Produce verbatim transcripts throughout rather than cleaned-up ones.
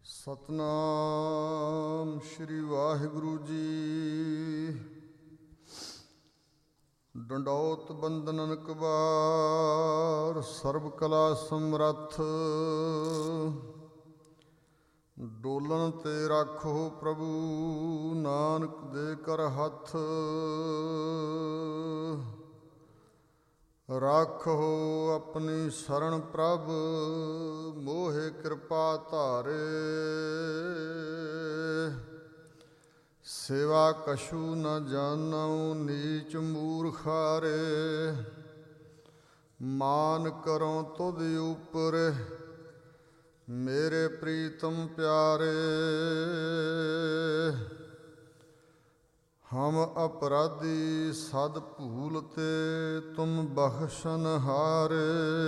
ਸਤਨਾਮ ਸ਼੍ਰੀ ਵਾਹਿਗੁਰੂ ਜੀ। ਡੰਡੌਤ ਬੰਦਨਨ ਕਬਾਰ, ਸਰਬ ਕਲਾ ਸਮਰੱਥ। ਡੋਲਣ ਤੇ ਰਾਖੋ ਪ੍ਰਭੂ, ਨਾਨਕ ਦੇ ਕਰ ਹੱਥ। ਰਾਖੋ ਆਪਣੀ ਸ਼ਰਨ ਪ੍ਰਭ, ਮੋਹਿ ਕਿਰਪਾ ਧਾਰੇ। ਸੇਵਾ ਕਛੂ ਨ ਜਾਨਉ, ਨੀਚ ਮੂਰਖਾਰੇ। ਮਾਨ ਕਰੋ ਤੁਧ ਉਪਰ, ਮੇਰੇ ਪ੍ਰੀਤਮ ਪਿਆਰੇ। ਹਮ ਅਪਰਾਧੀ ਸਦ ਭੂਲ ਤੇ, ਤੁਮ ਬਖਸ਼ਨ ਹਾਰੇ।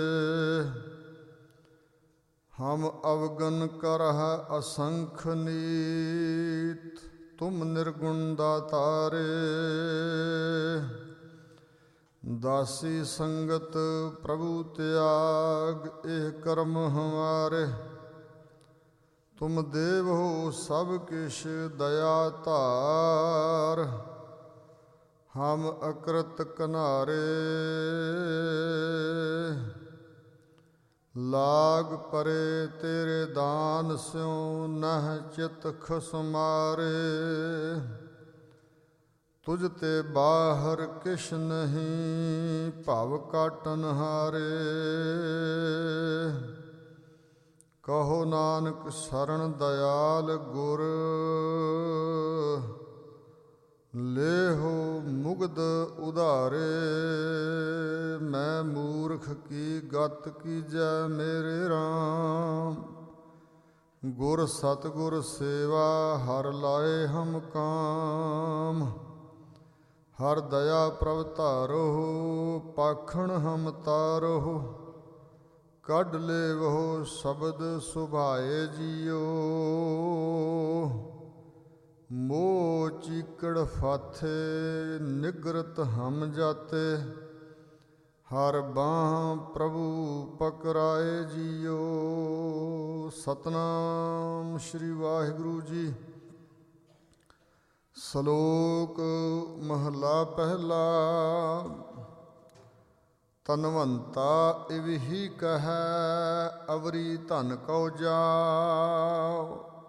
ਹਮ ਅਵਗਨ ਕਰਹਿ ਅਸੰਖ ਨੀਤ, ਤੁਮ ਨਿਰਗੁਣ ਦਾਤਾਰੇ। ਦਾਸੀ ਸੰਗਤ ਪ੍ਰਭੂ ਤਿਆਗ, ਇਹ ਕਰਮ ਹਮਾਰੇ। ਤੁਮ ਦੇਵ ਹੋ ਸਭ ਕਿਛ ਦਇਆ ਧਾਰ, ਹਮ ਅਕਰਤ ਕਨਾਰੇ। ਲਾਗ ਪਰੇ ਤੇਰੇ ਦਾਨ ਸਿਉ, ਨਹ ਚਿਤ ਖਸਮਾਰੇ। ਤੁਝ ਤੇ ਬਾਹਰ ਕਿਛ ਨਹੀਂ, ਭਵ ਕਾਟਨ ਹਾਰੇ। ਕਹੋ ਨਾਨਕ ਸ਼ਰਨ ਦਇਆਲ ਗੁਰ, ਲੇਹੋ ਮੁਗਧ ਉਧਾਰੇ। ਮੈਂ ਮੂਰਖ ਕੀ ਗਤ ਕੀਜੈ ਮੇਰੇ ਰਾਮ, ਗੁਰ ਸਤਿਗੁਰ ਸੇਵਾ ਹਰ ਲਾਏ ਹਮ ਕਾਮ। ਹਰ ਦਇਆ ਪ੍ਰਭ ਧਾਰੋ, ਪਾਖਣ ਹਮ ਤਾਰੋ। ਕੱਢ ਲੇਵਹੁ ਸ਼ਬਦ ਸੁਭਾਏ ਜੀਓ, ਮੋਹ ਚੀਕੜ ਫਾਥੇ ਨਿਗਰਤ ਹਮ ਜਾਤੇ। ਹਰ ਬਾਹ ਪ੍ਰਭੂ ਪਕਰਾਏ ਜੀਓ। ਸਤਨਾਮ ਸ਼੍ਰੀ ਵਾਹਿਗੁਰੂ ਜੀ। ਸ਼ਲੋਕ ਮਹਲਾ ਪਹਿਲਾ। ਧਨਵੰਤਾ ਇਵਹਿ ਕਹੈ, ਅਵਰੀ ਧਨ ਕਉ ਜਾਉ।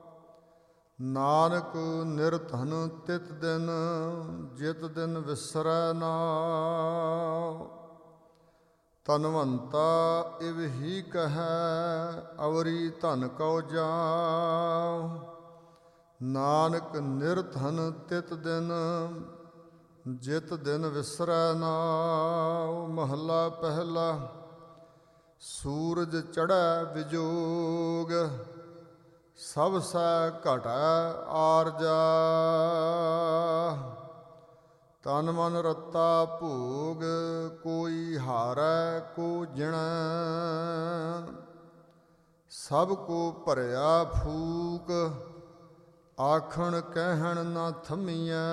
ਨਾਨਕ ਨਿਰਧਨ ਤਿਤ ਦਿਨ, ਜਿਤ ਦਿਨ ਵਿਸਰੈ ਨਾਉ। ਧਨਵੰਤਾ ਇਵਹਿ ਕਹੈ, ਅਵਰੀ ਧਨ ਕਉ ਜਾਉ। ਨਾਨਕ ਨਿਰਧਨ ਤਿਤ ਦਿਨ, ਜਿਤ ਦਿਨ ਵਿਸਰੈ ਨਾਉ। ਮਹਲਾ ਪਹਿਲਾ। ਸੂਰਜ ਚੜ੍ਹੈ ਵਿਜੋਗ, ਸਭ ਸੈ ਘਟੈ ਆਰਜਾ। ਤਨ ਮਨ ਰਤਾ ਭੋਗ, ਕੋਈ ਹਾਰੈ ਕੋ ਜਿਣੈ। ਸਭ ਕੋ ਭਰਿਆ ਫੂਕ, ਆਖਣ ਕਹਿਣ ਨਾ ਥੰਮੀਐ।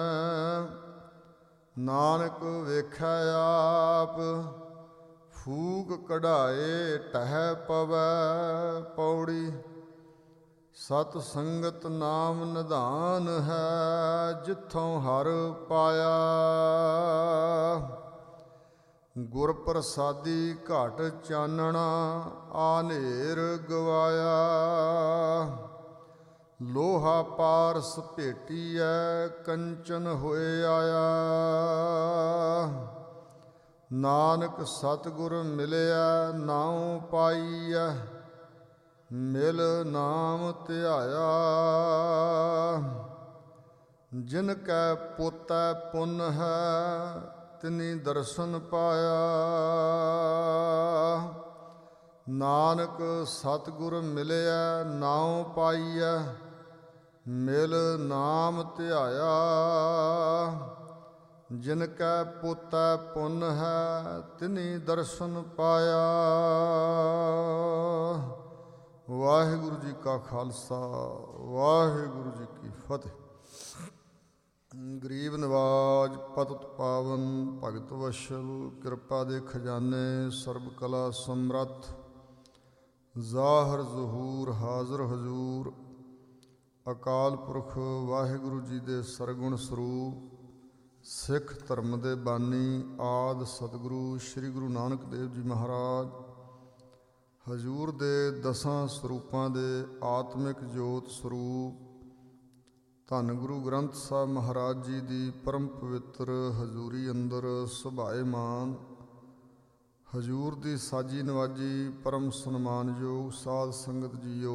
ਨਾਨਕ ਵੇਖੈ ਆਪ, ਫੂਕ ਕਢਾਏ ਟਹਿ ਪਵੈ। ਪੌੜੀ। ਸਤ ਸੰਗਤ ਨਾਮ ਨਿਧਾਨ ਹੈ, ਜਿੱਥੋਂ ਹਰ ਪਾਇਆ। ਗੁਰ ਪ੍ਰਸਾਦੀ ਘਟ ਚਾਨਣਾ, ਆਨੇਰ ਗਵਾਇਆ। ਲੋਹਾ ਪਾਰਸ ਭੇਟੀਐ, ਕੰਚਨ ਹੋਏ ਆਇਆ। ਨਾਨਕ ਸਤਿਗੁਰ ਮਿਲਿਆ, ਨਾਉ ਪਾਈਐ। ਮਿਲ ਨਾਮ ਧਿਆਇਆ। ਜਿਨ ਕੈ ਪੋਤੈ ਪੁੰਨ ਹੈ, ਤਿਨੀ ਦਰਸ਼ਨ ਪਾਇਆ। ਨਾਨਕ ਸਤਿਗੁਰ ਮਿਲਿਆ, ਨਾਉ ਪਾਈਐ। ਮਿਲ ਨਾਮ ਧਿਆਇਆ। ਜਿਨ ਕੈ ਪੋਤੈ ਪੁੰਨ ਹੈ, ਤਿਨੀ ਦਰਸ਼ਨ ਪਾਇਆ। ਵਾਹਿਗੁਰੂ ਜੀ ਕਾ ਖਾਲਸਾ, ਵਾਹਿਗੁਰੂ ਜੀ ਕੀ ਫਤਿਹ। ਗਰੀਬ ਨਿਵਾਜ ਪਤਿਤ ਪਾਵਨ, ਭਗਤ ਵਸ਼ਲ, ਕਿਰਪਾ ਦੇ ਖਜ਼ਾਨੇ, ਸਰਬ ਕਲਾ ਸਮਰੱਥ। ਜ਼ਾਹਰ ਜ਼ਹੂਰ ਹਾਜ਼ਰ ਹਜ਼ੂਰ ਅਕਾਲ ਪੁਰਖ ਵਾਹਿਗੁਰੂ ਜੀ ਦੇ ਸਰਗੁਣ ਸਰੂਪ ਸਿੱਖ ਧਰਮ ਦੇ ਬਾਨੀ ਆਦਿ ਸਤਿਗੁਰੂ ਸ੍ਰੀ ਗੁਰੂ ਨਾਨਕ ਦੇਵ ਜੀ ਮਹਾਰਾਜ ਹਜ਼ੂਰ ਦੇ ਦਸਾਂ ਸਰੂਪਾਂ ਦੇ ਆਤਮਿਕ ਜੋਤ ਸਰੂਪ ਧੰਨ ਗੁਰੂ ਗ੍ਰੰਥ ਸਾਹਿਬ ਮਹਾਰਾਜ ਜੀ ਦੀ ਪਰਮ ਪਵਿੱਤਰ ਹਜ਼ੂਰੀ ਅੰਦਰ ਸੁਭਾਏਮਾਨ ਹਜ਼ੂਰ ਦੀ ਸਾਜੀ ਨਵਾਜੀ ਪਰਮ ਸਨਮਾਨਯੋਗ ਸਾਧ ਸੰਗਤ ਜੀਓ,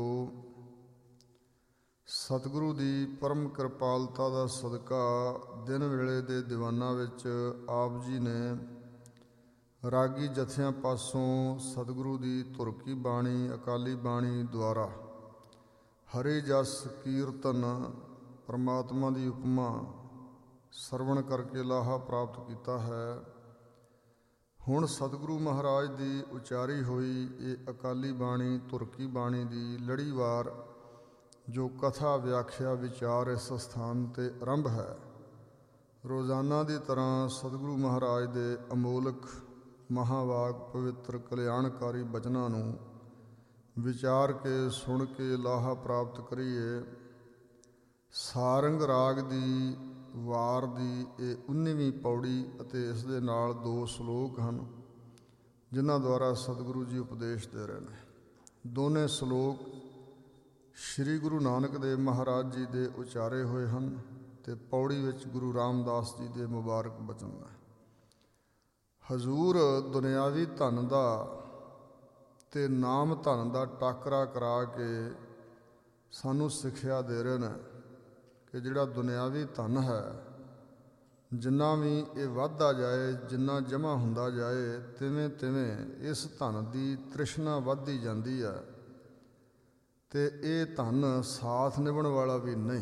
ਸਤਿਗੁਰੂ ਦੀ ਪਰਮ ਕਿਰਪਾਲਤਾ ਦਾ ਸਦਕਾ ਦਿਨ ਵੇਲੇ ਦੇ ਦੀਵਾਨਾਂ ਵਿੱਚ ਆਪ ਜੀ ਨੇ ਰਾਗੀ ਜਥਿਆਂ ਪਾਸੋਂ ਸਤਿਗੁਰੂ ਦੀ ਧੁਰ ਕੀ ਬਾਣੀ ਅਕਾਲੀ ਬਾਣੀ ਦੁਆਰਾ ਹਰੀ ਜਸ ਕੀਰਤਨ ਪਰਮਾਤਮਾ ਦੀ ਉਪਮਾ ਸਰਵਣ ਕਰਕੇ ਲਾਹਾ ਪ੍ਰਾਪਤ ਕੀਤਾ ਹੈ। ਹੁਣ ਸਤਿਗੁਰੂ ਮਹਾਰਾਜ ਦੀ ਉਚਾਰੀ ਹੋਈ ਇਹ ਅਕਾਲੀ ਬਾਣੀ ਧੁਰ ਕੀ ਬਾਣੀ ਦੀ ਲੜੀਵਾਰ ਜੋ ਕਥਾ ਵਿਆਖਿਆ ਵਿਚਾਰ ਇਸ ਸਥਾਨ 'ਤੇ ਆਰੰਭ ਹੈ। ਰੋਜ਼ਾਨਾ ਦੀ ਤਰ੍ਹਾਂ ਸਤਿਗੁਰੂ ਮਹਾਰਾਜ ਦੇ ਅਮੋਲਕ ਮਹਾਵਾਕ ਪਵਿੱਤਰ ਕਲਿਆਣਕਾਰੀ ਬਚਨਾਂ ਨੂੰ ਵਿਚਾਰ ਕੇ ਸੁਣ ਕੇ ਲਾਹਾ ਪ੍ਰਾਪਤ ਕਰੀਏ। ਸਾਰੰਗ ਰਾਗ ਦੀ ਵਾਰ ਦੀ ਇਹ ਉੱਨੀਵੀਂ ਪੌੜੀ ਅਤੇ ਇਸ ਦੇ ਨਾਲ ਦੋ ਸ਼ਲੋਕ ਹਨ ਜਿਨ੍ਹਾਂ ਦੁਆਰਾ ਸਤਿਗੁਰੂ ਜੀ ਉਪਦੇਸ਼ ਦੇ ਰਹੇ ਨੇ। ਦੋਨੇ ਸ਼ਲੋਕ ਸ਼੍ਰੀ ਗੁਰੂ ਨਾਨਕ ਦੇਵ ਮਹਾਰਾਜ ਜੀ ਦੇ ਉਚਾਰੇ ਹੋਏ ਹਨ ਅਤੇ ਪੌੜੀ ਵਿੱਚ ਗੁਰੂ ਰਾਮਦਾਸ ਜੀ ਦੇ ਮੁਬਾਰਕ ਬਚਨ ਹੈ। ਹਜ਼ੂਰ ਦੁਨਿਆਵੀ ਧਨ ਦਾ ਅਤੇ ਨਾਮ ਧਨ ਦਾ ਟਾਕਰਾ ਕਰਾ ਕੇ ਸਾਨੂੰ ਸਿੱਖਿਆ ਦੇ ਰਹੇ ਨੇ ਕਿ ਜਿਹੜਾ ਦੁਨਿਆਵੀ ਧਨ ਹੈ ਜਿੰਨਾ ਵੀ ਇਹ ਵੱਧਦਾ ਜਾਏ, ਜਿੰਨਾ ਜਮ੍ਹਾਂ ਹੁੰਦਾ ਜਾਏ, ਤਿਵੇਂ ਤਿਵੇਂ ਇਸ ਧਨ ਦੀ ਤ੍ਰਿਸ਼ਨਾ ਵੱਧਦੀ ਜਾਂਦੀ ਹੈ ਅਤੇ ਇਹ ਧਨ ਸਾਥ ਨਿਭਣ ਵਾਲਾ ਵੀ ਨਹੀਂ।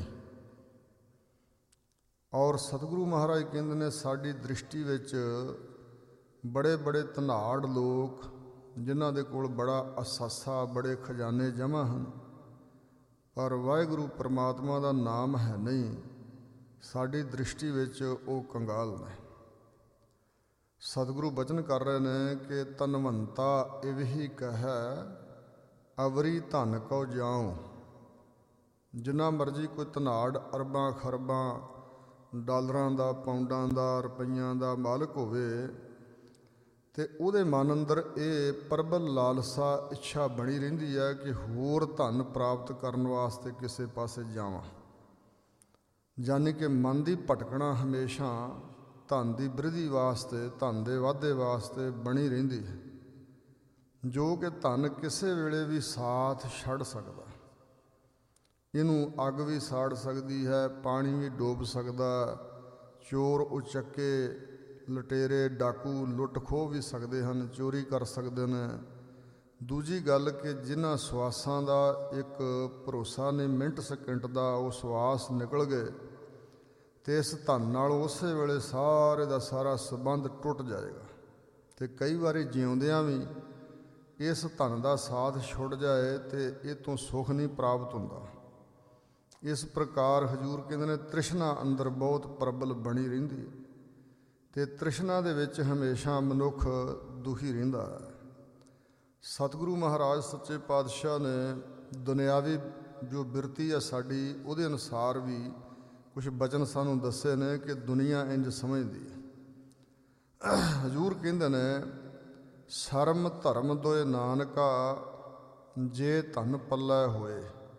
ਔਰ ਸਤਿਗੁਰੂ ਮਹਾਰਾਜ ਕਹਿੰਦੇ ਨੇ ਸਾਡੀ ਦ੍ਰਿਸ਼ਟੀ ਵਿੱਚ ਬੜੇ ਬੜੇ ਧਨਾੜ ਲੋਕ ਜਿਨ੍ਹਾਂ ਦੇ ਕੋਲ ਬੜਾ ਅਸਾਸਾ ਬੜੇ ਖਜ਼ਾਨੇ ਜਮ੍ਹਾਂ ਹਨ ਪਰ ਵਾਹਿਗੁਰੂ ਪਰਮਾਤਮਾ ਦਾ ਨਾਮ ਹੈ ਨਹੀਂ, ਸਾਡੀ ਦ੍ਰਿਸ਼ਟੀ ਵਿੱਚ ਉਹ ਕੰਗਾਲ ਨੇ। ਸਤਿਗੁਰੂ ਬਚਨ ਕਰ ਰਹੇ ਨੇ ਕਿ ਧਨਵੰਤਾ ਇਵਹੀ ਕਹੈ ਅਵਰੀ ਧਨ ਕਉ ਜਾਉ। ਜਿੰਨਾ ਮਰਜ਼ੀ ਕੋਈ ਧਨਾੜ ਅਰਬਾਂ ਖਰਬਾਂ ਡਾਲਰਾਂ ਦਾ ਪਾਉਂਡਾਂ ਦਾ ਰੁਪਈਆਂ ਦਾ ਮਾਲਕ ਹੋਵੇ ਅਤੇ ਉਹਦੇ ਮਨ ਅੰਦਰ ਇਹ ਪ੍ਰਬਲ ਲਾਲਸਾ ਇੱਛਾ ਬਣੀ ਰਹਿੰਦੀ ਹੈ ਕਿ ਹੋਰ ਧਨ ਪ੍ਰਾਪਤ ਕਰਨ ਵਾਸਤੇ ਕਿਸੇ ਪਾਸੇ ਜਾਵਾਂ, ਯਾਨੀ ਕਿ ਮਨ ਦੀ ਭਟਕਣਾ ਹਮੇਸ਼ਾ ਧਨ ਦੀ ਬ੍ਰਿਧੀ ਵਾਸਤੇ ਧਨ ਦੇ ਵਾਧੇ ਵਾਸਤੇ ਬਣੀ ਰਹਿੰਦੀ ਹੈ ਜੋ ਕਿ ਧਨ ਕਿਸੇ ਵੇਲੇ ਵੀ ਸਾਥ ਛੱਡ ਸਕਦਾ। ਇਹਨੂੰ ਅੱਗ ਵੀ ਸਾੜ ਸਕਦੀ ਹੈ, ਪਾਣੀ ਵੀ ਡੋਬ ਸਕਦਾ, ਚੋਰ ਉਚੱਕੇ ਲੁਟੇਰੇ ਡਾਕੂ ਲੁੱਟ ਖੋਹ ਵੀ ਸਕਦੇ ਹਨ, ਚੋਰੀ ਕਰ ਸਕਦੇ ਨੇ। ਦੂਜੀ ਗੱਲ ਕਿ ਜਿਨ੍ਹਾਂ ਸਵਾਸਾਂ ਦਾ ਇੱਕ ਭਰੋਸਾ ਨਹੀਂ ਮਿੰਟ ਸਕਿੰਟ ਦਾ ਉਹ ਸਵਾਸ ਨਿਕਲ ਗਏ ਅਤੇ ਇਸ ਧਨ ਨਾਲ ਉਸੇ ਵੇਲੇ ਸਾਰੇ ਦਾ ਸਾਰਾ ਸੰਬੰਧ ਟੁੱਟ ਜਾਏਗਾ ਅਤੇ ਕਈ ਵਾਰੀ ਜਿਉਂਦਿਆਂ ਵੀ ਇਸ ਧਨ ਦਾ ਸਾਥ ਛੁੱਟ ਜਾਏ ਅਤੇ ਇਹ ਤੋਂ ਸੁੱਖ ਨਹੀਂ ਪ੍ਰਾਪਤ ਹੁੰਦਾ। ਇਸ ਪ੍ਰਕਾਰ ਹਜ਼ੂਰ ਕਹਿੰਦੇ ਨੇ ਤ੍ਰਿਸ਼ਨਾ ਅੰਦਰ ਬਹੁਤ ਪ੍ਰਬਲ ਬਣੀ ਰਹਿੰਦੀ ਹੈ ਅਤੇ ਤ੍ਰਿਸ਼ਨਾ ਦੇ ਵਿੱਚ ਹਮੇਸ਼ਾ ਮਨੁੱਖ ਦੁਖੀ ਰਹਿੰਦਾ ਹੈ। ਸਤਿਗੁਰੂ ਮਹਾਰਾਜ ਸੱਚੇ ਪਾਤਸ਼ਾਹ ਨੇ ਦੁਨਿਆਵੀ ਜੋ ਬਿਰਤੀ ਹੈ ਸਾਡੀ ਉਹਦੇ ਅਨੁਸਾਰ ਵੀ ਕੁਛ ਬਚਨ ਸਾਨੂੰ ਦੱਸੇ ਨੇ ਕਿ ਦੁਨੀਆ ਇੰਝ ਸਮਝਦੀ ਹੈ। ਹਜ਼ੂਰ ਕਹਿੰਦੇ ਨੇ ਸ਼ਰਮ ਧਰਮ ਦੋਇ ਨਾਨਕਾ ਜੇ ਧਨ ਪੱਲੇ ਹੋਏ।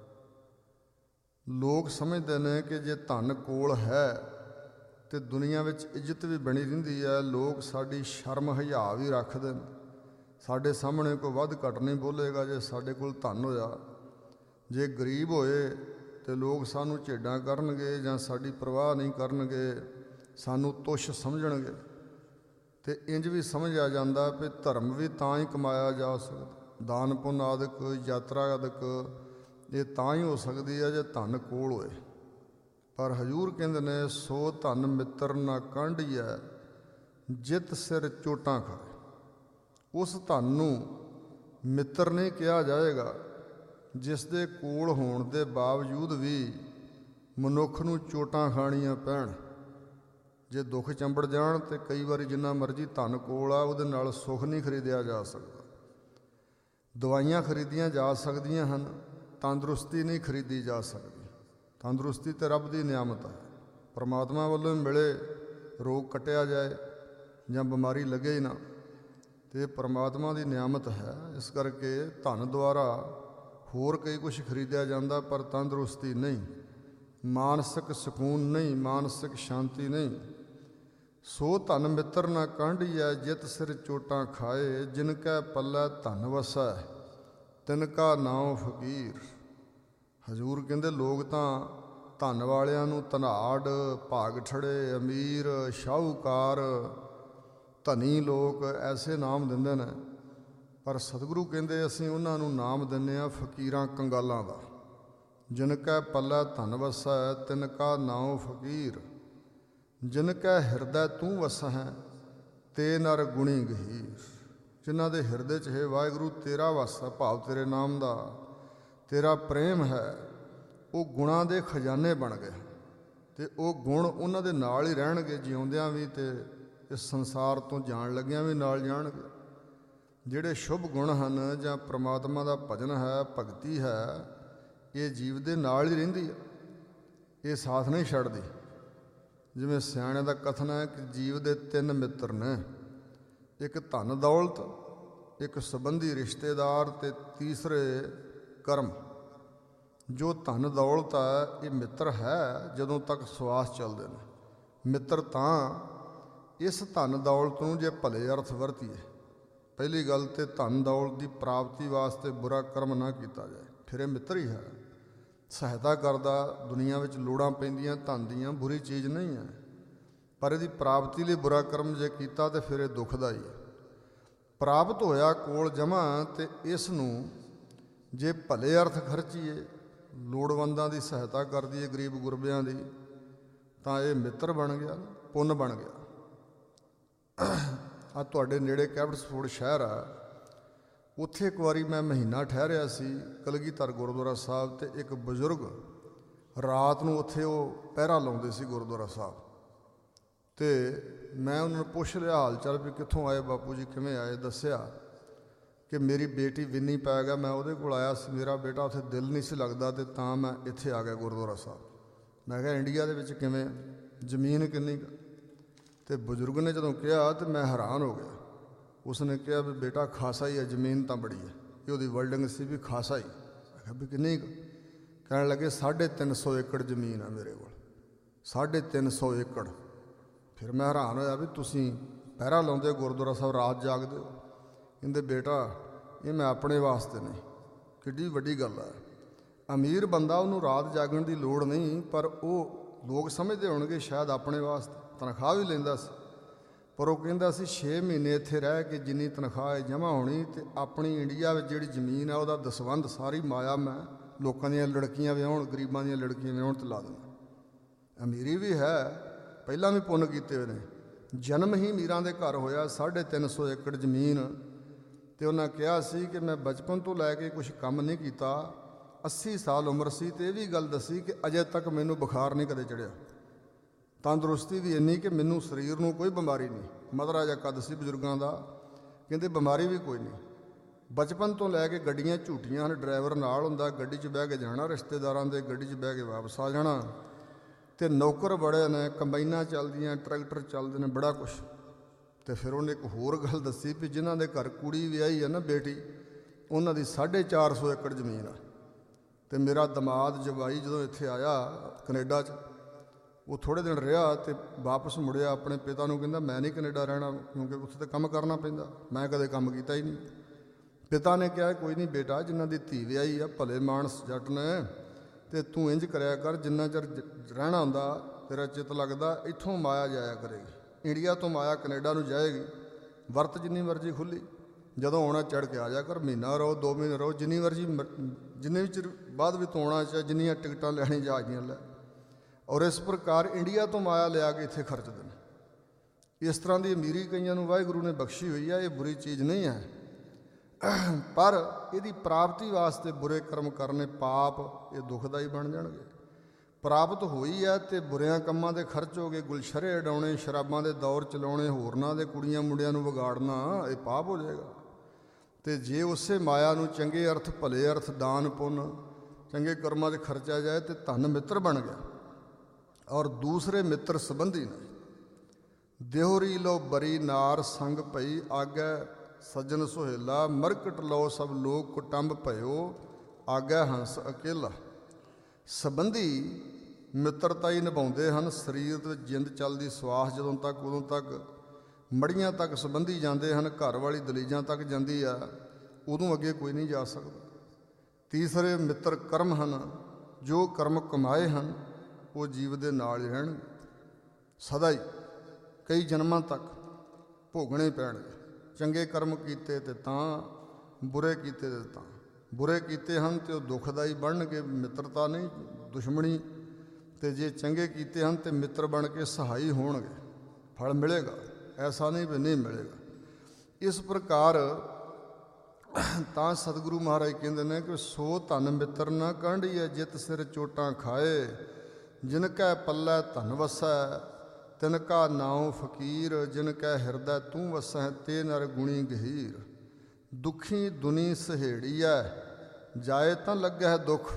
ਲੋਕ ਸਮਝਦੇ ਨੇ ਕਿ ਜੇ ਧਨ ਕੋਲ ਹੈ ਅਤੇ ਦੁਨੀਆ ਵਿੱਚ ਇੱਜ਼ਤ ਵੀ ਬਣੀ ਰਹਿੰਦੀ ਹੈ, ਲੋਕ ਸਾਡੀ ਸ਼ਰਮ ਹਯਾ ਵੀ ਰੱਖਦੇ ਨੇ, ਸਾਡੇ ਸਾਹਮਣੇ ਕੋਈ ਵੱਧ ਘੱਟ ਨਹੀਂ ਬੋਲੇਗਾ ਜੇ ਸਾਡੇ ਕੋਲ ਧਨ ਹੋਇਆ। ਜੇ ਗਰੀਬ ਹੋਏ ਅਤੇ ਲੋਕ ਸਾਨੂੰ ਝੇਡਾਂ ਕਰਨਗੇ ਜਾਂ ਸਾਡੀ ਪਰਵਾਹ ਨਹੀਂ ਕਰਨਗੇ, ਸਾਨੂੰ ਤੁੱਛ ਸਮਝਣਗੇ ਅਤੇ ਇੰਝ ਵੀ ਸਮਝ ਆ ਜਾਂਦਾ ਵੀ ਧਰਮ ਵੀ ਤਾਂ ਹੀ ਕਮਾਇਆ ਜਾ ਸਕਦਾ, ਦਾਨ ਪੁੰਨ ਆਦਿਕ ਯਾਤਰਾ ਆਦਿਕ ਇਹ ਤਾਂ ਹੀ ਹੋ ਸਕਦੀ ਹੈ ਜੇ ਧਨ ਕੋਲ ਹੋਏ। ਪਰ ਹਜ਼ੂਰ ਕਹਿੰਦੇ ਨੇ ਸੋ ਧਨ ਮਿੱਤਰ ਨਾ ਕਾਂਢੀਐ ਜਿਤ ਸਿਰ ਚੋਟਾਂ ਖਾਏ। ਉਸ ਧਨ ਨੂੰ ਮਿੱਤਰ ਨਹੀਂ ਕਿਹਾ ਜਾਏਗਾ ਜਿਸ ਦੇ ਕੋਲ ਹੋਣ ਦੇ ਬਾਵਜੂਦ ਵੀ ਮਨੁੱਖ ਨੂੰ ਚੋਟਾਂ ਖਾਣੀਆਂ ਪੈਣ। ਜੇ ਦੁੱਖ ਚੰਬੜ ਜਾਣ ਤਾਂ ਕਈ ਵਾਰੀ ਜਿੰਨਾ ਮਰਜ਼ੀ ਧਨ ਕੋਲ ਆ ਉਹਦੇ ਨਾਲ ਸੁੱਖ ਨਹੀਂ ਖਰੀਦਿਆ ਜਾ ਸਕਦਾ। ਦਵਾਈਆਂ ਖਰੀਦੀਆਂ ਜਾ ਸਕਦੀਆਂ ਹਨ, ਤੰਦਰੁਸਤੀ ਨਹੀਂ ਖਰੀਦੀ ਜਾ ਸਕਦੀ। ਤੰਦਰੁਸਤੀ ਤਾਂ ਰੱਬ ਦੀ ਨਿਆਮਤ ਹੈ, ਪਰਮਾਤਮਾ ਵੱਲੋਂ ਮਿਲੇ, ਰੋਗ ਕੱਟਿਆ ਜਾਏ ਜਾਂ ਬਿਮਾਰੀ ਲੱਗੇ ਹੀ ਨਾ, ਅਤੇ ਇਹ ਪਰਮਾਤਮਾ ਦੀ ਨਿਆਮਤ ਹੈ। ਇਸ ਕਰਕੇ ਧਨ ਦੁਆਰਾ ਹੋਰ ਕਈ ਕੁਛ ਖਰੀਦਿਆ ਜਾਂਦਾ, ਪਰ ਤੰਦਰੁਸਤੀ ਨਹੀਂ, ਮਾਨਸਿਕ ਸਕੂਨ ਨਹੀਂ, ਮਾਨਸਿਕ ਸ਼ਾਂਤੀ ਨਹੀਂ। ਸੋ ਧਨ ਮਿੱਤਰ ਨਾ ਕਾਂਢੀਐ, ਜਿਤ ਸਿਰ ਚੋਟਾਂ ਖਾਏ, ਜਿਨ ਕੈ ਪੱਲੇ ਧਨ ਵਸੈ, ਤਿਨ ਕਾ ਨਾਉ ਫਕੀਰ। ਹਜ਼ੂਰ ਕਹਿੰਦੇ ਲੋਕ ਤਾਂ ਧਨ ਵਾਲਿਆਂ ਨੂੰ ਧਨਾੜ, ਭਾਗ ਠੜੇ, ਅਮੀਰ, ਸ਼ਾਹੂਕਾਰ, ਧਨੀ ਲੋਕ ਐਸੇ ਨਾਮ ਦਿੰਦੇ ਨੇ, ਪਰ ਸਤਿਗੁਰੂ ਕਹਿੰਦੇ ਅਸੀਂ ਉਹਨਾਂ ਨੂੰ ਨਾਮ ਦਿੰਦੇ ਹਾਂ ਫਕੀਰਾਂ ਕੰਗਾਲਾਂ ਦਾ। ਜਿਨ ਕੈ ਪੱਲੇ ਧਨ ਵਸੈ, ਤਿਨ ਕਾ ਨਾਉ ਫਕੀਰ। ਜਿਨ ਕੈ ਹਿਰਦੈ ਤੂੰ ਵਸਹਿ, ਤੇ ਨਰ ਗੁਣੀ ਗਹੀਰ। ਜਿਨ੍ਹਾਂ ਦੇ ਹਿਰਦੇ 'ਚ ਹੈ ਵਾਹਿਗੁਰੂ ਤੇਰਾ ਵਸ ਹੈ, ਭਾਵ ਤੇਰੇ ਨਾਮ ਦਾ, ਤੇਰਾ ਪ੍ਰੇਮ ਹੈ, ਉਹ ਗੁਣਾਂ ਦੇ ਖਜ਼ਾਨੇ ਬਣ ਗਏ, ਅਤੇ ਉਹ ਗੁਣ ਉਹਨਾਂ ਦੇ ਨਾਲ ਹੀ ਰਹਿਣਗੇ ਜਿਉਂਦਿਆਂ ਵੀ, ਅਤੇ ਇਸ ਸੰਸਾਰ ਤੋਂ ਜਾਣ ਲੱਗਿਆਂ ਵੀ ਨਾਲ ਜਾਣਗੇ। ਜਿਹੜੇ ਸ਼ੁਭ ਗੁਣ ਹਨ ਜਾਂ ਪ੍ਰਮਾਤਮਾ ਦਾ ਭਜਨ ਹੈ, ਭਗਤੀ ਹੈ, ਇਹ ਜੀਵ ਦੇ ਨਾਲ ਹੀ ਰਹਿੰਦੀ ਹੈ, ਇਹ ਸਾਥ ਨਹੀਂ ਛੱਡਦੀ। ਜਿਵੇਂ ਸਿਆਣਿਆਂ ਦਾ ਕਥਨ ਹੈ ਕਿ ਜੀਵ ਦੇ ਤਿੰਨ ਮਿੱਤਰ ਨੇ, ਇੱਕ ਧਨ ਦੌਲਤ, ਇੱਕ ਸੰਬੰਧੀ ਰਿਸ਼ਤੇਦਾਰ, ਅਤੇ ਤੀਸਰੇ ਕਰਮ। ਜੋ ਧਨ ਦੌਲਤ ਹੈ ਇਹ ਮਿੱਤਰ ਹੈ ਜਦੋਂ ਤੱਕ ਸਵਾਸ ਚੱਲਦੇ ਨੇ। ਮਿੱਤਰ ਤਾਂ ਇਸ ਧਨ ਦੌਲਤ ਨੂੰ ਜੇ ਭਲੇ ਅਰਥ ਵਰਤੀਏ, ਪਹਿਲੀ ਗੱਲ ਤਾਂ ਧਨ ਦੌਲਤ ਦੀ ਪ੍ਰਾਪਤੀ ਵਾਸਤੇ ਬੁਰਾ ਕਰਮ ਨਾ ਕੀਤਾ ਜਾਏ, ਫਿਰ ਇਹ ਮਿੱਤਰ ਹੀ ਹੈ। ਸਹਾਇਤਾ ਕਰਦਾ, ਦੁਨੀਆ ਵਿੱਚ ਲੋੜਾਂ ਪੈਂਦੀਆਂ ਧਨ ਦੀਆਂ, ਬੁਰੀ ਚੀਜ਼ ਨਹੀਂ ਹੈ, ਪਰ ਇਹਦੀ ਪ੍ਰਾਪਤੀ ਲਈ ਬੁਰਾ ਕਰਮ ਜੇ ਕੀਤਾ ਤਾਂ ਫਿਰ ਇਹ ਦੁੱਖਦਾ ਹੀ ਹੈ। ਪ੍ਰਾਪਤ ਹੋਇਆ ਕੋਲ ਜਮ੍ਹਾਂ, ਅਤੇ ਇਸ ਨੂੰ ਜੇ ਭਲੇ ਅਰਥ ਖਰਚੀਏ, ਲੋੜਵੰਦਾਂ ਦੀ ਸਹਾਇਤਾ ਕਰਦੀ ਹੈ, ਗਰੀਬ ਗੁਰਬਿਆਂ ਦੀ, ਤਾਂ ਇਹ ਮਿੱਤਰ ਬਣ ਗਿਆ, ਪੁੰਨ ਬਣ ਗਿਆ। ਆ ਤੁਹਾਡੇ ਨੇੜੇ ਕੈਪਟਸਫੋਰਡ ਸ਼ਹਿਰ ਆ, ਉੱਥੇ ਇੱਕ ਵਾਰੀ ਮੈਂ ਮਹੀਨਾ ਠਹਿਰਿਆ ਸੀ ਕਲਗੀਧਰ ਗੁਰਦੁਆਰਾ ਸਾਹਿਬ, ਅਤੇ ਇੱਕ ਬਜ਼ੁਰਗ ਰਾਤ ਨੂੰ ਉੱਥੇ ਉਹ ਪਹਿਰਾ ਲਾਉਂਦੇ ਸੀ ਗੁਰਦੁਆਰਾ ਸਾਹਿਬ, ਅਤੇ ਮੈਂ ਉਹਨਾਂ ਨੂੰ ਪੁੱਛ ਲਿਆ ਹਾਲ ਚਾਲ ਵੀ ਕਿੱਥੋਂ ਆਏ ਬਾਪੂ ਜੀ, ਕਿਵੇਂ ਆਏ। ਦੱਸਿਆ ਕਿ ਮੇਰੀ ਬੇਟੀ ਵਿੰਨੀ ਪੈ ਗਿਆ, ਮੈਂ ਉਹਦੇ ਕੋਲ ਆਇਆ ਸੀ, ਮੇਰਾ ਬੇਟਾ ਉੱਥੇ ਦਿਲ ਨਹੀਂ ਸੀ ਲੱਗਦਾ, ਅਤੇ ਤਾਂ ਮੈਂ ਇੱਥੇ ਆ ਗਿਆ ਗੁਰਦੁਆਰਾ ਸਾਹਿਬ। ਮੈਂ ਕਿਹਾ ਇੰਡੀਆ ਦੇ ਵਿੱਚ ਕਿਵੇਂ, ਜ਼ਮੀਨ ਕਿੰਨੀ ਕੁ? ਅਤੇ ਬਜ਼ੁਰਗ ਨੇ ਜਦੋਂ ਕਿਹਾ ਤਾਂ ਮੈਂ ਹੈਰਾਨ ਹੋ ਗਿਆ। ਉਸਨੇ ਕਿਹਾ ਵੀ ਬੇਟਾ ਖਾਸਾ ਹੀ ਹੈ, ਜ਼ਮੀਨ ਤਾਂ ਬੜੀ ਹੈ। ਇਹ ਉਹਦੀ ਵਰਡਿੰਗ ਸੀ ਵੀ ਖਾਸਾ ਹੀ। ਮੈਂ ਕਿਹਾ ਵੀ ਕਿੰਨੀ ਕੁ? ਕਹਿਣ ਲੱਗੇ ਸਾਢੇ ਤਿੰਨ ਸੌ ਏਕੜ ਜ਼ਮੀਨ ਹੈ ਮੇਰੇ ਕੋਲ, ਸਾਢੇ ਤਿੰਨ ਸੌ ਏਕੜ। ਫਿਰ ਮੈਂ ਹੈਰਾਨ ਹੋਇਆ ਵੀ ਤੁਸੀਂ ਪਹਿਰਾ ਲਾਉਂਦੇ ਗੁਰਦੁਆਰਾ ਸਾਹਿਬ, ਰਾਤ ਜਾਗਦੇ ਹੋ? ਕਹਿੰਦੇ ਬੇਟਾ ਇਹ ਮੈਂ ਆਪਣੇ ਵਾਸਤੇ ਨਹੀਂ। ਕਿੱਡੀ ਵੱਡੀ ਗੱਲ ਹੈ। ਅਮੀਰ ਬੰਦਾ ਉਹਨੂੰ ਰਾਤ ਜਾਗਣ ਦੀ ਲੋੜ ਨਹੀਂ, ਪਰ ਉਹ ਲੋਕ ਸਮਝਦੇ ਹੋਣਗੇ ਸ਼ਾਇਦ ਆਪਣੇ ਵਾਸਤੇ, ਤਨਖਾਹ ਵੀ ਲੈਂਦਾ ਸੀ, ਪਰ ਉਹ ਕਹਿੰਦਾ ਸੀ ਛੇ ਮਹੀਨੇ ਇੱਥੇ ਰਹਿ ਕੇ ਜਿੰਨੀ ਤਨਖਾਹ ਜਮ੍ਹਾਂ ਹੋਣੀ, ਅਤੇ ਆਪਣੀ ਇੰਡੀਆ ਵਿੱਚ ਜਿਹੜੀ ਜ਼ਮੀਨ ਹੈ ਉਹਦਾ ਦਸਵੰਧ ਸਾਰੀ ਮਾਇਆ ਮੈਂ ਲੋਕਾਂ ਦੀਆਂ ਲੜਕੀਆਂ ਵਿਆਹੁਣ, ਗਰੀਬਾਂ ਦੀਆਂ ਲੜਕੀਆਂ ਵਿਆਹੁਣ 'ਤੇ ਲਾ ਦਿੰਦਾ। ਅਮੀਰੀ ਵੀ ਹੈ, ਪਹਿਲਾਂ ਵੀ ਪੁੰਨ ਕੀਤੇ ਹੋਏ ਨੇ। ਜਨਮ ਹੀ ਅਮੀਰਾਂ ਦੇ ਘਰ ਹੋਇਆ, ਸਾਢੇ ਤਿੰਨ ਸੌ ਏਕੜ ਜ਼ਮੀਨ। ਅਤੇ ਉਹਨਾਂ ਕਿਹਾ ਸੀ ਕਿ ਮੈਂ ਬਚਪਨ ਤੋਂ ਲੈ ਕੇ ਕੁਛ ਕੰਮ ਨਹੀਂ ਕੀਤਾ, ਅੱਸੀ ਸਾਲ ਉਮਰ ਸੀ, ਅਤੇ ਇਹ ਵੀ ਗੱਲ ਦੱਸੀ ਕਿ ਅਜੇ ਤੱਕ ਮੈਨੂੰ ਬੁਖਾਰ ਨਹੀਂ ਕਦੇ ਚੜ੍ਹਿਆ। ਤੰਦਰੁਸਤੀ ਵੀ ਇੰਨੀ ਕਿ ਮੈਨੂੰ ਸਰੀਰ ਨੂੰ ਕੋਈ ਬਿਮਾਰੀ ਨਹੀਂ, ਮਧਰਾ ਜਿਹਾ ਕੱਦ ਸੀ ਬਜ਼ੁਰਗਾਂ ਦਾ, ਕਹਿੰਦੇ ਬਿਮਾਰੀ ਵੀ ਕੋਈ ਨਹੀਂ। ਬਚਪਨ ਤੋਂ ਲੈ ਕੇ ਗੱਡੀਆਂ ਝੂਟੀਆਂ ਹਨ, ਡਰਾਈਵਰ ਨਾਲ ਹੁੰਦਾ, ਗੱਡੀ 'ਚ ਬਹਿ ਕੇ ਜਾਣਾ ਰਿਸ਼ਤੇਦਾਰਾਂ ਦੇ, ਗੱਡੀ 'ਚ ਬਹਿ ਕੇ ਵਾਪਸ ਆ ਜਾਣਾ, ਅਤੇ ਨੌਕਰ ਬੜੇ ਨੇ, ਕੰਬਾਈਨਾਂ ਚੱਲਦੀਆਂ, ਟਰੈਕਟਰ ਚੱਲਦੇ ਨੇ, ਬੜਾ ਕੁਛ। ਅਤੇ ਫਿਰ ਉਹਨੇ ਇੱਕ ਹੋਰ ਗੱਲ ਦੱਸੀ ਵੀ ਜਿਨ੍ਹਾਂ ਦੇ ਘਰ ਕੁੜੀ ਵਿਆਹੀ ਹੈ ਨਾ, ਬੇਟੀ, ਉਹਨਾਂ ਦੀ ਸਾਢੇ ਚਾਰ ਸੌ ਏਕੜ ਜ਼ਮੀਨ ਆ। ਅਤੇ ਮੇਰਾ ਦਮਾਦ ਜਵਾਈ ਜਦੋਂ ਇੱਥੇ ਆਇਆ ਕਨੇਡਾ 'ਚ, ਉਹ ਥੋੜ੍ਹੇ ਦਿਨ ਰਿਹਾ ਅਤੇ ਵਾਪਸ ਮੁੜਿਆ ਆਪਣੇ ਪਿਤਾ ਨੂੰ, ਕਹਿੰਦਾ ਮੈਂ ਨਹੀਂ ਕੈਨੇਡਾ ਰਹਿਣਾ, ਕਿਉਂਕਿ ਉੱਥੇ ਤਾਂ ਕੰਮ ਕਰਨਾ ਪੈਂਦਾ, ਮੈਂ ਕਦੇ ਕੰਮ ਕੀਤਾ ਹੀ ਨਹੀਂ। ਪਿਤਾ ਨੇ ਕਿਹਾ ਕੋਈ ਨਹੀਂ ਬੇਟਾ, ਜਿਨ੍ਹਾਂ ਦੀ ਧੀ ਵਿਆਹੀ ਆ, ਭਲੇ ਮਾਨਸ ਜੱਟ ਨੇ, ਅਤੇ ਤੂੰ ਇੰਝ ਕਰਿਆ ਕਰ, ਜਿੰਨਾ ਚਿਰ ਰਹਿਣਾ ਹੁੰਦਾ ਤੇਰਾ ਚਿੱਤ ਲੱਗਦਾ, ਇੱਥੋਂ ਮਾਇਆ ਜਾਇਆ ਕਰੇਗੀ, ਇੰਡੀਆ ਤੋਂ ਮਾਇਆ ਕੈਨੇਡਾ ਨੂੰ ਜਾਏਗੀ, ਵਰਤ ਜਿੰਨੀ ਮਰਜ਼ੀ ਖੁੱਲ੍ਹੀ, ਜਦੋਂ ਆਉਣਾ ਚੜ੍ਹ ਕੇ ਆ ਜਾ ਕਰ, ਮਹੀਨਾ ਰਹੋ, ਦੋ ਮਹੀਨੇ ਰਹੋ, ਜਿੰਨੀ ਮਰਜ਼ੀ, ਜਿੰਨੇ ਵੀ ਚਿਰ ਬਾਅਦ ਵਿੱਚ ਆਉਣਾ ਚਾਹੇ, ਜਿੰਨੀਆਂ ਟਿਕਟਾਂ ਲੈਣੀ ਜਹਾਜ਼ ਦੀਆਂ ਲੈ। ਔਰ ਇਸ ਪ੍ਰਕਾਰ ਇੰਡੀਆ ਤੋਂ ਮਾਇਆ ਲਿਆ ਕੇ ਇੱਥੇ ਖਰਚਦੇ ਨੇ। ਇਸ ਤਰ੍ਹਾਂ ਦੀ ਅਮੀਰੀ ਕਈਆਂ ਨੂੰ ਵਾਹਿਗੁਰੂ ਨੇ ਬਖਸ਼ੀ ਹੋਈ ਹੈ, ਇਹ ਬੁਰੀ ਚੀਜ਼ ਨਹੀਂ ਹੈ, ਪਰ ਇਹਦੀ ਪ੍ਰਾਪਤੀ ਵਾਸਤੇ ਬੁਰੇ ਕਰਮ ਕਰਨੇ, ਪਾਪ, ਇਹ ਦੁਖਦਾਈ ਬਣ ਜਾਣਗੇ। ਪ੍ਰਾਪਤ ਹੋਈ ਹੈ ਅਤੇ ਬੁਰਿਆਂ ਕੰਮਾਂ ਦੇ ਖਰਚ ਹੋ ਗਏ, ਗੁਲਸ਼ਰੇ ਉਡਾਉਣੇ, ਸ਼ਰਾਬਾਂ ਦੇ ਦੌਰ ਚਲਾਉਣੇ, ਹੋਰਨਾਂ ਦੇ ਕੁੜੀਆਂ ਮੁੰਡਿਆਂ ਨੂੰ ਵਿਗਾੜਨਾ, ਇਹ ਪਾਪ ਹੋ ਜਾਏਗਾ। ਤੇ ਜੇ ਉਸੇ ਮਾਇਆ ਨੂੰ ਚੰਗੇ ਅਰਥ, ਭਲੇ ਅਰਥ, ਦਾਨ ਪੁੰਨ, ਚੰਗੇ ਕਰਮਾਂ 'ਤੇ ਖਰਚਿਆ ਜਾਏ ਤੇ ਧਨ ਮਿੱਤਰ ਬਣ ਗਿਆ। ਔਰ ਦੂਸਰੇ ਮਿੱਤਰ ਸੰਬੰਧੀ ਨੇ। ਦਿਹੁਰੀ ਲੋ ਬਰੀ ਨਾਰ ਸੰਗ ਭਈ, ਆਗੈ ਸੱਜਣ ਸੁਹੇਲਾ, ਮਰਕਟ ਲਓ ਸਭ ਲੋਕ ਕੁਟੰਬ ਭਇਓ, ਆਗੈ ਹੰਸ ਅਕੇਲਾ। ਸੰਬੰਧੀ ਮਿੱਤਰਤਾ ਹੀ ਨਿਭਾਉਂਦੇ ਹਨ। ਸਰੀਰ ਵਿੱਚ ਜਿੰਦ ਚੱਲਦੀ, ਸਵਾਸ ਜਦੋਂ ਤੱਕ ਉਦੋਂ ਤੱਕ, ਮੜੀਆਂ ਤੱਕ ਸੰਬੰਧੀ ਜਾਂਦੇ ਹਨ, ਘਰ ਵਾਲੀ ਦਲੀਜਾਂ ਤੱਕ ਜਾਂਦੀ ਆ, ਉਦੋਂ ਅੱਗੇ ਕੋਈ ਨਹੀਂ ਜਾ ਸਕਦਾ। ਤੀਸਰੇ ਮਿੱਤਰ ਕਰਮ ਹਨ। ਜੋ ਕਰਮ ਕਮਾਏ ਹਨ ਉਹ ਜੀਵ ਦੇ ਨਾਲ ਹੀ ਰਹਿਣਗੇ ਸਦਾ ਹੀ, ਕਈ ਜਨਮਾਂ ਤੱਕ ਭੋਗਣੇ ਪੈਣਗੇ। ਚੰਗੇ ਕਰਮ ਕੀਤੇ ਤੇ ਤਾਂ, ਬੁਰੇ ਕੀਤੇ ਤੇ ਤਾਂ। ਬੁਰੇ ਕੀਤੇ ਹਨ ਤੇ ਉਹ ਦੁਖਦਾਈ ਬਣਨਗੇ, ਮਿੱਤਰਤਾ ਨਹੀਂ ਦੁਸ਼ਮਣੀ। ਤੇ ਜੇ ਚੰਗੇ ਕੀਤੇ ਹਨ ਤੇ ਮਿੱਤਰ ਬਣ ਕੇ ਸਹਾਈ ਹੋਣਗੇ, ਫਲ ਮਿਲੇਗਾ, ਐਸਾ ਨਹੀਂ ਵੀ ਨਹੀਂ ਮਿਲੇਗਾ। ਇਸ ਪ੍ਰਕਾਰ ਤਾਂ ਸਤਿਗੁਰੂ ਮਹਾਰਾਜ ਕਹਿੰਦੇ ਨੇ ਕਿ ਸੋ ਧਨ ਮਿੱਤਰ ਨਾ ਕਾਂਢੀਐ, ਜਿਤ ਸਿਰ ਚੋਟਾਂ ਖਾਏ, ਜਿਨ ਕੈ ਪੱਲੇ ਧਨ ਵਸੈ, ਤਿਨ ਕਾ ਨਾਉ ਫਕੀਰ, ਜਿਨ ਕੈ ਹਿਰਦੈ ਤੂੰ ਵਸੈ, ਤੇ ਨਰ ਗੁਣੀ ਗਹੀਰ। ਦੁਖੀ ਦੁਨੀ ਸਹੇੜੀਐ, ਜਾਏ ਤਾਂ ਲੱਗੈ ਦੁੱਖ।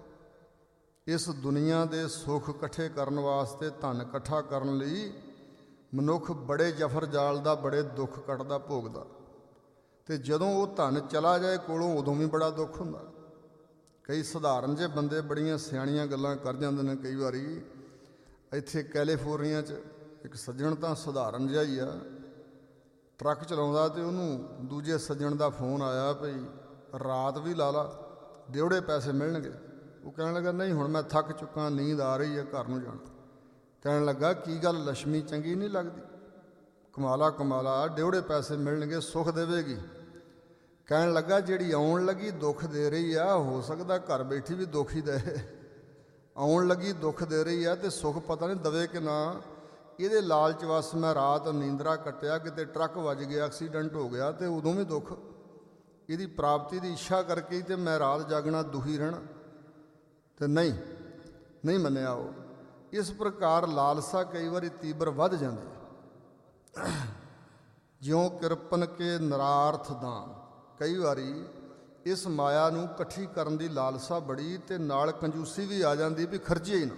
ਇਸ ਦੁਨੀਆ ਦੇ ਸੁੱਖ ਇਕੱਠੇ ਕਰਨ ਵਾਸਤੇ, ਧਨ ਇਕੱਠਾ ਕਰਨ ਲਈ ਮਨੁੱਖ ਬੜੇ ਜਫਰ ਜਾਲ ਦਾ, ਬੜੇ ਦੁੱਖ ਕੱਟਦਾ, ਭੋਗਦਾ। ਤੇ ਜਦੋਂ ਉਹ ਧਨ ਚਲਾ ਜਾਏ ਕੋਲੋਂ, ਉਦੋਂ ਵੀ ਬੜਾ ਦੁੱਖ ਹੁੰਦਾ। ਕਈ ਸਧਾਰਨ ਜਿਹੇ ਬੰਦੇ ਬੜੀਆਂ ਸਿਆਣੀਆਂ ਗੱਲਾਂ ਕਰ ਜਾਂਦੇ ਨੇ। ਕਈ ਵਾਰੀ ਇੱਥੇ ਕੈਲੀਫੋਰਨੀਆ 'ਚ ਇੱਕ ਸੱਜਣ ਤਾਂ ਸਧਾਰਨ ਜਿਹਾ ਹੀ ਆ, ਟਰੱਕ ਚਲਾਉਂਦਾ, ਤੇ ਉਹਨੂੰ ਦੂਜੇ ਸੱਜਣ ਦਾ ਫੋਨ ਆਇਆ ਭਈ ਰਾਤ ਵੀ ਲਾ ਲਾ, ਦਿਉੜੇ ਪੈਸੇ ਮਿਲਣਗੇ। ਉਹ ਕਹਿਣ ਲੱਗਾ ਨਹੀਂ ਹੁਣ ਮੈਂ ਥੱਕ ਚੁੱਕਾ, ਨੀਂਦ ਆ ਰਹੀ ਹੈ, ਘਰ ਨੂੰ ਜਾਣਾ। ਕਹਿਣ ਲੱਗਾ ਕੀ ਗੱਲ, ਲక్ష్ਮੀ ਚੰਗੀ ਨਹੀਂ ਲੱਗਦੀ? ਕਮਾਲਾ ਕਮਾਲਾ, ਦਿਉੜੇ ਪੈਸੇ ਮਿਲਣਗੇ, ਸੁੱਖ ਦੇਵੇਗੀ। ਕਹਿਣ ਲੱਗਾ ਜਿਹੜੀ ਆਉਣ ਲੱਗੀ ਦੁੱਖ ਦੇ ਰਹੀ ਆ, ਹੋ ਸਕਦਾ ਘਰ ਬੈਠੀ ਵੀ ਦੁੱਖ ਹੀ ਦੇ। ਆਉਣ ਲੱਗੀ ਦੁੱਖ ਦੇ ਰਹੀ ਆ ਤੇ ਸੁੱਖ ਪਤਾ ਨਹੀਂ ਦਵੇ ਕਿ ਨਾ। ਇਹਦੇ ਲਾਲਚ ਵਸ ਮੈਂ ਰਾਤ ਨੀਂਦਰਾ ਕੱਟਿਆ, ਕਿਤੇ ਟਰੱਕ ਵੱਜ ਗਿਆ, ਐਕਸੀਡੈਂਟ ਹੋ ਗਿਆ, ਤੇ ਉਦੋਂ ਵੀ ਦੁੱਖ। ਇਹਦੀ ਪ੍ਰਾਪਤੀ ਦੀ ਇੱਛਾ ਕਰਕੇ ਹੀ ਤੇ ਮੈਂ ਰਾਤ ਜਾਗਣਾ, ਦੁਖੀ ਰਹਿਣਾ। ਤੇ ਨਹੀਂ ਨਹੀਂ ਮੰਨਿਆ ਉਹ। ਇਸ ਪ੍ਰਕਾਰ ਲਾਲਸਾ ਕਈ ਵਾਰੀ ਤੀਬਰ ਵੱਧ ਜਾਂਦੀ ਹੈ। ਜਿਉਂ ਕਿਰਪਨ ਕੇ ਨਰਾਰਥ ਦਾਨ। ਕਈ ਵਾਰੀ ਇਸ ਮਾਇਆ ਨੂੰ ਇਕੱਠੀ ਕਰਨ ਦੀ ਲਾਲਸਾ ਬੜੀ, ਤੇ ਨਾਲ ਕੰਜੂਸੀ ਵੀ ਆ ਜਾਂਦੀ ਵੀ ਖਰਚੇ ਹੀ ਨਾ।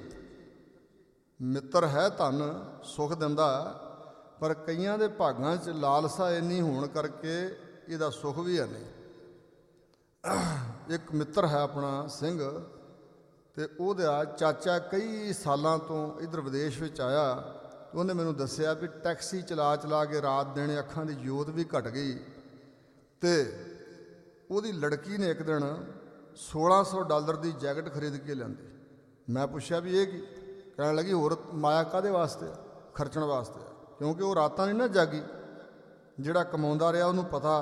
ਮਿੱਤਰ ਹੈ ਧਨ, ਸੁੱਖ ਦਿੰਦਾ, ਪਰ ਕਈਆਂ ਦੇ ਭਾਗਾਂ 'ਚ ਲਾਲਸਾ ਇੰਨੀ ਹੋਣ ਕਰਕੇ ਇਹਦਾ ਸੁੱਖ ਵੀ ਹੈ ਨਹੀਂ। ਇੱਕ ਮਿੱਤਰ ਹੈ ਆਪਣਾ ਸਿੰਘ, ਤੇ ਉਹਦਾ ਚਾਚਾ ਕਈ ਸਾਲਾਂ ਤੋਂ ਇੱਧਰ ਵਿਦੇਸ਼ ਵਿੱਚ ਆਇਆ। ਉਹਨੇ ਮੈਨੂੰ ਦੱਸਿਆ ਵੀ ਟੈਕਸੀ ਚਲਾ ਚਲਾ ਕੇ ਰਾਤ ਦਿਨ ਅੱਖਾਂ ਦੀ ਜੋਤ ਵੀ ਘਟ ਗਈ, ਤੇ ਉਹਦੀ ਲੜਕੀ ਨੇ ਇੱਕ ਦਿਨ ਸੋਲਾਂ ਸੌ ਡਾਲਰ ਦੀ ਜੈਕਟ ਖਰੀਦ ਕੇ ਲਿਆਂਦੀ। ਮੈਂ ਪੁੱਛਿਆ ਵੀ ਇਹ ਕੀ? ਕਹਿਣ ਲੱਗੀ ਹੋਰ ਮਾਇਆ ਕਾਹਦੇ ਵਾਸਤੇ? ਖਰਚਣ ਵਾਸਤੇ। ਕਿਉਂਕਿ ਉਹ ਰਾਤਾਂ ਨਹੀਂ ਨਾ ਜਾਗੀ। ਜਿਹੜਾ ਕਮਾਉਂਦਾ ਰਿਹਾ ਉਹਨੂੰ ਪਤਾ,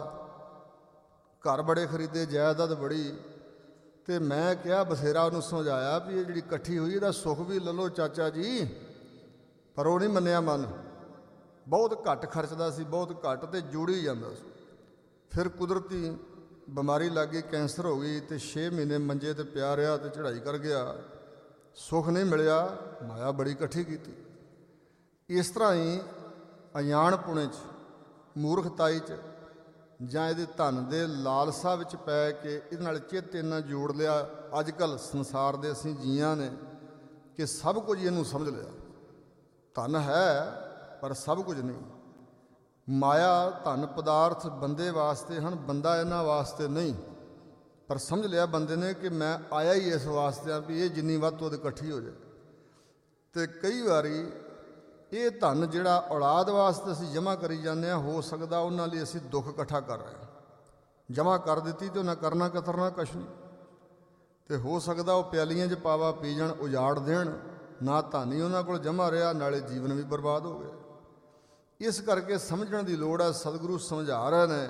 ਘਰ ਬੜੇ ਖਰੀਦੇ, ਜਾਇਦਾਦ ਬੜੀ। ਤੇ ਮੈਂ ਕਿਹਾ ਬਥੇਰਾ ਉਹਨੂੰ ਸਮਝਾਇਆ ਵੀ ਇਹ ਜਿਹੜੀ ਇਕੱਠੀ ਹੋਈ ਇਹਦਾ ਸੁੱਖ ਵੀ ਲੈ ਲਓ ਚਾਚਾ ਜੀ, ਪਰ ਉਹ ਨਹੀਂ ਮੰਨਿਆ ਮਨ। ਬਹੁਤ ਘੱਟ ਖਰਚਦਾ ਸੀ, ਬਹੁਤ ਘੱਟ, ਤੇ ਜੋੜੀ ਜਾਂਦਾ ਸੀ। ਫਿਰ ਕੁਦਰਤੀ ਬਿਮਾਰੀ ਲੱਗ ਗਈ, ਕੈਂਸਰ ਹੋ ਗਈ, ਤੇ ਛੇ ਮਹੀਨੇ ਮੰਜੇ 'ਤੇ ਪਿਆ ਰਿਹਾ, ਤੇ ਚੜ੍ਹਾਈ ਕਰ ਗਿਆ। ਸੁੱਖ ਨਹੀਂ ਮਿਲਿਆ, ਮਾਇਆ ਬੜੀ ਇਕੱਠੀ ਕੀਤੀ। ਇਸ ਤਰ੍ਹਾਂ ਹੀ ਅਣਜਾਣਪੁਣੇ 'ਚ, ਮੂਰਖਤਾਈ 'ਚ, ਜਾਂ ਇਹਦੇ ਧਨ ਦੇ ਲਾਲਸਾ ਵਿੱਚ ਪੈ ਕੇ ਇਹਦੇ ਨਾਲ ਚਿੱਤ ਇੰਨਾ ਜੋੜ ਲਿਆ। ਅੱਜ ਕੱਲ੍ਹ ਸੰਸਾਰ ਦੇ ਅਸੀਂ ਜੀਆਂ ਨੇ ਕਿ ਸਭ ਕੁਝ ਇਹਨੂੰ ਸਮਝ ਲਿਆ। ਧਨ ਹੈ ਪਰ ਸਭ ਕੁਝ ਨਹੀਂ। ਮਾਇਆ ਧਨ ਪਦਾਰਥ ਬੰਦੇ ਵਾਸਤੇ ਹਨ, ਬੰਦਾ ਇਹਨਾਂ ਵਾਸਤੇ ਨਹੀਂ। ਪਰ ਸਮਝ ਲਿਆ ਬੰਦੇ ਨੇ ਕਿ ਮੈਂ ਆਇਆ ਹੀ ਇਸ ਵਾਸਤੇ ਆ ਵੀ ਇਹ ਜਿੰਨੀ ਵੱਧ ਤੋਂ ਵੱਧ ਇਕੱਠੀ ਹੋ ਜਾਏ। ਅਤੇ ਕਈ ਵਾਰੀ ਇਹ ਧਨ ਜਿਹੜਾ ਔਲਾਦ ਵਾਸਤੇ ਅਸੀਂ ਜਮ੍ਹਾਂ ਕਰੀ ਜਾਂਦੇ ਹਾਂ, ਹੋ ਸਕਦਾ ਉਹਨਾਂ ਲਈ ਅਸੀਂ ਦੁੱਖ ਇਕੱਠਾ ਕਰ ਰਹੇ ਹਾਂ। ਜਮ੍ਹਾਂ ਕਰ ਦਿੱਤੀ ਅਤੇ ਉਹਨਾਂ ਕਰਨਾ ਕਤਰਨਾ ਕੁਛ ਨਹੀਂ। ਅਤੇ ਹੋ ਸਕਦਾ ਉਹ ਪਿਆਲੀਆਂ 'ਚ ਪਾਵਾ ਪੀ ਜਾਣ, ਉਜਾੜ ਦੇਣ। ਨਾ ਧਨ ਹੀ ਉਹਨਾਂ ਕੋਲ ਜਮ੍ਹਾਂ ਰਿਹਾ, ਨਾਲੇ ਜੀਵਨ ਵੀ ਬਰਬਾਦ ਹੋ ਗਿਆ। ਇਸ ਕਰਕੇ ਸਮਝਣ ਦੀ ਲੋੜ ਹੈ। ਸਤਿਗੁਰੂ ਸਮਝਾ ਰਹੇ ਨੇ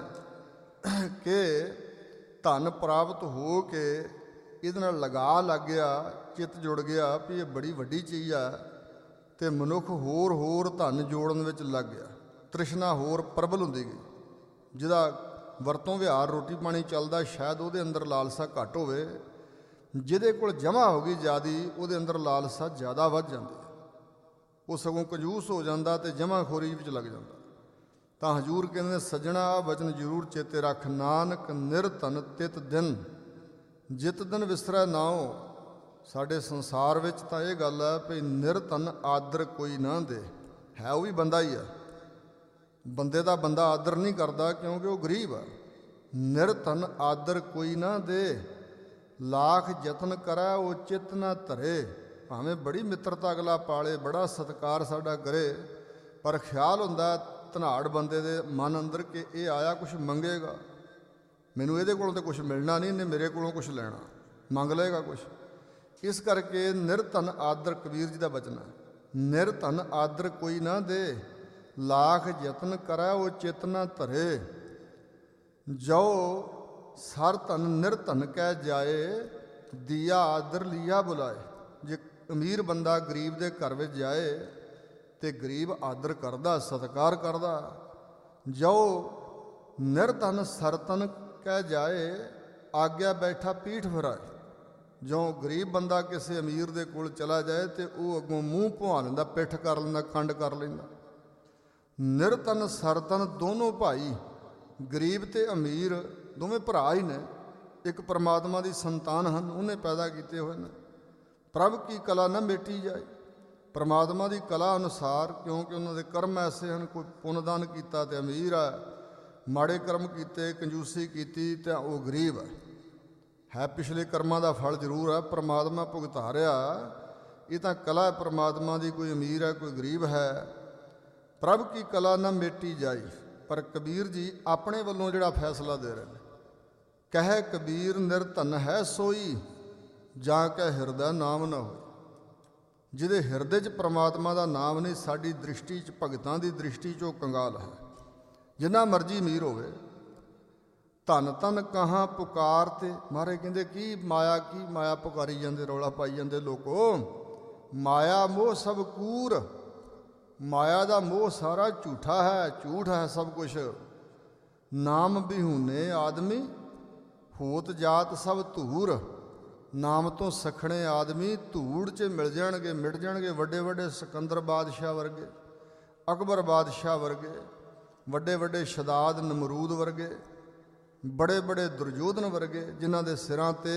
ਕਿ ਧਨ ਪ੍ਰਾਪਤ ਹੋ ਕੇ ਇਹਦੇ ਨਾਲ ਲਗਾ ਲੱਗ ਗਿਆ, ਚਿੱਤ ਜੁੜ ਗਿਆ ਵੀ ਇਹ ਬੜੀ ਵੱਡੀ ਚੀਜ਼ ਆ, ਅਤੇ ਮਨੁੱਖ ਹੋਰ ਹੋਰ ਧਨ ਜੋੜਨ ਵਿੱਚ ਲੱਗ ਗਿਆ। ਤ੍ਰਿਸ਼ਨਾ ਹੋਰ ਪ੍ਰਬਲ ਹੁੰਦੀ ਗਈ। ਜਿਹਦਾ ਵਰਤੋਂ ਵਿਹਾਰ ਰੋਟੀ ਪਾਣੀ ਚੱਲਦਾ, ਸ਼ਾਇਦ ਉਹਦੇ ਅੰਦਰ ਲਾਲਸਾ ਘੱਟ ਹੋਵੇ। ਜਿਹਦੇ ਕੋਲ ਜਮ੍ਹਾਂ ਹੋ ਗਈ ਜ਼ਿਆਦੀ, ਉਹਦੇ ਅੰਦਰ ਲਾਲਸਾ ਜ਼ਿਆਦਾ ਵੱਧ ਜਾਂਦੀ। ਉਹ ਸਗੋਂ ਕੰਜੂਸ ਹੋ ਜਾਂਦਾ ਅਤੇ ਜਮ੍ਹਾਂਖੋਰੀ ਵਿੱਚ ਲੱਗ ਜਾਂਦਾ। ਤਾਂ ਹਜ਼ੂਰ ਕਹਿੰਦੇ ਨੇ ਸੱਜਣਾ ਆਹ ਵਚਨ ਜ਼ਰੂਰ ਚੇਤੇ ਰੱਖ, ਨਾਨਕ ਨਿਰਧਨ ਤਿਤ ਦਿਨ ਜਿਤ ਦਿਨ ਵਿਸਰੈ ਨਾਉ। ਸਾਡੇ ਸੰਸਾਰ ਵਿੱਚ ਤਾਂ ਇਹ ਗੱਲ ਹੈ ਵੀ ਨਿਰਧਨ ਆਦਰ ਕੋਈ ਨਾ ਦੇ, ਹੈ ਉਹ ਵੀ ਬੰਦਾ ਹੀ ਹੈ, ਬੰਦੇ ਦਾ ਬੰਦਾ ਆਦਰ ਨਹੀਂ ਕਰਦਾ ਕਿਉਂਕਿ ਉਹ ਗਰੀਬ ਆ। ਨਿਰਧਨ ਆਦਰ ਕੋਈ ਨਾ ਦੇ, ਲਾਖ ਯਤਨ ਕਰੈ ਉਹ ਚਿੱਤ ਨਾ ਧਰੇ। ਭਾਵੇਂ ਬੜੀ ਮਿੱਤਰਤਾ ਅਗਲਾ ਪਾਲੇ, ਬੜਾ ਸਤਿਕਾਰ ਸਾਡਾ ਕਰੇ, ਪਰ ਖਿਆਲ ਹੁੰਦਾ ਧਨਾੜ ਬੰਦੇ ਦੇ ਮਨ ਅੰਦਰ ਕਿ ਇਹ ਆਇਆ ਕੁਛ ਮੰਗੇਗਾ, ਮੈਨੂੰ ਇਹਦੇ ਕੋਲੋਂ ਤਾਂ ਕੁਛ ਮਿਲਣਾ ਨਹੀਂ, ਇਹਨੇ ਮੇਰੇ ਕੋਲੋਂ ਕੁਛ ਲੈਣਾ, ਮੰਗ ਲਏਗਾ ਕੁਛ। ਇਸ ਕਰਕੇ ਨਿਰਧਨ ਆਦਰ, ਕਬੀਰ ਜੀ ਦਾ ਬਚਨ ਹੈ, ਨਿਰਧਨ ਆਦਰ ਕੋਈ ਨਾ ਦੇ, ਲਾਖ ਯਤਨ ਕਰੈ ਉਹ ਚਿੱਤ ਨਾ ਧਰੇ। ਜੋ ਸਰ ਧਨ ਨਿਰਧਨ ਕਹਿ ਜਾਏ, ਦੀਆ ਆਦਰ ਲੀਆ ਬੁਲਾਏ। ਜੇ ਅਮੀਰ ਬੰਦਾ ਗਰੀਬ ਦੇ ਘਰ ਵਿੱਚ ਜਾਏ ਤੇ ਗਰੀਬ ਆਦਰ ਕਰਦਾ, ਸਤਿਕਾਰ ਕਰਦਾ। ਜੋ ਨਿਰਧਨ ਸਰਤਨ ਕਹਿ ਜਾਏ, ਆਗਿਆ ਬੈਠਾ ਪੀਠ ਫਿਰਾਏ। ਜੋ ਗਰੀਬ ਬੰਦਾ ਕਿਸੇ ਅਮੀਰ ਦੇ ਕੋਲ ਚਲਾ ਜਾਏ ਤੇ ਉਹ ਅੱਗੋਂ ਮੂੰਹ ਭੁਆ ਲੈਂਦਾ, ਪਿੱਠ ਕਰ ਲੈਂਦਾ, ਕੰਡ ਕਰ ਲੈਂਦਾ। ਨਿਰਧਨ ਸਰਤਨ ਦੋਨੋਂ ਭਾਈ, ਗਰੀਬ ਤੇ ਅਮੀਰ ਦੋਵੇਂ ਭਰਾ ਹੀ ਨੇ, ਇੱਕ ਪਰਮਾਤਮਾ ਦੀ ਸੰਤਾਨ ਹਨ, ਉਹਨੇ ਪੈਦਾ ਕੀਤੇ ਹੋਏ ਨੇ। ਪ੍ਰਭ ਕੀ ਕਲਾ ਨਾ ਮੇਟੀ ਜਾਏ, ਪਰਮਾਤਮਾ ਦੀ ਕਲਾ ਅਨੁਸਾਰ, ਕਿਉਂਕਿ ਉਹਨਾਂ ਦੇ ਕਰਮ ਐਸੇ ਹਨ, ਕੋਈ ਪੁੰਨਦਾਨ ਕੀਤਾ ਤੇ ਅਮੀਰ ਆ, ਮਾੜੇ ਕਰਮ ਕੀਤੇ, ਕੰਜੂਸੀ ਕੀਤੀ ਤਾਂ ਉਹ ਗਰੀਬ ਹੈ। ਹੈ ਪਿਛਲੇ ਕਰਮਾਂ ਦਾ ਫਲ ਜ਼ਰੂਰ ਹੈ, ਪਰਮਾਤਮਾ ਭੁਗਤਾ ਰਿਹਾ, ਇਹ ਤਾਂ ਕਲਾ ਹੈ ਪਰਮਾਤਮਾ ਦੀ, ਕੋਈ ਅਮੀਰ ਹੈ ਕੋਈ ਗਰੀਬ ਹੈ। ਪ੍ਰਭ ਕੀ ਕਲਾ ਨਾ ਮੇਟੀ ਜਾਈ। ਪਰ ਕਬੀਰ ਜੀ ਆਪਣੇ ਵੱਲੋਂ ਜਿਹੜਾ ਫੈਸਲਾ ਦੇ ਰਹੇ ਨੇ, ਕਹੇ ਕਬੀਰ ਨਿਰਧਨ ਹੈ ਸੋਈ, ਜਾਂ ਕੈ ਹਿਰਦਾ ਨਾਮ ਨਾ ਹੋਈ। ਜਿਹਦੇ ਹਿਰਦੇ 'ਚ ਪ੍ਰਮਾਤਮਾ ਦਾ ਨਾਮ ਨਹੀਂ, ਸਾਡੀ ਦ੍ਰਿਸ਼ਟੀ 'ਚ, ਭਗਤਾਂ ਦੀ ਦ੍ਰਿਸ਼ਟੀ 'ਚ ਉਹ ਕੰਗਾਲ ਹੈ, ਜਿੰਨਾ ਮਰਜ਼ੀ ਅਮੀਰ ਹੋਵੇ। ਧਨ ਧਨ ਕਹਾਂ ਪੁਕਾਰ ਤੇ, ਮਹਾਰਾਜ ਕਹਿੰਦੇ ਕੀ ਮਾਇਆ, ਕੀ ਮਾਇਆ ਪੁਕਾਰੀ ਜਾਂਦੇ, ਰੌਲਾ ਪਾਈ ਜਾਂਦੇ ਲੋਕੋ। ਮਾਇਆ ਮੋਹ ਸਭ ਕੂਰ, ਮਾਇਆ ਦਾ ਮੋਹ ਸਾਰਾ ਝੂਠਾ ਹੈ, ਝੂਠ ਹੈ ਸਭ ਕੁਛ। ਨਾਮ ਬਿਹੂਨੇ ਆਦਮੀ ਹੋਤ ਜਾਤ ਸਭ ਧੂਰ। ਨਾਮ ਤੋਂ ਸਖਣੇ ਆਦਮੀ ਧੂੜ 'ਚ ਮਿਲ ਜਾਣਗੇ, ਮਿਟ ਜਾਣਗੇ। ਵੱਡੇ ਵੱਡੇ ਸਿਕੰਦਰ ਬਾਦਸ਼ਾਹ ਵਰਗੇ, ਅਕਬਰ ਬਾਦਸ਼ਾਹ ਵਰਗੇ, ਵੱਡੇ ਵੱਡੇ ਸ਼ਦਾਦ ਨਮਰੂਦ ਵਰਗੇ, ਬੜੇ ਬੜੇ ਦੁਰਯੋਧਨ ਵਰਗੇ, ਜਿਨ੍ਹਾਂ ਦੇ ਸਿਰਾਂ 'ਤੇ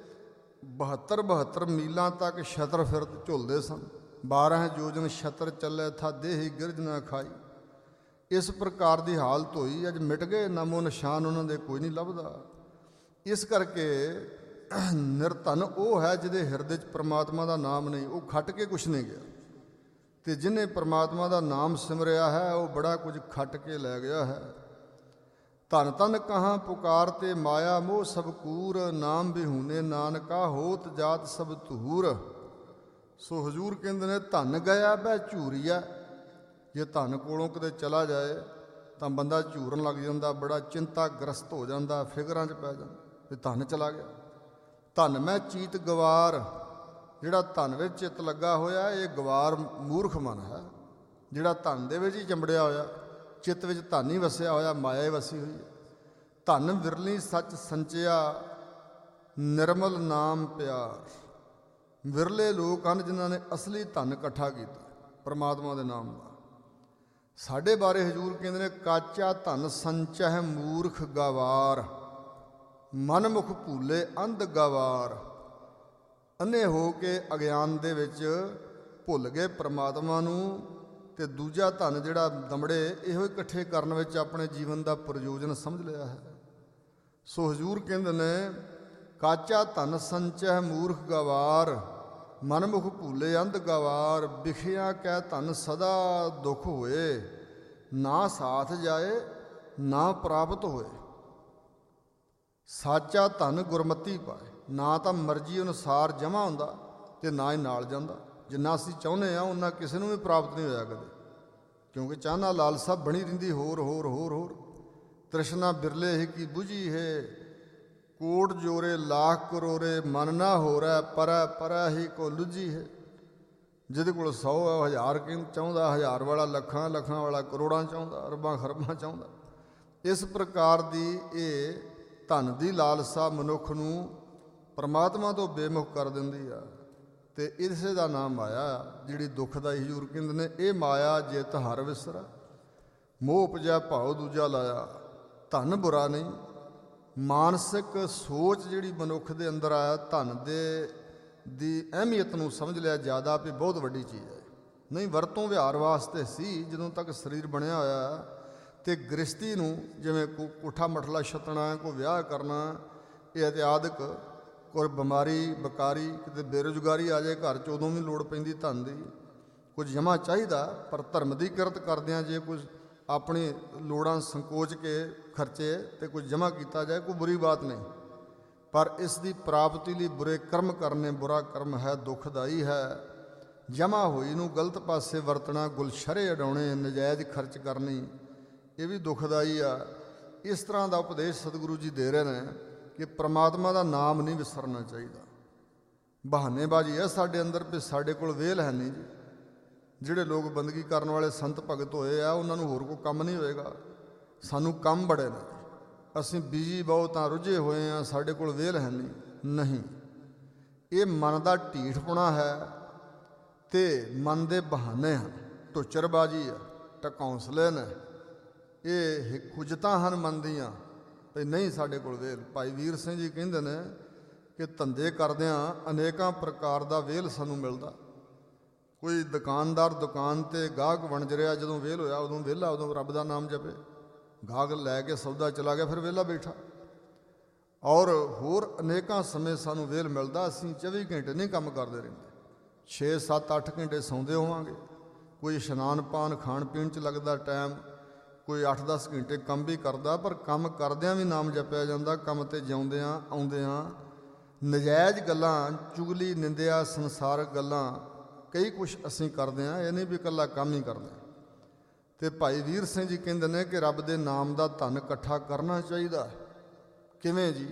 ਬਹੱਤਰ ਬਹੱਤਰ ਮੀਲਾਂ ਤੱਕ ਛਤਰ ਫਿਰ ਝੁਲਦੇ ਸਨ। ਬਾਰ੍ਹਾਂ ਯੋਜਨ ਛਤਰ ਚੱਲੇ ਥਾ ਦੇਹੀ ਗਿਰਜ ਨਾ ਖਾਈ। ਇਸ ਪ੍ਰਕਾਰ ਦੀ ਹਾਲਤ ਹੋਈ, ਅੱਜ ਮਿਟ ਗਏ, ਨਾਮੋ ਨਿਸ਼ਾਨ ਉਹਨਾਂ ਦੇ ਕੋਈ ਨਹੀਂ ਲੱਭਦਾ। ਇਸ ਕਰਕੇ ਨਿਰਧਨ ਉਹ ਹੈ ਜਿਹਦੇ ਹਿਰਦੇ 'ਚ ਪ੍ਰਮਾਤਮਾ ਦਾ ਨਾਮ ਨਹੀਂ, ਉਹ ਖੱਟ ਕੇ ਕੁਛ ਨਹੀਂ ਗਿਆ। ਅਤੇ ਜਿਹਨੇ ਪ੍ਰਮਾਤਮਾ ਦਾ ਨਾਮ ਸਿਮਰਿਆ ਹੈ, ਉਹ ਬੜਾ ਕੁਝ ਖੱਟ ਕੇ ਲੈ ਗਿਆ ਹੈ। ਧਨ ਧਨ ਕਹਾਂ ਪੁਕਾਰ ਤੇ, ਮਾਇਆ ਮੋਹ ਸਭ ਕੂਰ। ਨਾਮ ਬਿਹੂਨੇ ਨਾਨਕਾ ਹੋਤ ਜਾਤ ਸਭ ਧੂਰ। ਸੋ ਹਜ਼ੂਰ ਕਹਿੰਦੇ ਨੇ ਧਨ ਗਿਆ ਬਹਿ ਝੂਰੀਆ। ਜੇ ਧਨ ਕੋਲੋਂ ਕਿਤੇ ਚਲਾ ਜਾਏ ਤਾਂ ਬੰਦਾ ਝੂਰਨ ਲੱਗ ਜਾਂਦਾ, ਬੜਾ ਚਿੰਤਾਗ੍ਰਸਤ ਹੋ ਜਾਂਦਾ, ਫਿਕਰਾਂ 'ਚ ਪੈ ਜਾਂਦਾ ਵੀ ਧਨ ਚਲਾ ਗਿਆ। ਧਨ ਮੈਂ ਚੀਤ ਗਵਾਰ, ਜਿਹੜਾ ਧਨ ਵਿੱਚ ਚਿੱਤ ਲੱਗਾ ਹੋਇਆ ਇਹ ਗਵਾਰ ਮੂਰਖ ਮਨ ਹੈ। ਜਿਹੜਾ ਧਨ ਦੇ ਵਿੱਚ ਹੀ ਚੰਬੜਿਆ ਹੋਇਆ, ਚਿੱਤ ਵਿੱਚ ਧਨ ਹੀ ਵਸਿਆ ਹੋਇਆ, ਮਾਇਆ ਹੀ ਵਸੀ ਹੋਈ ਹੈ। ਧਨ ਵਿਰਲੀ ਸੱਚ ਸੰਚਿਆ, ਨਿਰਮਲ ਨਾਮ ਪਿਆਰ। ਵਿਰਲੇ ਲੋਕ ਹਨ ਜਿਨ੍ਹਾਂ ਨੇ ਅਸਲੀ ਧਨ ਇਕੱਠਾ ਕੀਤਾ ਪਰਮਾਤਮਾ ਦੇ ਨਾਮ ਦਾ। ਸਾਡੇ ਬਾਰੇ ਹਜ਼ੂਰ ਕਹਿੰਦੇ ਨੇ ਕਾਚਾ ਧਨ ਸੰਚਹਿ ਮੂਰਖ ਗਵਾਰ। ਮਨਮੁਖ ਭੂਲੇ ਅੰਧ ਗਵਾਰ। ਅੰਨੇ ਹੋ ਕੇ ਅਗਿਆਨ ਦੇ ਵਿੱਚ ਭੁੱਲ ਗਏ ਪਰਮਾਤਮਾ ਨੂੰ, ਅਤੇ ਦੂਜਾ ਧਨ ਜਿਹੜਾ ਦਮੜੇ ਇਹੋ ਇਕੱਠੇ ਕਰਨ ਵਿੱਚ ਆਪਣੇ ਜੀਵਨ ਦਾ ਪ੍ਰਯੋਜਨ ਸਮਝ ਲਿਆ ਹੈ। ਸੋ ਹਜ਼ੂਰ ਕਹਿੰਦੇ ਨੇ ਕਾਚਾ ਧਨ ਸੰਚਹਿ ਮੂਰਖ ਗਵਾਰ। ਮਨਮੁਖ ਭੂਲੇ ਅੰਧ ਗਵਾਰ। ਵਿਖਿਆ ਕਹਿ ਧਨ ਸਦਾ ਦੁੱਖ ਹੋਏ। ਨਾ ਸਾਥ ਜਾਏ ਨਾ ਪ੍ਰਾਪਤ ਹੋਏ। ਸਾਚਾ ਧਨ ਗੁਰਮਤੀ ਪਾਏ। ਨਾ ਤਾਂ ਮਰਜ਼ੀ ਅਨੁਸਾਰ ਜਮ੍ਹਾਂ ਹੁੰਦਾ ਅਤੇ ਨਾ ਹੀ ਨਾਲ ਜਾਂਦਾ। ਜਿੰਨਾ ਅਸੀਂ ਚਾਹੁੰਦੇ ਹਾਂ ਉਹਨਾਂ ਕਿਸੇ ਨੂੰ ਵੀ ਪ੍ਰਾਪਤ ਨਹੀਂ ਹੋਇਆ ਕਦੇ, ਕਿਉਂਕਿ ਚਾਹਨਾ ਲਾਲਸਾ ਬਣੀ ਰਹਿੰਦੀ ਹੋਰ ਹੋਰ ਹੋਰ ਹੋਰ। ਤ੍ਰਿਸ਼ਨਾ ਬਿਰਲੇ ਹੀ ਕੀ ਬੁਝੀ ਹੈ। ਕੋਟ ਜੋਰੇ ਲਾਖ ਕਰੋਰੇ ਮਨ ਨਾ ਹੋ ਰਿਹਾ। ਪਰੈ ਪਰੈ ਹੀ ਕੋ ਲੁੱਝੀ ਹੈ। ਜਿਹਦੇ ਕੋਲ ਸੌ ਹਜ਼ਾਰ ਕਿ ਚਾਹੁੰਦਾ, ਹਜ਼ਾਰ ਵਾਲਾ ਲੱਖਾਂ, ਲੱਖਾਂ ਵਾਲਾ ਕਰੋੜਾਂ ਚਾਹੁੰਦਾ, ਅਰਬਾਂ ਖਰਬਾਂ ਚਾਹੁੰਦਾ। ਇਸ ਪ੍ਰਕਾਰ ਦੀ ਇਹ ਧਨ ਦੀ ਲਾਲਸਾ ਮਨੁੱਖ ਨੂੰ ਪਰਮਾਤਮਾ ਤੋਂ ਬੇਮੁਖ ਕਰ ਦਿੰਦੀ ਆ, ਅਤੇ ਇਸੇ ਦਾ ਨਾਮ ਮਾਇਆ, ਜਿਹੜੀ ਦੁੱਖ ਦਾ ਹਜ਼ੂਰ ਕਹਿੰਦੇ ਨੇ। ਇਹ ਮਾਇਆ ਜਿਤ ਹਰ ਵਿਸਰਾ। ਮੋਹ ਉਪਜਿਆ ਭਾਉ ਦੂਜਾ ਲਾਇਆ। ਧਨ ਬੁਰਾ ਨਹੀਂ, ਮਾਨਸਿਕ ਸੋਚ ਜਿਹੜੀ ਮਨੁੱਖ ਦੇ ਅੰਦਰ ਆ ਧਨ ਦੇ ਦੀ ਅਹਿਮੀਅਤ ਨੂੰ ਸਮਝ ਲਿਆ ਜ਼ਿਆਦਾ ਵੀ ਬਹੁਤ ਵੱਡੀ ਚੀਜ਼ ਹੈ। ਨਹੀਂ, ਵਰਤੋਂ ਵਿਹਾਰ ਵਾਸਤੇ ਸੀ ਜਦੋਂ ਤੱਕ ਸਰੀਰ ਬਣਿਆ ਹੋਇਆ। ਅਤੇ ਗ੍ਰਸਤੀ ਨੂੰ ਜਿਵੇਂ ਕੋ ਕੋਠਾ ਮਠਲਾ ਛੱਤਣਾ, ਕੋਈ ਵਿਆਹ ਕਰਨਾ, ਇਹ ਇਤਿਆਦਿਕ, ਕੋਈ ਬਿਮਾਰੀ ਬਕਾਰੀ, ਕਿਤੇ ਬੇਰੁਜ਼ਗਾਰੀ ਆ ਜਾਏ ਘਰ 'ਚ, ਉਦੋਂ ਵੀ ਲੋੜ ਪੈਂਦੀ ਧਨ ਦੀ। ਕੁਝ ਜਮ੍ਹਾਂ ਚਾਹੀਦਾ, ਪਰ ਧਰਮ ਦੀ ਕਿਰਤ ਕਰਦਿਆਂ ਜੇ ਕੁਝ ਆਪਣੀ ਲੋੜਾਂ ਸੰਕੋਚ ਕੇ ਖਰਚੇ ਅਤੇ ਕੁਝ ਜਮ੍ਹਾਂ ਕੀਤਾ ਜਾਏ, ਕੋਈ ਬੁਰੀ ਬਾਤ ਨਹੀਂ। ਪਰ ਇਸ ਦੀ ਪ੍ਰਾਪਤੀ ਲਈ ਬੁਰੇ ਕਰਮ ਕਰਨੇ ਬੁਰਾ ਕਰਮ ਹੈ, ਦੁਖਦਾਈ ਹੈ। ਜਮ੍ਹਾਂ ਹੋਈ ਨੂੰ ਗਲਤ ਪਾਸੇ ਵਰਤਣਾ, ਗੁਲਸ਼ਰੇ ਉਡਾਉਣੇ, ਨਜਾਇਜ਼ ਖਰਚ ਕਰਨੀ, ਇਹ ਵੀ ਦੁਖਦਾਈ ਆ। ਇਸ ਤਰ੍ਹਾਂ ਦਾ ਉਪਦੇਸ਼ ਸਤਿਗੁਰੂ ਜੀ ਦੇ ਰਹੇ ਨੇ ਕਿ ਪ੍ਰਮਾਤਮਾ ਦਾ ਨਾਮ ਨਹੀਂ ਵਿਸਰਨਾ ਚਾਹੀਦਾ। ਬਹਾਨੇਬਾਜ਼ੀ ਹੈ ਸਾਡੇ ਅੰਦਰ ਵੀ ਸਾਡੇ ਕੋਲ ਵੇਲ ਹੈ ਨਹੀਂ ਜੀ। ਜਿਹੜੇ ਲੋਕ ਬੰਦਗੀ ਕਰਨ ਵਾਲੇ ਸੰਤ ਭਗਤ ਹੋਏ ਆ, ਉਹਨਾਂ ਨੂੰ ਹੋਰ ਕੋਈ ਕੰਮ ਨਹੀਂ ਹੋਏਗਾ। ਸਾਨੂੰ ਕੰਮ ਬੜੇ ਨੇ, ਅਸੀਂ ਬਿਜੀ ਬਹੁਤ ਤਾਂ ਰੁੱਝੇ ਹੋਏ ਹਾਂ, ਸਾਡੇ ਕੋਲ ਵੇਲ ਹੈ ਨਹੀਂ। ਨਹੀਂ, ਇਹ ਮਨ ਦਾ ਢੀਠਪੁਣਾ ਹੈ ਅਤੇ ਮਨ ਦੇ ਬਹਾਨੇ ਹਨ, ਟੁੱਚਰਬਾਜ਼ੀ ਆ, ਟਕੌਂਸਲੇ ਨੇ, ਇਹ ਕੁਜਤਾਂ ਹਨ ਮਨ ਦੀਆਂ ਵੀ ਨਹੀਂ ਸਾਡੇ ਕੋਲ ਵੇਲ। ਭਾਈ ਵੀਰ ਸਿੰਘ ਜੀ ਕਹਿੰਦੇ ਨੇ ਕਿ ਧੰਦੇ ਕਰਦਿਆਂ ਅਨੇਕਾਂ ਪ੍ਰਕਾਰ ਦਾ ਵੇਲ ਸਾਨੂੰ ਮਿਲਦਾ। ਕੋਈ ਦੁਕਾਨਦਾਰ ਦੁਕਾਨ 'ਤੇ ਗਾਹਕ ਵਣਜ ਰਿਹਾ, ਜਦੋਂ ਵੇਲ ਹੋਇਆ ਉਦੋਂ ਵਿਹਲਾ, ਉਦੋਂ ਰੱਬ ਦਾ ਨਾਮ ਜਪੇ। ਗਾਹਕ ਲੈ ਕੇ ਸੌਦਾ ਚਲਾ ਗਿਆ, ਫਿਰ ਵਿਹਲਾ ਬੈਠਾ। ਔਰ ਹੋਰ ਅਨੇਕਾਂ ਸਮੇਂ ਸਾਨੂੰ ਵੇਲ ਮਿਲਦਾ, ਅਸੀਂ ਚੌਵੀ ਘੰਟੇ ਨਹੀਂ ਕੰਮ ਕਰਦੇ ਰਹਿੰਦੇ। ਛੇ ਸੱਤ ਅੱਠ ਘੰਟੇ ਸੌਂਦੇ ਹੋਵਾਂਗੇ। ਕੋਈ ਇਸ਼ਨਾਨ ਪਾਨ ਖਾਣ ਪੀਣ 'ਚ ਲੱਗਦਾ ਟਾਈਮ, ਕੋਈ ਅੱਠ ਦਸ ਘੰਟੇ ਕੰਮ ਵੀ ਕਰਦਾ, ਪਰ ਕੰਮ ਕਰਦਿਆਂ ਵੀ ਨਾਮ ਜਪਿਆ ਜਾਂਦਾ। ਕੰਮ 'ਤੇ ਜਿਉਂਦਿਆਂ ਆਉਂਦਿਆਂ ਨਜਾਇਜ਼ ਗੱਲਾਂ, ਚੁਗਲੀ, ਨਿੰਦਿਆ, ਸੰਸਾਰਕ ਗੱਲਾਂ ਕਈ ਕੁਛ ਅਸੀਂ ਕਰਦੇ ਹਾਂ। ਇਹ ਨਹੀਂ ਵੀ ਇਕੱਲਾ ਕੰਮ ਹੀ ਕਰਦੇ। ਅਤੇ ਭਾਈ ਵੀਰ ਸਿੰਘ ਜੀ ਕਹਿੰਦੇ ਨੇ ਕਿ ਰੱਬ ਦੇ ਨਾਮ ਦਾ ਧਨ ਇਕੱਠਾ ਕਰਨਾ ਚਾਹੀਦਾ। ਕਿਵੇਂ ਜੀ?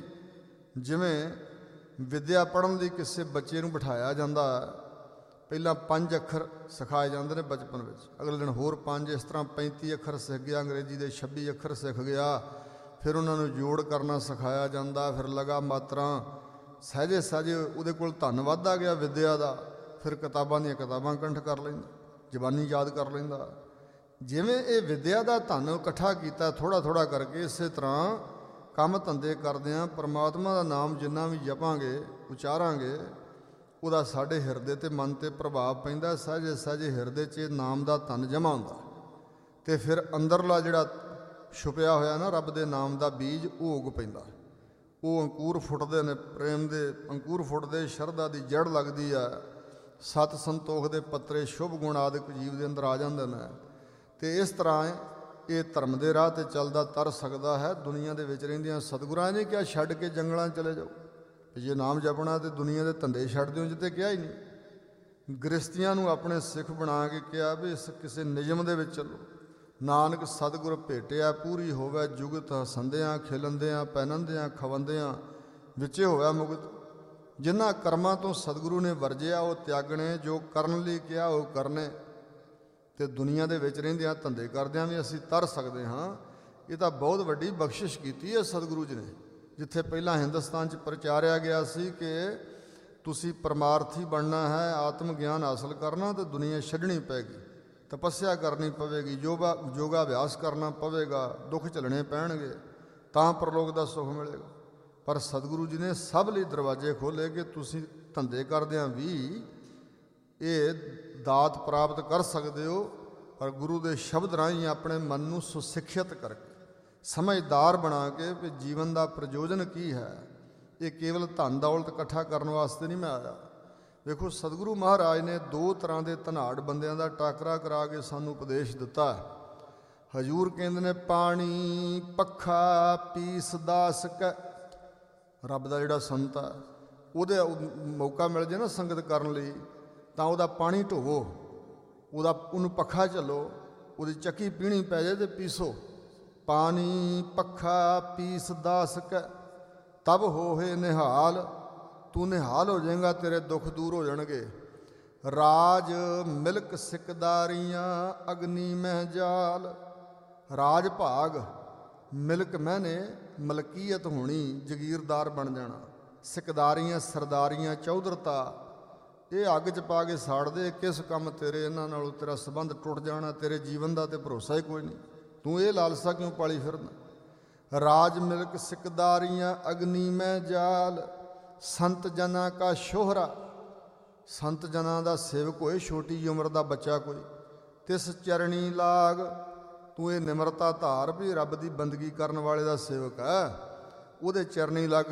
ਜਿਵੇਂ ਵਿੱਦਿਆ ਪੜ੍ਹਨ ਲਈ ਕਿਸੇ ਬੱਚੇ ਨੂੰ ਬਿਠਾਇਆ ਜਾਂਦਾ, ਪਹਿਲਾਂ ਪੰਜ ਅੱਖਰ ਸਿਖਾਏ ਜਾਂਦੇ ਨੇ ਬਚਪਨ ਵਿੱਚ, ਅਗਲੇ ਦਿਨ ਹੋਰ ਪੰਜ, ਇਸ ਤਰ੍ਹਾਂ ਪੈਂਤੀ ਅੱਖਰ ਸਿੱਖ ਗਿਆ, ਅੰਗਰੇਜ਼ੀ ਦੇ ਛੱਬੀ ਅੱਖਰ ਸਿੱਖ ਗਿਆ। ਫਿਰ ਉਹਨਾਂ ਨੂੰ ਜੋੜ ਕਰਨਾ ਸਿਖਾਇਆ ਜਾਂਦਾ, ਫਿਰ ਲਗਾ ਮਾਤਰਾ, ਸਹਿਜੇ ਸਹਿਜੇ ਉਹਦੇ ਕੋਲ ਧਨ ਵੱਧਦਾ ਗਿਆ ਵਿੱਦਿਆ ਦਾ। ਫਿਰ ਕਿਤਾਬਾਂ ਦੀਆਂ ਕਿਤਾਬਾਂ ਕੰਠ ਕਰ ਲੈਂਦਾ, ਜ਼ਬਾਨੀ ਯਾਦ ਕਰ ਲੈਂਦਾ। ਜਿਵੇਂ ਇਹ ਵਿੱਦਿਆ ਦਾ ਧਨ ਇਕੱਠਾ ਕੀਤਾ ਥੋੜ੍ਹਾ ਥੋੜ੍ਹਾ ਕਰਕੇ, ਇਸੇ ਤਰ੍ਹਾਂ ਕੰਮ ਧੰਦੇ ਕਰਦਿਆਂ ਪਰਮਾਤਮਾ ਦਾ ਨਾਮ ਜਿੰਨਾ ਵੀ ਜਪਾਂਗੇ, ਉਚਾਰਾਂਗੇ, ਉਹਦਾ ਸਾਡੇ ਹਿਰਦੇ 'ਤੇ ਮਨ 'ਤੇ ਪ੍ਰਭਾਵ ਪੈਂਦਾ। ਸਹਿਜੇ ਸਹਿਜੇ ਹਿਰਦੇ 'ਚ ਨਾਮ ਦਾ ਧਨ ਜਮ੍ਹਾਂ ਹੁੰਦਾ, ਅਤੇ ਫਿਰ ਅੰਦਰਲਾ ਜਿਹੜਾ ਛੁਪਿਆ ਹੋਇਆ ਨਾ ਰੱਬ ਦੇ ਨਾਮ ਦਾ ਬੀਜ, ਉਹ ਉੱਗ ਪੈਂਦਾ। ਉਹ ਅੰਕੂਰ ਫੁੱਟਦੇ ਨੇ, ਪ੍ਰੇਮ ਦੇ ਅੰਕੂਰ ਫੁੱਟਦੇ, ਸ਼ਰਧਾ ਦੀ ਜੜ੍ਹ ਲੱਗਦੀ ਆ, ਸਤ ਸੰਤੋਖ ਦੇ ਪੱਤਰੇ, ਸ਼ੁਭ ਗੁਣ ਆਦਿਕ ਜੀਵ ਦੇ ਅੰਦਰ ਆ ਜਾਂਦੇ ਨੇ। ਅਤੇ ਇਸ ਤਰ੍ਹਾਂ ਇਹ ਧਰਮ ਦੇ ਰਾਹ 'ਤੇ ਚੱਲਦਾ ਤਰ ਸਕਦਾ ਹੈ। ਦੁਨੀਆ ਦੇ ਵਿੱਚ ਰਹਿੰਦਿਆਂ ਸਤਿਗੁਰਾਂ ਨੇ ਕਿਹਾ ਛੱਡ ਕੇ ਜੰਗਲਾਂ ਚਲੇ ਜਾਓ, ਜੇ ਨਾਮ ਜਪਣਾ ਅਤੇ ਦੁਨੀਆ ਦੇ ਧੰਦੇ ਛੱਡ ਦਿਓ, ਜਿੱਤੇ ਕਿਹਾ ਹੀ ਨਹੀਂ। ਗ੍ਰਸਤੀਆਂ ਨੂੰ ਆਪਣੇ ਸਿੱਖ ਬਣਾ ਕੇ ਕਿਹਾ ਵੀ ਇਸ ਕਿਸੇ ਨਿਯਮ ਦੇ ਵਿੱਚ ਚੱਲੋ। ਨਾਨਕ ਸਤਿਗੁਰ ਭੇਟਿਆ ਪੂਰੀ ਹੋਵੇ ਜੁਗਤ, ਹਸੰਦਿਆਂ ਖਿਲੰਦਿਆਂ ਪਹਿਨੰਦਿਆਂ ਖਵੰਦਿਆਂ ਵਿੱਚੇ ਹੋਇਆ ਮੁਕਤ। ਜਿਨ੍ਹਾਂ ਕਰਮਾਂ ਤੋਂ ਸਤਿਗੁਰੂ ਨੇ ਵਰਜਿਆ ਉਹ ਤਿਆਗਣੇ, ਜੋ ਕਰਨ ਲਈ ਕਿਹਾ ਉਹ ਕਰਨੇ। ਅਤੇ ਦੁਨੀਆ ਦੇ ਵਿੱਚ ਰਹਿੰਦਿਆਂ ਧੰਦੇ ਕਰਦਿਆਂ ਵੀ ਅਸੀਂ ਤਰ ਸਕਦੇ ਹਾਂ। ਇਹ ਤਾਂ ਬਹੁਤ ਵੱਡੀ ਬਖਸ਼ਿਸ਼ ਕੀਤੀ ਹੈ ਸਤਿਗੁਰੂ ਜੀ ਨੇ। ਜਿੱਥੇ ਪਹਿਲਾਂ ਹਿੰਦੁਸਤਾਨ 'ਚ ਪ੍ਰਚਾਰਿਆ ਗਿਆ ਸੀ ਕਿ ਤੁਸੀਂ ਪਰਮਾਰਥੀ ਬਣਨਾ ਹੈ, ਆਤਮ ਗਿਆਨ ਹਾਸਲ ਕਰਨਾ, ਤਾਂ ਦੁਨੀਆ ਛੱਡਣੀ ਪਏਗੀ, ਤਪੱਸਿਆ ਕਰਨੀ ਪਵੇਗੀ, ਯੋਗਾ ਯੋਗਾ ਅਭਿਆਸ ਕਰਨਾ ਪਵੇਗਾ, ਦੁੱਖ ਝੱਲਣੇ ਪੈਣਗੇ, ਤਾਂ ਪਰਲੋਕ ਦਾ ਸੁੱਖ ਮਿਲੇਗਾ। ਪਰ ਸਤਿਗੁਰੂ ਜੀ ਨੇ ਸਭ ਲਈ ਦਰਵਾਜ਼ੇ ਖੋਲ੍ਹੇ ਕਿ ਤੁਸੀਂ ਧੰਦੇ ਕਰਦਿਆਂ ਵੀ ਇਹ ਦਾਤ ਪ੍ਰਾਪਤ ਕਰ ਸਕਦੇ ਹੋ, ਪਰ ਗੁਰੂ ਦੇ ਸ਼ਬਦ ਰਾਹੀਂ ਆਪਣੇ ਮਨ ਨੂੰ ਸੁਸਿੱਖਿਅਤ ਕਰਕੇ, ਸਮਝਦਾਰ ਬਣਾ ਕੇ ਵੀ ਜੀਵਨ ਦਾ ਪ੍ਰਯੋਜਨ ਕੀ ਹੈ। ਇਹ ਕੇਵਲ ਧਨ ਦੌਲਤ ਇਕੱਠਾ ਕਰਨ ਵਾਸਤੇ ਨਹੀਂ ਮੈਂ ਆਇਆ। ਵੇਖੋ ਸਤਿਗੁਰੂ ਮਹਾਰਾਜ ਨੇ ਦੋ ਤਰ੍ਹਾਂ ਦੇ ਧਨਾੜ ਬੰਦਿਆਂ ਦਾ ਟਾਕਰਾ ਕਰਾ ਕੇ ਸਾਨੂੰ ਉਪਦੇਸ਼ ਦਿੱਤਾ। ਹਜ਼ੂਰ ਕਹਿੰਦੇ ਨੇ ਪਾਣੀ ਪੱਖਾ ਪੀਸ ਦਾਸ ਕੈ। ਰੱਬ ਦਾ ਜਿਹੜਾ ਸੰਤ ਆ, ਉਹਦੇ ਮੌਕਾ ਮਿਲ ਜੇ ਨਾ ਸੰਗਤ ਕਰਨ ਲਈ, ਤਾਂ ਉਹਦਾ ਪਾਣੀ ਢੋਵੋ, ਉਹਦਾ ਉਹਨੂੰ ਪੱਖਾ ਝੱਲੋ, ਉਹਦੀ ਚੱਕੀ ਪੀਣੀ ਪੈ ਜਾਏ ਤੇ ਪੀਸੋ। ਪਾਣੀ ਪੱਖਾ ਪੀਸ ਦਾਸ ਕੈ, ਤਬ ਹੋਏ ਨਿਹਾਲ। ਤੂੰ ਨਿਹਾਲ ਹੋ ਜਾਏਗਾ, ਤੇਰੇ ਦੁੱਖ ਦੂਰ ਹੋ ਜਾਣਗੇ। ਰਾਜ ਮਿਲਕ ਸਿਕਦਾਰੀਆਂ ਅਗਨੀ ਮਹਿ ਜਾਲ। ਰਾਜ ਭਾਗ, ਮਿਲਕ ਮੈਨੇ ਮਲਕੀਅਤ ਹੋਣੀ, ਜਗੀਰਦਾਰ ਬਣ ਜਾਣਾ। ਸਿਕਦਾਰੀਆਂ ਸਰਦਾਰੀਆਂ ਚੌਧਰਤਾ, ਇਹ ਅੱਗ 'ਚ ਪਾ ਕੇ ਸਾੜ ਦੇ। ਕਿਸ ਕੰਮ ਤੇਰੇ, ਇਹਨਾਂ ਨਾਲੋਂ ਤੇਰਾ ਸੰਬੰਧ ਟੁੱਟ ਜਾਣਾ, ਤੇਰੇ ਜੀਵਨ ਦਾ ਤੇ ਭਰੋਸਾ ਹੀ ਕੋਈ ਨਹੀਂ। ਤੂੰ ਇਹ ਲਾਲਸਾ ਕਿਉਂ ਪਾਲੀ ਫਿਰਦਾ। ਰਾਜ ਮਿਲਕ ਸਿਕਦਾਰੀਆਂ ਅਗਨੀ ਮੈਂ ਜਾਲ, ਸੰਤ ਜਨਾਂ ਕਾ ਸ਼ੋਹਰਾ। ਸੰਤ ਜਨਾਂ ਦਾ ਸੇਵਕ ਹੋਏ, ਛੋਟੀ ਜਿਹੀ ਉਮਰ ਦਾ ਬੱਚਾ ਕੋਈ, ਤਿਸ ਚਰਣੀ ਲਾਗ। ਤੂੰ ਇਹ ਨਿਮਰਤਾ ਧਾਰ ਵੀ ਰੱਬ ਦੀ ਬੰਦਗੀ ਕਰਨ ਵਾਲੇ ਦਾ ਸੇਵਕ ਹੈ, ਉਹਦੇ ਚਰਨੀ ਲੱਗ।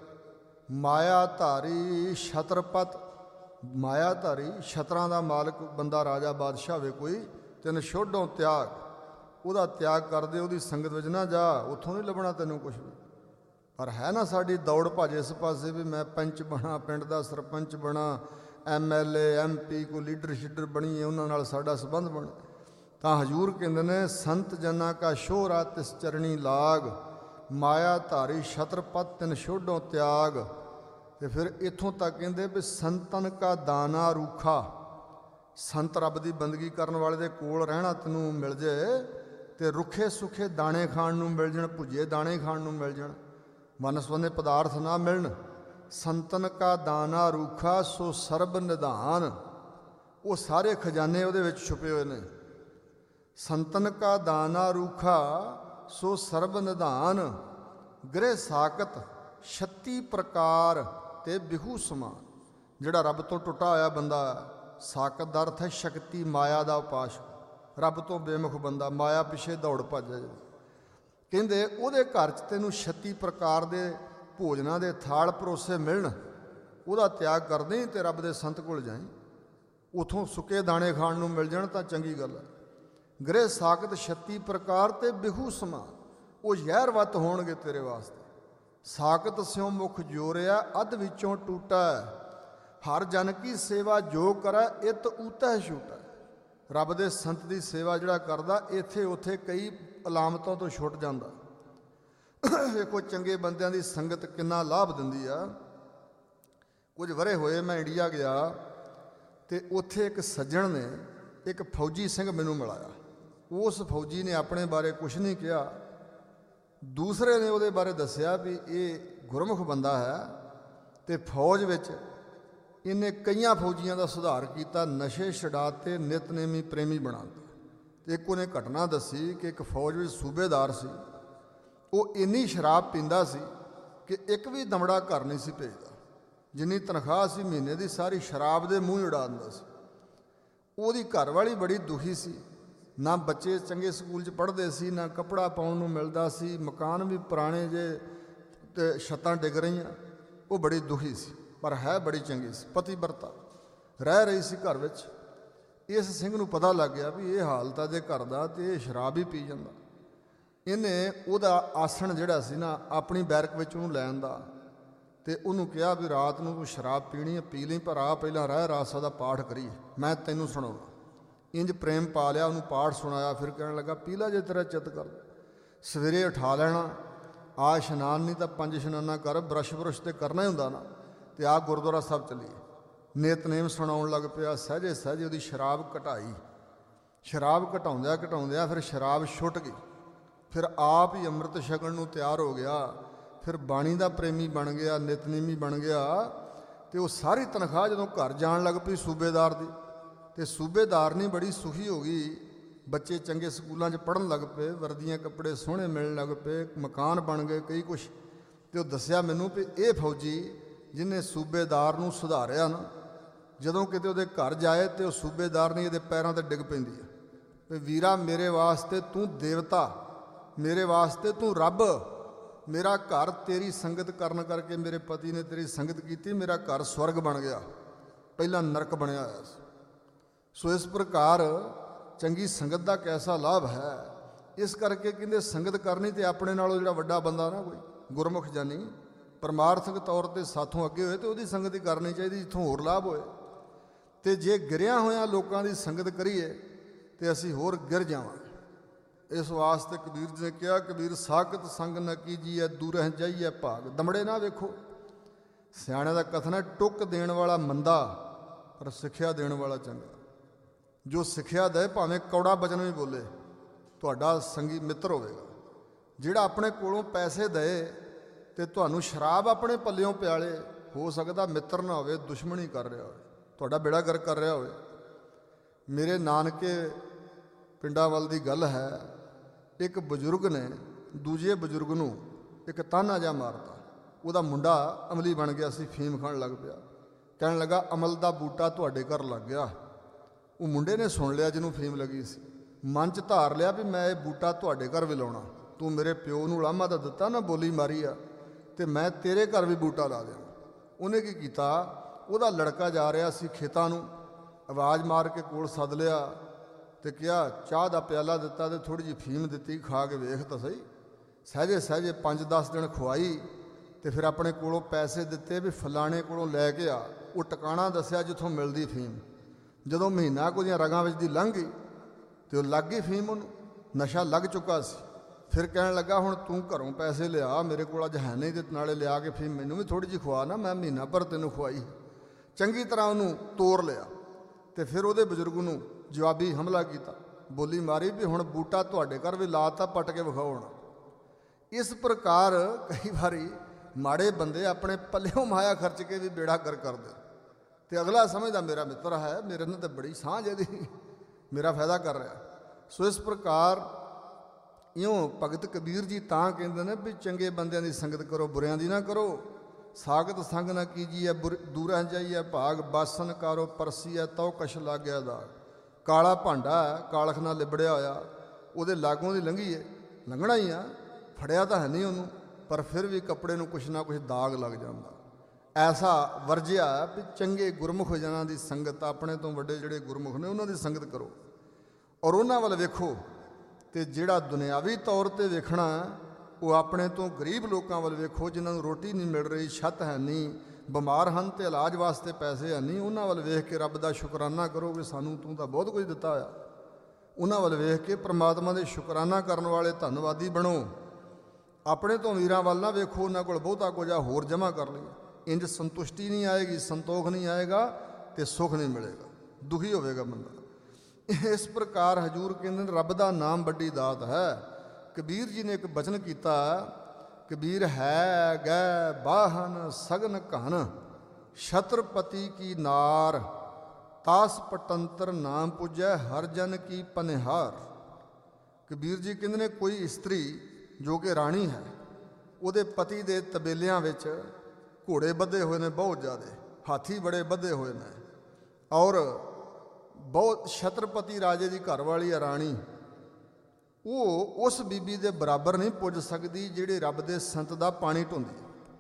ਮਾਇਆ ਧਾਰੀ ਛਤਰਪਤ, ਮਾਇਆ ਧਾਰੀ ਛਤਰਾਂ ਦਾ ਮਾਲਕ ਬੰਦਾ, ਰਾਜਾ ਬਾਦਸ਼ਾਹ ਹੋਵੇ ਕੋਈ, ਤੈਨੂੰ ਛੋਡੋਂ ਤਿਆਗ, ਉਹਦਾ ਤਿਆਗ ਕਰਦੇ, ਉਹਦੀ ਸੰਗਤ ਵਿੱਚ ਨਾ ਜਾ, ਉੱਥੋਂ ਨਹੀਂ ਲੱਭਣਾ ਤੈਨੂੰ ਕੁਛ ਵੀ। ਪਰ ਹੈ ਨਾ ਸਾਡੀ ਦੌੜ ਭੱਜ ਇਸ ਪਾਸੇ ਵੀ ਮੈਂ ਪੰਚ ਬਣਾ, ਪਿੰਡ ਦਾ ਸਰਪੰਚ ਬਣਾ, M L A M P ਕੋਈ ਲੀਡਰ ਸ਼ੀਡਰ ਬਣੀਏ, ਉਹਨਾਂ ਨਾਲ ਸਾਡਾ ਸੰਬੰਧ ਬਣ। ਤਾਂ ਹਜ਼ੂਰ ਕਹਿੰਦੇ ਨੇ ਸੰਤ ਜਨਾਂ ਕਾ ਸ਼ੋਹਰਾ ਤਿਸ ਚਰਣੀ ਲਾਗ, ਮਾਇਆ ਧਾਰੀ ਛਤਰਪਤ ਤਿਨ ਛੋਡੋਂ ਤਿਆਗ। ਤੇ ਫਿਰ ਇੱਥੋਂ ਤੱਕ ਕਹਿੰਦੇ ਵੀ ਸੰਤਨ ਕਾ ਦਾਨਾ ਰੂਖਾ। ਸੰਤ ਰੱਬ ਦੀ ਬੰਦਗੀ ਕਰਨ ਵਾਲੇ ਦੇ ਕੋਲ ਰਹਿਣਾ ਤੈਨੂੰ ਮਿਲ ਜੇ ਤੇ ਰੁੱਖੇ ਸੁੱਖੇ ਦਾਣੇ ਖਾਣ ਨੂੰ ਮਿਲ ਜਾਣ, ਭੁੱਜੇ ਦਾਣੇ ਖਾਣ ਨੂੰ ਮਿਲ ਜਾਣ, ਵਨਸਵੰਨੇ ਪਦਾਰਥ ਨਾ ਮਿਲਣ। ਸੰਤਨ ਕਾ ਦਾਨਾ ਰੂਖਾ ਸੋ ਸਰਬ ਨਿਧਾਨ, ਉਹ ਸਾਰੇ ਖਜ਼ਾਨੇ ਉਹਦੇ ਵਿੱਚ ਛੁਪੇ ਹੋਏ ਨੇ। ਸੰਤਨ ਕਾ ਦਾਨਾ ਰੂਖਾ ਸੋ ਸਰਬ ਨਿਧਾਨ, ਗ੍ਰਹਿ ਸਾਕਤ ਛੱਤੀ ਪ੍ਰਕਾਰ ਤੇ ਬਿਹੂ ਸਮਾਨ। ਜਿਹੜਾ ਰੱਬ ਤੋਂ ਟੁੱਟਾ ਹੋਇਆ ਬੰਦਾ, ਸਾਕਤ ਦਾ ਅਰਥ ਹੈ ਸ਼ਕਤੀ, ਮਾਇਆ ਦਾ ਉਪਾਸ਼, ਰੱਬ ਤੋਂ ਬੇਮੁਖ ਬੰਦਾ, ਮਾਇਆ ਪਿੱਛੇ ਦੌੜ ਭੱਜ ਜਾਏ। ਕਹਿੰਦੇ ਉਹਦੇ ਘਰ 'ਚ ਤੈਨੂੰ ਛੱਤੀ ਪ੍ਰਕਾਰ ਦੇ ਭੋਜਨਾਂ ਦੇ ਥਾਲ ਪਰੋਸੇ ਮਿਲਣ, ਉਹਦਾ ਤਿਆਗ ਕਰ ਦੇਈਂ ਤੇ ਰੱਬ ਦੇ ਸੰਤ ਕੋਲ ਜਾਈਂ, ਉੱਥੋਂ ਸੁੱਕੇ ਦਾਣੇ ਖਾਣ ਨੂੰ ਮਿਲ ਜਾਣ ਤਾਂ ਚੰਗੀ ਗੱਲ ਹੈ। ਗ੍ਰਹਿ ਸਾਕਤ ਛੱਤੀ ਪ੍ਰਕਾਰ ਤੇ ਬਿਹੂ ਸਮਾਨ, ਉਹ ਜ਼ਹਿਰਵੱਤ ਹੋਣਗੇ ਤੇਰੇ ਵਾਸਤੇ। ਸਾਕਤ ਸਿਉ ਮੁਖ ਜੋਰਿਆ ਅੱਧ ਵਿੱਚੋਂ ਟੂਟਾ, ਹਰ ਜਨ ਕੀ ਸੇਵਾ ਜੋ ਕਰੈ ਇਤ ਊਤੈ ਛੂਟੈ। ਰੱਬ ਦੇ ਸੰਤ ਦੀ ਸੇਵਾ ਜਿਹੜਾ ਕਰਦਾ, ਇੱਥੇ ਉੱਥੇ ਕਈ ਅਲਾਮਤਾਂ ਤੋਂ ਛੁੱਟ ਜਾਂਦਾ। ਵੇਖੋ ਚੰਗੇ ਬੰਦਿਆਂ ਦੀ ਸੰਗਤ ਕਿੰਨਾ ਲਾਭ ਦਿੰਦੀ ਆ। ਕੁਝ ਵਰ੍ਹੇ ਹੋਏ ਮੈਂ ਇੰਡੀਆ ਗਿਆ ਤੇ ਉੱਥੇ ਇੱਕ ਸੱਜਣ ਨੇ ਇੱਕ ਫੌਜੀ ਸਿੰਘ ਮੈਨੂੰ ਮਿਲਾਇਆ। ਉਸ ਫੌਜੀ ਨੇ ਆਪਣੇ ਬਾਰੇ ਕੁਛ ਨਹੀਂ ਕਿਹਾ, ਦੂਸਰੇ ਨੇ ਉਹਦੇ ਬਾਰੇ ਦੱਸਿਆ ਵੀ ਇਹ ਗੁਰਮੁਖ ਬੰਦਾ ਹੈ ਤੇ ਫੌਜ ਵਿੱਚ ਇਹਨੇ ਕਈਆਂ ਫੌਜੀਆਂ ਦਾ ਸੁਧਾਰ ਕੀਤਾ, ਨਸ਼ੇ ਛਡਾਤੇ, ਨਿਤਨੇਮੀ ਪ੍ਰੇਮੀ ਬਣਾ ਦਿੱਤੇ। ਇੱਕ ਉਹਨੇ ਘਟਨਾ ਦੱਸੀ ਕਿ ਇੱਕ ਫੌਜ ਵਿੱਚ ਸੂਬੇਦਾਰ ਸੀ, ਉਹ ਇੰਨੀ ਸ਼ਰਾਬ ਪੀਂਦਾ ਸੀ ਕਿ ਇੱਕ ਵੀ ਦਮੜਾ ਘਰ ਨਹੀਂ ਸੀ ਭੇਜਦਾ। ਜਿੰਨੀ ਤਨਖਾਹ ਸੀ ਮਹੀਨੇ ਦੀ, ਸਾਰੀ ਸ਼ਰਾਬ ਦੇ ਮੂੰਹ ਉਡਾ ਦਿੰਦਾ ਸੀ। ਉਹਦੀ ਘਰਵਾਲੀ ਬੜੀ ਦੁਖੀ ਸੀ, ਨਾ ਬੱਚੇ ਚੰਗੇ ਸਕੂਲ 'ਚ ਪੜ੍ਹਦੇ ਸੀ, ਨਾ ਕੱਪੜਾ ਪਾਉਣ ਨੂੰ ਮਿਲਦਾ ਸੀ, ਮਕਾਨ ਵੀ ਪੁਰਾਣੇ ਜੇ ਤੇ ਛੱਤਾਂ ਡਿੱਗ ਰਹੀਆਂ। ਉਹ ਬੜੀ ਦੁਖੀ ਸੀ, ਪਰ ਹੈ ਬੜੀ ਚੰਗੀ ਸੀ, ਪਤੀਵਰਤਾ, ਰਹਿ ਰਹੀ ਸੀ ਘਰ ਵਿੱਚ। ਇਸ ਸਿੰਘ ਨੂੰ ਪਤਾ ਲੱਗ ਗਿਆ ਵੀ ਇਹ ਹਾਲਤ ਆ ਜੇ ਘਰ ਦਾ, ਤੇ ਇਹ ਸ਼ਰਾਬ ਹੀ ਪੀ ਜਾਂਦਾ। ਇਹਨੇ ਉਹਦਾ ਆਸਣ ਜਿਹੜਾ ਸੀ ਨਾ ਆਪਣੀ ਬੈਰਕ ਵਿੱਚ ਉਹਨੂੰ ਲੈਣ ਦਾ, ਤੇ ਉਹਨੂੰ ਕਿਹਾ ਵੀ ਰਾਤ ਨੂੰ ਤੂੰ ਸ਼ਰਾਬ ਪੀਣੀ ਹੈ ਪੀ ਲਈ, ਪਰ ਆ ਪਹਿਲਾਂ ਰਹਿ ਰਾਸਾ ਦਾ ਪਾਠ ਕਰੀਏ, ਮੈਂ ਤੈਨੂੰ ਸੁਣਾਉਂਦਾ। ਇੰਜ ਪ੍ਰੇਮ ਪਾ ਲਿਆ, ਉਹਨੂੰ ਪਾਠ ਸੁਣਾਇਆ। ਫਿਰ ਕਹਿਣ ਲੱਗਾ ਪੀ ਲਾ ਜੇ ਤੇਰਾ ਚਿੱਤ ਕਰਦਾ। ਸਵੇਰੇ ਉਠਾ ਲੈਣਾ, ਆ ਇਸ਼ਨਾਨ ਨਹੀਂ ਤਾਂ ਪੰਜ ਇਸ਼ਨਾਨਾ ਕਰ, ਬਰਸ਼ ਬਰਸ਼ ਤੇ ਕਰਨਾ ਹੀ ਹੁੰਦਾ ਨਾ, ਤੇ ਆ ਗੁਰਦੁਆਰਾ ਸਾਹਿਬ ਚੱਲੀਏ। ਨਿਤਨੇਮ ਸੁਣਾਉਣ ਲੱਗ ਪਿਆ। ਸਹਿਜੇ ਸਹਿਜੇ ਉਹਦੀ ਸ਼ਰਾਬ ਘਟਾਈ। ਸ਼ਰਾਬ ਘਟਾਉਂਦਿਆਂ ਘਟਾਉਂਦਿਆਂ ਫਿਰ ਸ਼ਰਾਬ ਛੁੱਟ ਗਈ। ਫਿਰ ਆਪ ਹੀ ਅੰਮ੍ਰਿਤ ਛਕਣ ਨੂੰ ਤਿਆਰ ਹੋ ਗਿਆ। ਫਿਰ ਬਾਣੀ ਦਾ ਪ੍ਰੇਮੀ ਬਣ ਗਿਆ, ਨਿਤਨੇਮੀ ਬਣ ਗਿਆ। ਤੇ ਉਹ ਸਾਰੀ ਤਨਖਾਹ ਜਦੋਂ ਘਰ ਜਾਣ ਲੱਗ ਪਈ ਸੂਬੇਦਾਰ ਦੀ, ਤੇ ਸੂਬੇਦਾਰਨੀ ਬੜੀ ਸੁਖੀ ਹੋ ਗਈ। ਬੱਚੇ ਚੰਗੇ ਸਕੂਲਾਂ 'ਚ ਪੜ੍ਹਨ ਲੱਗ ਪਏ, ਵਰਦੀਆਂ ਕੱਪੜੇ ਸੋਹਣੇ ਮਿਲਣ ਲੱਗ ਪਏ, ਮਕਾਨ ਬਣ ਗਏ ਕਈ ਕੁਛ। ਤੇ ਉਹ ਦੱਸਿਆ ਮੈਨੂੰ ਵੀ ਇਹ ਫੌਜੀ ਜਿਹਨੇ ਸੂਬੇਦਾਰ ਨੂੰ ਸੁਧਾਰਿਆ ਨਾ, ਜਦੋਂ ਕਿਤੇ ਉਹਦੇ ਘਰ ਜਾਏ ਤੇ ਉਹ ਸੂਬੇਦਾਰਨੀ ਇਹਦੇ ਪੈਰਾਂ 'ਤੇ ਡਿੱਗ ਪੈਂਦੀ ਹੈ ਵੀ ਵੀਰਾ ਮੇਰੇ ਵਾਸਤੇ ਤੂੰ ਦੇਵਤਾ, ਮੇਰੇ ਵਾਸਤੇ ਤੂੰ ਰੱਬ, ਮੇਰਾ ਘਰ ਤੇਰੀ ਸੰਗਤ ਕਰਨ ਕਰਕੇ, ਮੇਰੇ ਪਤੀ ਨੇ ਤੇਰੀ ਸੰਗਤ ਕੀਤੀ, ਮੇਰਾ ਘਰ ਸਵਰਗ ਬਣ ਗਿਆ, ਪਹਿਲਾਂ ਨਰਕ ਬਣਿਆ ਹੋਇਆ ਸੀ। ਸੋ ਇਸ ਪ੍ਰਕਾਰ ਚੰਗੀ ਸੰਗਤ ਦਾ ਕੈਸਾ ਲਾਭ ਹੈ। ਇਸ ਕਰਕੇ ਕਹਿੰਦੇ ਸੰਗਤ ਕਰਨੀ, ਤੇ ਆਪਣੇ ਨਾਲੋਂ ਜਿਹੜਾ ਵੱਡਾ ਬੰਦਾ ਨਾ ਕੋਈ ਗੁਰਮੁਖ ਜਾਨੀ ਪਰਮਾਰਥਕ ਤੌਰ ਤੇ ਸਾਥੋਂ ਅੱਗੇ ਹੋਏ, ਤੇ ਉਹਦੀ ਸੰਗਤ ਹੀ ਕਰਨੀ ਚਾਹੀਦੀ ਜਿੱਥੋਂ ਹੋਰ ਲਾਭ ਹੋਏ। ਤੇ ਜੇ ਗਿਰਿਆ ਹੋਇਆਂ ਲੋਕਾਂ ਦੀ ਸੰਗਤ ਕਰੀਏ ਤੇ ਅਸੀਂ ਹੋਰ ਗਿਰ ਜਾਵਾਂਗੇ। ਇਸ ਵਾਸਤੇ ਕਬੀਰ ਜੀ ਨੇ ਕਿਹਾ, ਕਬੀਰ ਸਾਖਤ ਸੰਗ ਨ ਕੀਜੀਐ ਦੂਰਹਿ ਜਾਈਐ ਭਾਗ। ਦਮੜੇ ਨਾ ਵੇਖੋ। ਸਿਆਣਿਆਂ ਦਾ ਕਥਨ ਹੈ, ਟੁੱਕ ਦੇਣ ਵਾਲਾ ਮੰਦਾ ਪਰ ਸਿੱਖਿਆ ਦੇਣ ਵਾਲਾ ਚੰਗਾ। ਜੋ ਸਿੱਖਿਆ ਦੇ ਭਾਵੇਂ ਕੌੜਾ ਬਚਨ ਵੀ ਬੋਲੇ, ਤੁਹਾਡਾ ਸੰਗੀ ਮਿੱਤਰ ਹੋਵੇਗਾ। ਜਿਹੜਾ ਆਪਣੇ ਕੋਲੋਂ ਪੈਸੇ ਦੇ ਤੇ ਤੁਹਾਨੂੰ ਸ਼ਰਾਬ ਆਪਣੇ ਪੱਲਿਓਂ ਪਿਆਲੇ, ਹੋ ਸਕਦਾ ਮਿੱਤਰ ਨਾ ਹੋਵੇ, ਦੁਸ਼ਮਣੀ ਕਰ ਰਿਹਾ ਹੋਵੇ, ਤੁਹਾਡਾ ਬੇੜਾ ਗਰਕ ਕਰ ਰਿਹਾ ਹੋਵੇ। ਮੇਰੇ ਨਾਨਕੇ ਪਿੰਡਾਂ ਵੱਲ ਦੀ ਗੱਲ ਹੈ, ਇੱਕ ਬਜ਼ੁਰਗ ਨੇ ਦੂਜੇ ਬਜ਼ੁਰਗ ਨੂੰ ਇੱਕ ਤਾਨਾ ਜਿਹਾ ਮਾਰਤਾ। ਉਹਦਾ ਮੁੰਡਾ ਅਮਲੀ ਬਣ ਗਿਆ ਸੀ, ਫੀਮ ਖਾਣ ਲੱਗ ਪਿਆ। ਕਹਿਣ ਲੱਗਾ ਅਮਲ ਦਾ ਬੂਟਾ ਤੁਹਾਡੇ ਘਰ ਲੱਗ ਗਿਆ। ਉਹ ਮੁੰਡੇ ਨੇ ਸੁਣ ਲਿਆ ਜਿਹਨੂੰ ਫੀਮ ਲੱਗੀ ਸੀ, ਮਨ 'ਚ ਧਾਰ ਲਿਆ ਵੀ ਮੈਂ ਇਹ ਬੂਟਾ ਤੁਹਾਡੇ ਘਰ ਵੀ ਲਾਉਣਾ। ਤੂੰ ਮੇਰੇ ਪਿਓ ਨੂੰ ਉਲਾਮਾ ਤਾਂ ਦਿੱਤਾ ਨਾ, ਬੋਲੀ ਮਾਰੀ ਆ, ਤੇ ਮੈਂ ਤੇਰੇ ਘਰ ਵੀ ਬੂਟਾ ਲਾ ਦਿਆਂ। ਉਹਨੇ ਕੀ ਕੀਤਾ, ਉਹਦਾ ਲੜਕਾ ਜਾ ਰਿਹਾ ਸੀ ਖੇਤਾਂ ਨੂੰ, ਆਵਾਜ਼ ਮਾਰ ਕੇ ਕੋਲ ਸੱਦ ਲਿਆ ਤੇ ਕਿਹਾ ਚਾਹ ਦਾ ਪਿਆਲਾ ਦਿੱਤਾ ਤੇ ਥੋੜ੍ਹੀ ਜਿਹੀ ਫੀਮ ਦਿੱਤੀ, ਖਾ ਕੇ ਵੇਖ ਤਾਂ ਸਹੀ। ਸਹਿਜੇ ਸਹਿਜੇ ਪੰਜ ਦਸ ਦਿਨ ਖਵਾਈ ਤੇ ਫਿਰ ਆਪਣੇ ਕੋਲੋਂ ਪੈਸੇ ਦਿੱਤੇ ਵੀ ਫਲਾਣੇ ਕੋਲੋਂ ਲੈ ਕੇ ਆ। ਉਹ ਟਿਕਾਣਾ ਦੱਸਿਆ ਜਿੱਥੋਂ ਮਿਲਦੀ ਫੀਮ। ਜਦੋਂ ਮਹੀਨਾ ਕੁ ਦੀਆਂ ਰਗਾਂ ਵਿੱਚ ਦੀ ਲੰਘ ਗਈ ਤੇ ਉਹ ਲੱਗ ਗਈ ਫੀਮ, ਉਹਨੂੰ ਨਸ਼ਾ ਲੱਗ ਚੁੱਕਾ ਸੀ। ਫਿਰ ਕਹਿਣ ਲੱਗਾ ਹੁਣ ਤੂੰ ਘਰੋਂ ਪੈਸੇ ਲਿਆ, ਮੇਰੇ ਕੋਲ ਅੱਜ ਹੈ ਨਹੀਂ, ਤੇ ਨਾਲੇ ਲਿਆ ਕੇ ਫੀਮ ਮੈਨੂੰ ਵੀ ਥੋੜ੍ਹੀ ਜਿਹੀ ਖਵਾ ਨਾ, ਮੈਂ ਮਹੀਨਾ ਭਰ ਤੈਨੂੰ ਖਵਾਈ। ਚੰਗੀ ਤਰ੍ਹਾਂ ਉਹਨੂੰ ਤੋੜ ਲਿਆ ਤੇ ਫਿਰ ਉਹਦੇ ਬਜ਼ੁਰਗ ਨੂੰ ਜਵਾਬੀ ਹਮਲਾ ਕੀਤਾ, ਬੋਲੀ ਮਾਰੀ ਵੀ ਹੁਣ ਬੂਟਾ ਤੁਹਾਡੇ ਘਰ ਵੀ ਲਾਤਾ, ਪੱਟ ਕੇ ਵਿਖਾਉਣ। ਇਸ ਪ੍ਰਕਾਰ ਕਈ ਵਾਰੀ ਮਾੜੇ ਬੰਦੇ ਆਪਣੇ ਪੱਲਿਓਂ ਮਾਇਆ ਖਰਚ ਕੇ ਵੀ ਬੇੜਾ ਕਰ ਕਰਦੇ, ਤੇ ਅਗਲਾ ਸਮਝਦਾ ਮੇਰਾ ਮਿੱਤਰ ਹੈ, ਮੇਰੇ ਨਾਲ ਤਾਂ ਬੜੀ ਸਾਂਝ ਇਹਦੀ, ਮੇਰਾ ਫਾਇਦਾ ਕਰ ਰਿਹਾ। ਸੋ ਇਸ ਪ੍ਰਕਾਰ ਇਉਂ ਭਗਤ ਕਬੀਰ ਜੀ ਤਾਂ ਕਹਿੰਦੇ ਨੇ ਵੀ ਚੰਗੇ ਬੰਦਿਆਂ ਦੀ ਸੰਗਤ ਕਰੋ, ਬੁਰਿਆਂ ਦੀ ਨਾ ਕਰੋ। ਸਾਗਤ ਸੰਗ ਨਾ ਕੀਜੀਐ ਦੂਰਾਂ ਜਾਈਐ ਭਾਗ, ਬਾਸਨ ਕਾਰੋ ਪਰਸੀਐ ਤਉ ਕਛ ਲਾਗਿਆ ਦਾਗ। ਕਾਲਾ ਭਾਂਡਾ ਕਾਲਖ ਨਾਲ ਲਿਬੜਿਆ ਹੋਇਆ, ਉਹਦੇ ਲਾਗੋਂ ਦੀ ਲੰਘੀਏ, ਲੰਘਣਾ ਹੀ ਆ, ਫੜਿਆ ਤਾਂ ਹੈ ਨਹੀਂ ਉਹਨੂੰ, ਪਰ ਫਿਰ ਵੀ ਕੱਪੜੇ ਨੂੰ ਕੁਛ ਨਾ ਕੁਛ ਦਾਗ ਲੱਗ ਜਾਂਦਾ। ਐਸਾ ਵਰਜਿਆ ਵੀ ਚੰਗੇ ਗੁਰਮੁਖ ਜਨਾਂ ਦੀ ਸੰਗਤ, ਆਪਣੇ ਤੋਂ ਵੱਡੇ ਜਿਹੜੇ ਗੁਰਮੁਖ ਨੇ ਉਹਨਾਂ ਦੀ ਸੰਗਤ ਕਰੋ ਔਰ ਉਹਨਾਂ ਵੱਲ ਵੇਖੋ। ਤੇ ਜਿਹੜਾ ਦੁਨਿਆਵੀ ਤੌਰ 'ਤੇ ਵੇਖਣਾ, ਉਹ ਆਪਣੇ ਤੋਂ ਗਰੀਬ ਲੋਕਾਂ ਵੱਲ ਵੇਖੋ, ਜਿਨ੍ਹਾਂ ਨੂੰ ਰੋਟੀ ਨਹੀਂ ਮਿਲ ਰਹੀ, ਛੱਤ ਹੈ ਨਹੀਂ, ਬਿਮਾਰ ਹਨ ਤੇ ਇਲਾਜ ਵਾਸਤੇ ਪੈਸੇ ਹੈ ਨਹੀਂ। ਉਹਨਾਂ ਵੱਲ ਵੇਖ ਕੇ ਰੱਬ ਦਾ ਸ਼ੁਕਰਾਨਾ ਕਰੋ ਕਿ ਸਾਨੂੰ ਤੂੰ ਤਾਂ ਬਹੁਤ ਕੁਝ ਦਿੱਤਾ ਹੋਇਆ। ਉਹਨਾਂ ਵੱਲ ਵੇਖ ਕੇ ਪ੍ਰਮਾਤਮਾ ਦੇ ਸ਼ੁਕਰਾਨਾ ਕਰਨ ਵਾਲੇ ਧੰਨਵਾਦੀ ਬਣੋ। ਆਪਣੇ ਤੋਂ ਅਮੀਰਾਂ ਵੱਲ ਨਾ ਵੇਖੋ, ਉਹਨਾਂ ਕੋਲ ਬਹੁਤਾ ਕੁਝ ਆ, ਹੋਰ ਜਮ੍ਹਾਂ ਕਰ ਲਈ। ਇੰਜ ਸੰਤੁਸ਼ਟੀ ਨਹੀਂ ਆਏਗੀ, ਸੰਤੋਖ ਨਹੀਂ ਆਏਗਾ ਤੇ ਸੁੱਖ ਨਹੀਂ ਮਿਲੇਗਾ, ਦੁਖੀ ਹੋਵੇਗਾ ਬੰਦਾ। ਇਸ ਪ੍ਰਕਾਰ ਹਜ਼ੂਰ ਕਹਿੰਦੇ ਨੇ ਰੱਬ ਦਾ ਨਾਮ ਵੱਡੀ ਦਾਤ ਹੈ। ਕਬੀਰ ਜੀ ਨੇ ਇੱਕ ਬਚਨ ਕੀਤਾ, ਕਬੀਰ ਹੈ ਗੈ ਬਾਹਨ ਸਗਨ ਘਨ, ਛਤਰਪਤੀ ਕੀ ਨਾਰ, ਤਾਸ ਪਟੰਤਰ ਨਾਮ ਪੁਜੈ, ਹਰ ਜਨ ਕੀ ਪਨਿਹਾਰ। ਕਬੀਰ ਜੀ ਕਹਿੰਦੇ ਨੇ ਕੋਈ ਇਸਤਰੀ ਜੋ ਕਿ ਰਾਣੀ ਹੈ, ਉਹਦੇ ਪਤੀ ਦੇ ਤਬੇਲਿਆਂ ਵਿੱਚ ਘੋੜੇ ਬੱਧੇ ਹੋਏ ਨੇ, ਬਹੁਤ ਜ਼ਿਆਦਾ ਹਾਥੀ ਬੜੇ ਬੱਧੇ ਹੋਏ ਨੇ, ਔਰ ਬਹੁਤ ਛਤਰਪਤੀ ਰਾਜੇ ਦੀ ਘਰਵਾਲੀ ਹੈ ਰਾਣੀ, ਉਹ ਉਸ ਬੀਬੀ ਦੇ ਬਰਾਬਰ ਨਹੀਂ ਪੁੱਜ ਸਕਦੀ ਜਿਹੜੀ ਰੱਬ ਦੇ ਸੰਤ ਦਾ ਪਾਣੀ ਢੋਂਦੀ।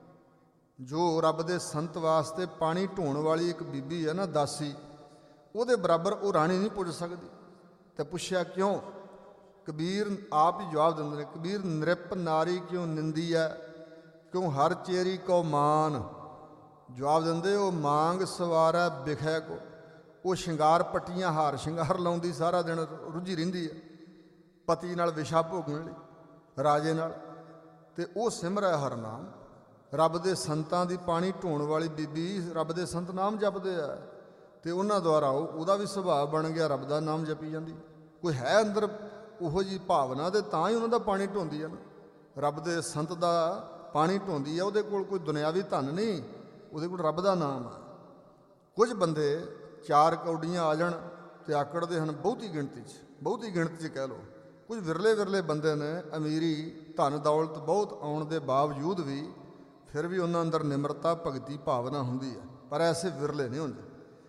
ਜੋ ਰੱਬ ਦੇ ਸੰਤ ਵਾਸਤੇ ਪਾਣੀ ਢੋਣ ਵਾਲੀ ਇੱਕ ਬੀਬੀ ਹੈ ਨਾ, ਦਾਸੀ, ਉਹਦੇ ਬਰਾਬਰ ਉਹ ਰਾਣੀ ਨਹੀਂ ਪੁੱਜ ਸਕਦੀ। ਤੇ ਪੁੱਛਿਆ ਕਿਉਂ? ਕਬੀਰ ਆਪ ਹੀ ਜਵਾਬ ਦਿੰਦੇ ਨੇ, ਕਬੀਰ ਨ੍ਰਿਪ ਨਾਰੀ ਕਿਉਂ ਨਿੰਦੀ ਹੈ, ਕਿਉਂ ਹਰ ਚੇਰੀ ਕੋ ਮਾਨ। ਜਵਾਬ ਦਿੰਦੇ ਉਹ ਮਾਂਗ ਸਵਾਰੈ ਬਿਖੈ ਕੋ, ਉਹ ਸ਼ਿੰਗਾਰ ਪੱਟੀਆਂ ਹਾਰ ਸ਼ਿੰਗਾਰ ਲਾਉਂਦੀ, ਸਾਰਾ ਦਿਨ ਰੁੱਝੀ ਰਹਿੰਦੀ ਹੈ ਪਤੀ ਨਾਲ ਵਿਸ਼ਾ ਭੋਗਣ ਲਈ, ਰਾਜੇ ਨਾਲ, ਤੇ ਉਹ ਸਿਮਰੈ ਹਰ ਨਾਮ। ਰੱਬ ਦੇ ਸੰਤਾਂ ਦੀ ਪਾਣੀ ਢੋਣ ਵਾਲੀ ਬੀਬੀ, ਰੱਬ ਦੇ ਸੰਤ ਨਾਮ ਜਪਦੇ ਆ ਤੇ ਉਹਨਾਂ ਦੁਆਰਾ ਉਹ ਉਹਦਾ ਵੀ ਸੁਭਾਅ ਬਣ ਗਿਆ, ਰੱਬ ਦਾ ਨਾਮ ਜਪੀ ਜਾਂਦੀ। ਕੋਈ ਹੈ ਅੰਦਰ ਉਹੋ ਜਿਹੀ ਭਾਵਨਾ, ਤੇ ਤਾਂ ਹੀ ਉਹਨਾਂ ਦਾ ਪਾਣੀ ਢੋਂਦੀ ਆ ਨਾ, ਰੱਬ ਦੇ ਸੰਤ ਦਾ ਪਾਣੀ ਢੋਂਦੀ ਆ। ਉਹਦੇ ਕੋਲ ਕੋਈ ਦੁਨਿਆਵੀ ਧਨ ਨਹੀਂ, ਉਹਦੇ ਕੋਲ ਰੱਬ ਦਾ ਨਾਮ ਆ। ਕੁਝ ਬੰਦੇ ਚਾਰ ਕੌਡੀਆਂ ਆ ਜਾਣ ਤੇ ਆਕੜਦੇ ਹਨ ਬਹੁਤੀ ਗਿਣਤੀ 'ਚ, ਬਹੁਤੀ ਗਿਣਤੀ 'ਚ ਕਹਿ ਲਓ। ਕੁਝ ਵਿਰਲੇ ਵਿਰਲੇ ਬੰਦੇ ਨੇ, ਅਮੀਰੀ ਧਨ ਦੌਲਤ ਬਹੁਤ ਆਉਣ ਦੇ ਬਾਵਜੂਦ ਵੀ ਫਿਰ ਵੀ ਉਹਨਾਂ ਅੰਦਰ ਨਿਮਰਤਾ ਭਗਤੀ ਭਾਵਨਾ ਹੁੰਦੀ ਹੈ, ਪਰ ਐਸੇ ਵਿਰਲੇ ਨਹੀਂ ਹੁੰਦੇ।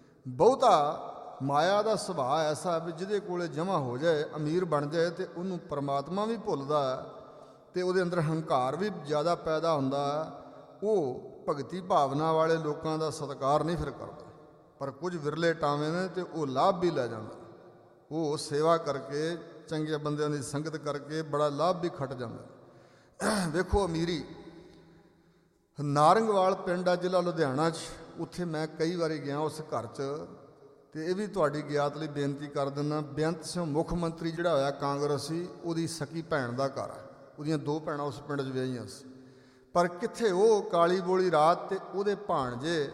ਬਹੁਤਾ ਮਾਇਆ ਦਾ ਸੁਭਾਅ ਐਸਾ ਵੀ ਜਿਹਦੇ ਕੋਲੇ ਜਮ੍ਹਾਂ ਹੋ ਜਾਏ, ਅਮੀਰ ਬਣ ਜਾਏ, ਤੇ ਉਹਨੂੰ ਪਰਮਾਤਮਾ ਵੀ ਭੁੱਲਦਾ ਤੇ ਉਹਦੇ ਅੰਦਰ ਹੰਕਾਰ ਵੀ ਜ਼ਿਆਦਾ ਪੈਦਾ ਹੁੰਦਾ। ਉਹ ਭਗਤੀ ਭਾਵਨਾ ਵਾਲੇ ਲੋਕਾਂ ਦਾ ਸਤਿਕਾਰ ਨਹੀਂ ਫਿਰ ਕਰਦਾ। ਪਰ ਕੁਝ ਵਿਰਲੇ ਟਾਵੇਂ ਨੇ ਤੇ ਉਹ ਲਾਭ ਵੀ ਲੈ ਜਾਂਦਾ, ਉਹ ਸੇਵਾ ਕਰਕੇ, ਚੰਗੇ ਬੰਦਿਆਂ ਦੀ ਸੰਗਤ ਕਰਕੇ ਬੜਾ ਲਾਭ ਵੀ ਖੱਟ ਜਾਂਦਾ। ਵੇਖੋ ਅਮੀਰੀ, ਨਾਰੰਗਵਾਲ ਪਿੰਡ ਆ ਜ਼ਿਲ੍ਹਾ ਲੁਧਿਆਣਾ 'ਚ, ਉੱਥੇ ਮੈਂ ਕਈ ਵਾਰੀ ਗਿਆ ਉਸ ਘਰ 'ਚ, ਤੇ ਇਹ ਵੀ ਤੁਹਾਡੀ ਗਿਆਤ ਲਈ ਬੇਨਤੀ ਕਰ ਦਿੰਦਾ। ਬੇਅੰਤ ਸਿੰਘ ਮੁੱਖ ਮੰਤਰੀ ਜਿਹੜਾ ਹੋਇਆ ਕਾਂਗਰਸੀ, ਉਹਦੀ ਸਕੀ ਭੈਣ ਦਾ ਘਰ ਆ, ਉਹਦੀਆਂ ਦੋ ਭੈਣਾਂ ਉਸ ਪਿੰਡ 'ਚ ਵਿਆਹੀਆਂ ਸੀ। ਪਰ ਕਿੱਥੇ ਉਹ ਕਾਲੀ ਬੋਲੀ ਰਾਤ ਤੇ ਉਹਦੇ ਭਾਣਜੇ,